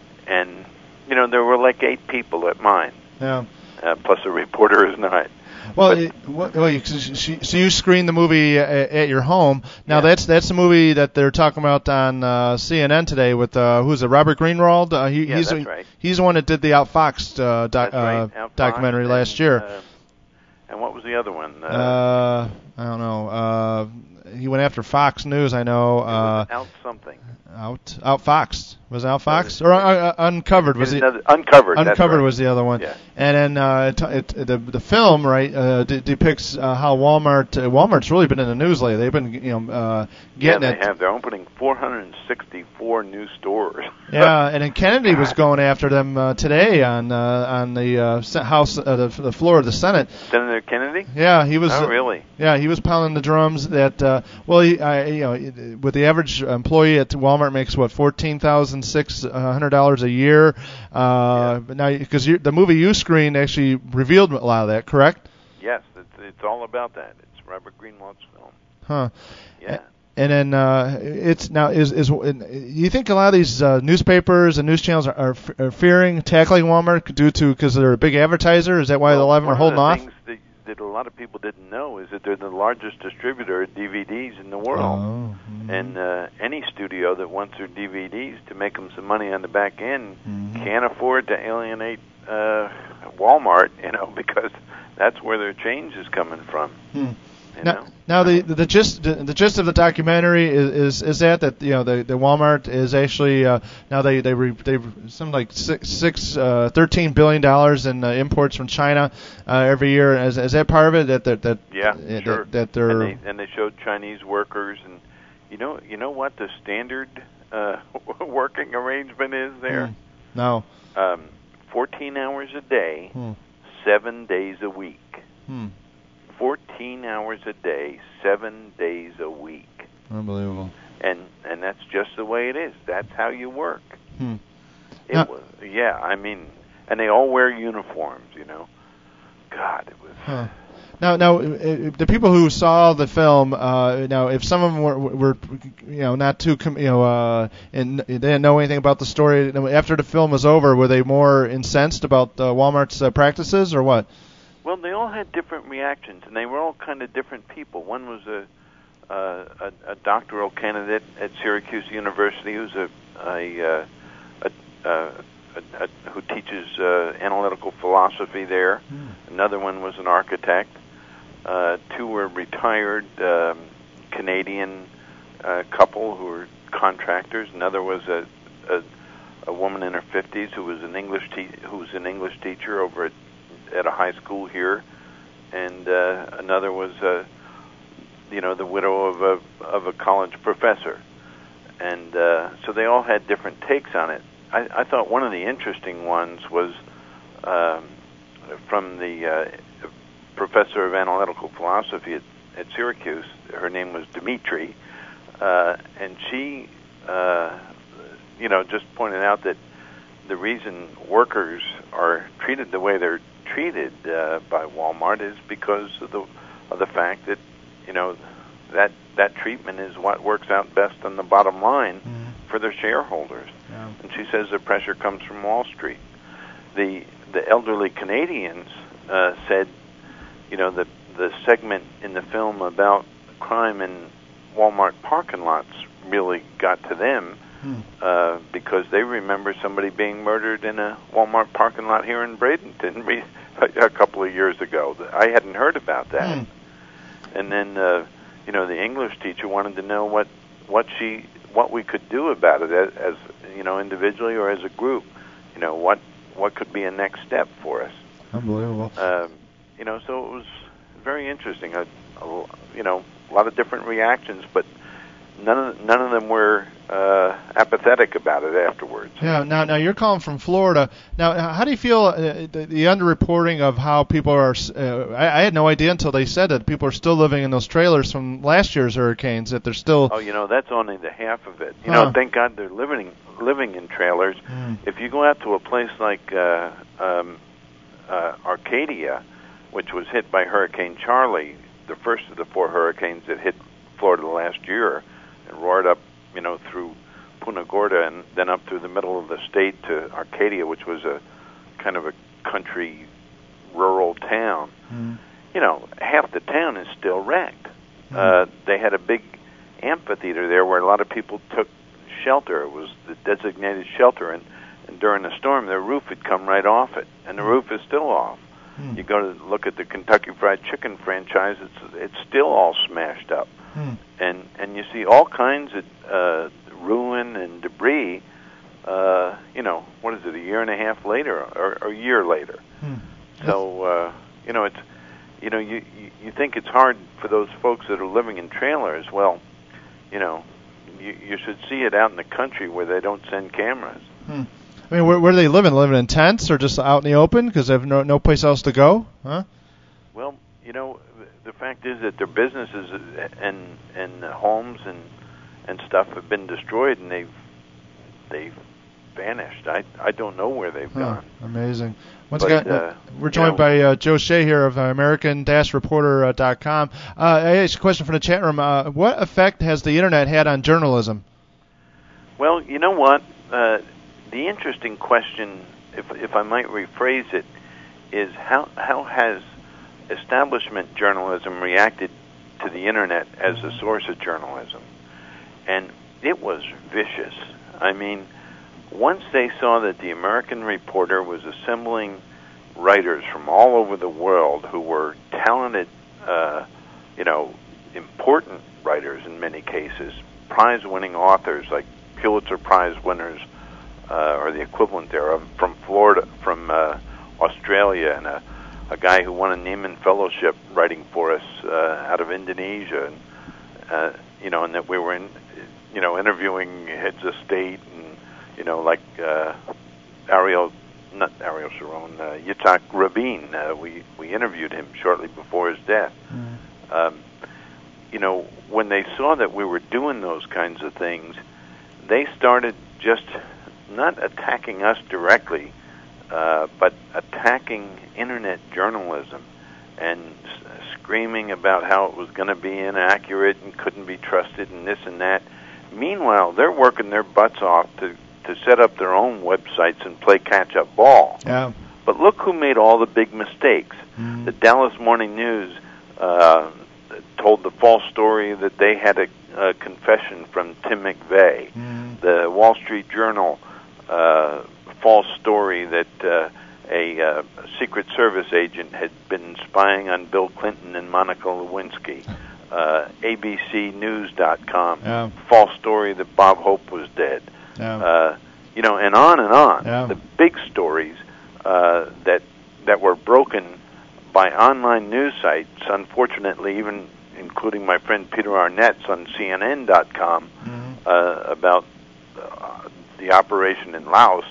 and you know, there were like eight people at mine, Yeah. uh, plus a reporter is not. Well, But- it, what, well you, so you screened the movie at, at your home. Now that's that's the movie that they're talking about on uh, C N N today with uh, who's it? Robert Greenwald. Uh, he, Yeah, he's that's the, right. He's the one that did the Outfoxed uh, doc, That's right, uh, Outfox documentary and, last year. Uh, and what was the other one? Uh, Uh, I don't know. Uh, he went after Fox News. I know. Uh, out something. out Outfoxed was it Outfoxed or uh, uh, Uncovered was it? Another, uncovered. that's Uncovered right. was the other one. Yeah. And then uh, it, it, the the film right uh, de- depicts uh, how Walmart uh, Walmart's really been in the news lately. They've been you know uh, getting yeah, it. they have. They're opening four hundred sixty-four new stores. Yeah, and then Kennedy was going after them uh, today on uh, on the uh, se- House uh, the, the floor of the Senate. Senator Kennedy? Yeah, he was. Oh, uh, really? Yeah, he was pounding the drums that uh, well, he, I, you know, with the average employee at Walmart makes what fourteen thousand six hundred dollars a year. Uh, Yeah. But now because the movie you screened actually revealed a lot of that, correct? Yes, it's, it's all about that. It's Robert Greenwald's film. Huh. Yeah. And then uh, it's now is is you think a lot of these uh, newspapers and news channels are, are, f- are fearing tackling Walmart due to because they're a big advertiser? Is that why Well, a lot of them are one holding of off? the things that, that a lot of people didn't know is that they're the largest distributor of D V Ds in the world. Oh, mhm. And uh, any studio that wants their D V Ds to make them some money on the back end Mhm. can't afford to alienate uh, Walmart, you know, because that's where their change is coming from. Hmm. You now, know? now the the gist the, the gist of the documentary is, is is that that you know the the Walmart is actually uh, now they they re, they some like six six uh, thirteen billion dollars in uh, imports from China uh, every year. Is, is that part of it? That that that Yeah, uh, sure. that, that they're and they, and they showed Chinese workers, and you know you know what the standard uh, working arrangement is there? Hmm. No. Um, fourteen hours a day, Hmm. seven days a week. Hmm. fourteen hours a day, seven days a week. Unbelievable. And and that's just the way it is. That's how you work. Hmm. It Now- was, yeah, I mean, and they all wear uniforms, you know. God, it was. Huh. Now, now, uh, uh, the people who saw the film, uh, now, if some of them were, were, you know, not too, com- you know, uh, and they didn't know anything about the story, after the film was over, were they more incensed about uh, Walmart's uh, practices, or what? Well, they all had different reactions, and they were all kind of different people. One was a uh, a, a doctoral candidate at Syracuse University who's a a, uh, a, a, a, a who teaches uh, analytical philosophy there. Mm. Another one was an architect. Uh, two were retired um, Canadian uh, couple who were contractors. Another was a, a a woman in her fifties who was an English te- who was an English teacher over at at a high school here, and uh, another was, uh, you know, the widow of a of a college professor, and uh, so they all had different takes on it. I, I thought one of the interesting ones was um, from the uh, professor of analytical philosophy at, at Syracuse. Her name was Dimitri, uh, and she, uh, you know, just pointed out that the reason workers are treated the way they're treated uh, by Walmart is because of the of the fact that you know that that treatment is what works out best on the bottom line mm. for their shareholders. Yeah. And she says the pressure comes from Wall Street. The the elderly Canadians uh, said, you know, the the segment in the film about crime in Walmart parking lots really got to them. Hmm. Uh, because they remember somebody being murdered in a Walmart parking lot here in Bradenton re- a, a couple of years ago. I hadn't heard about that. Hmm. And then, uh, you know, the English teacher wanted to know what what she what we could do about it as, as you know, individually or as a group. You know, what what could be a next step for us. Unbelievable. Um, you know, so it was very interesting. A, a, you know, a lot of different reactions, but none of none of them were uh, apathetic about it afterwards. Yeah. Now, now you're calling from Florida. Now, how do you feel uh, the, the underreporting of how people are? Uh, I, I had no idea until they said that people are still living in those trailers from last year's hurricanes. That they're still. Oh, you know, that's only the half of it. You huh. know, thank God they're living living in trailers. Mm. If you go out to a place like uh, um, uh, Arcadia, which was hit by Hurricane Charlie, the first of the four hurricanes that hit Florida last year, and roared up, you know, through Punta Gorda and then up through the middle of the state to Arcadia, which was a kind of a country, rural town. Mm. You know, half the town is still wrecked. Mm. Uh, they had a big amphitheater there where a lot of people took shelter. It was the designated shelter, and, and during the storm, their roof had come right off it, and the roof is still off. Mm. You go to look at the Kentucky Fried Chicken franchise; it's it's still all smashed up. Hmm. And and you see all kinds of uh, ruin and debris. Uh, you know, what is it? A year and a half later, or, or a year later. Hmm. So uh, you know, it's you know, you, you you think it's hard for those folks that are living in trailers. Well, you know, you you should see it out in the country where they don't send cameras. Hmm. I mean, where where do they living? Living in tents or just out in the open because they have no no place else to go? Huh? Well, you know. The fact is that their businesses and and homes and and stuff have been destroyed, and they've they've vanished. I I don't know where they've oh, gone. Amazing. Once but, again, uh, we're joined know, by uh, Joe Shea here of uh, American Reporter dot com. Uh, I asked a question from the chat room. Uh, what effect has the internet had on journalism? Well, you know what? Uh, the interesting question, if if I might rephrase it, is how how has establishment journalism reacted to the internet as a source of journalism? And it was vicious. I mean, once they saw that the American Reporter was assembling writers from all over the world who were talented, uh, you know, important writers in many cases, prize-winning authors like Pulitzer Prize winners, uh, or the equivalent thereof, from Florida, from uh, Australia, and a, a guy who won a Nieman Fellowship writing for us uh, out of Indonesia, and uh, you know, and that we were in, you know, interviewing heads of state, and you know, like uh, Ariel, not Ariel Sharon, uh, Yitzhak Rabin. Uh, we we interviewed him shortly before his death. Mm. Um, you know, when they saw that we were doing those kinds of things, they started just not attacking us directly, uh, but attacking internet journalism and s- screaming about how it was going to be inaccurate and couldn't be trusted and this and that. Meanwhile, they're working their butts off to, to set up their own websites and play catch-up ball. Yeah. But look who made all the big mistakes. Mm. The Dallas Morning News uh, told the false story that they had a, a confession from Tim McVeigh. Mm. The Wall Street Journal, uh, false story that uh, a uh, Secret Service agent had been spying on Bill Clinton and Monica Lewinsky. Uh, A B C News dot com, yeah. false story that Bob Hope was dead. Yeah. Uh, you know, and on and on. Yeah. The big stories uh, that that were broken by online news sites, unfortunately, even including my friend Peter Arnett's on C N N dot com, mm-hmm. uh, about uh, the operation in Laos.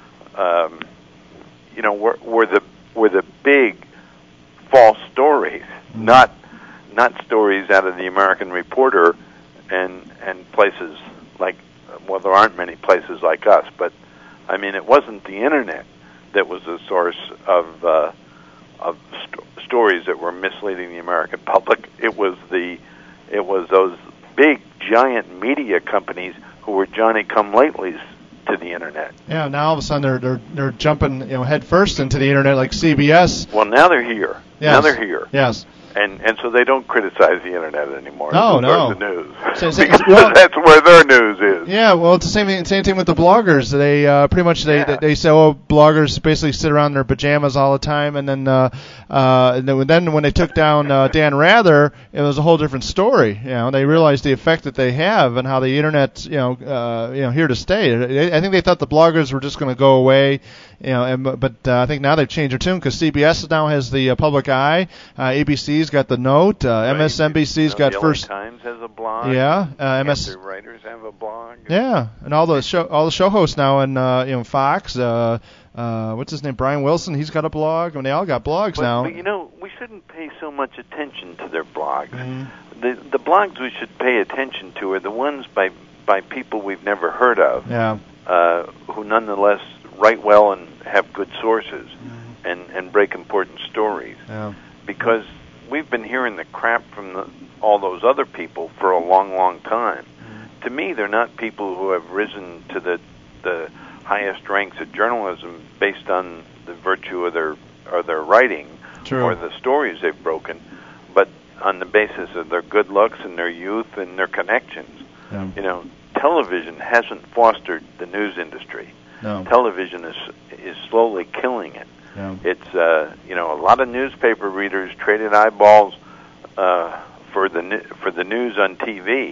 Um, you know, were, were the were the big false stories, mm-hmm. not. not stories out of the American Reporter and and places like, well, there aren't many places like us, but I mean, it wasn't the internet that was the source of uh, of st- stories that were misleading the American public. It was the it was those big giant media companies who were Johnny-come-latelys to the internet. Yeah, now all of a sudden they're they're they're jumping, you know, head first into the internet, like C B S. Well, now they're here. Yes. Now they're here. Yes. And and so they don't criticize the internet anymore. No, no. The news. So, so, because well, that's where their news is. Yeah, well, it's the same thing. Same thing with the bloggers. They uh, pretty much they, yeah. they they say, oh, bloggers basically sit around in their pajamas all the time, and then uh, uh, and then, then when they took down uh, Dan Rather, it was a whole different story. You know, they realized the effect that they have and how the internet's you know uh, you know here to stay. I think they thought the bloggers were just going to go away. You know, and, but uh, I think now they've changed their tune because C B S now has the uh, Public Eye, uh, A B C's got the Note, uh, right. M S N B C's you know, got the First. L A Times has a blog. Yeah, uh, M S. The writers have a blog. Yeah, and all the show all the show hosts now in uh, you know Fox. Uh, uh, what's his name? Brian Wilson. He's got a blog. I mean, they all got blogs but, now. But you know, we shouldn't pay so much attention to their blogs. Mm-hmm. The the blogs we should pay attention to are the ones by by people we've never heard of. Yeah. Uh, who nonetheless write well and have good sources, mm-hmm. and, and break important stories. Yeah. Because we've been hearing the crap from the, all those other people for a long, long time. Mm-hmm. To me, they're not people who have risen to the the highest ranks of journalism based on the virtue of their or their writing True. Or the stories they've broken, but on the basis of their good looks and their youth and their connections. Yeah. You know, television hasn't fostered the news industry. No. Television is is slowly killing it. Yeah. It's uh, you know, a lot of newspaper readers traded eyeballs uh, for the for the news on T V.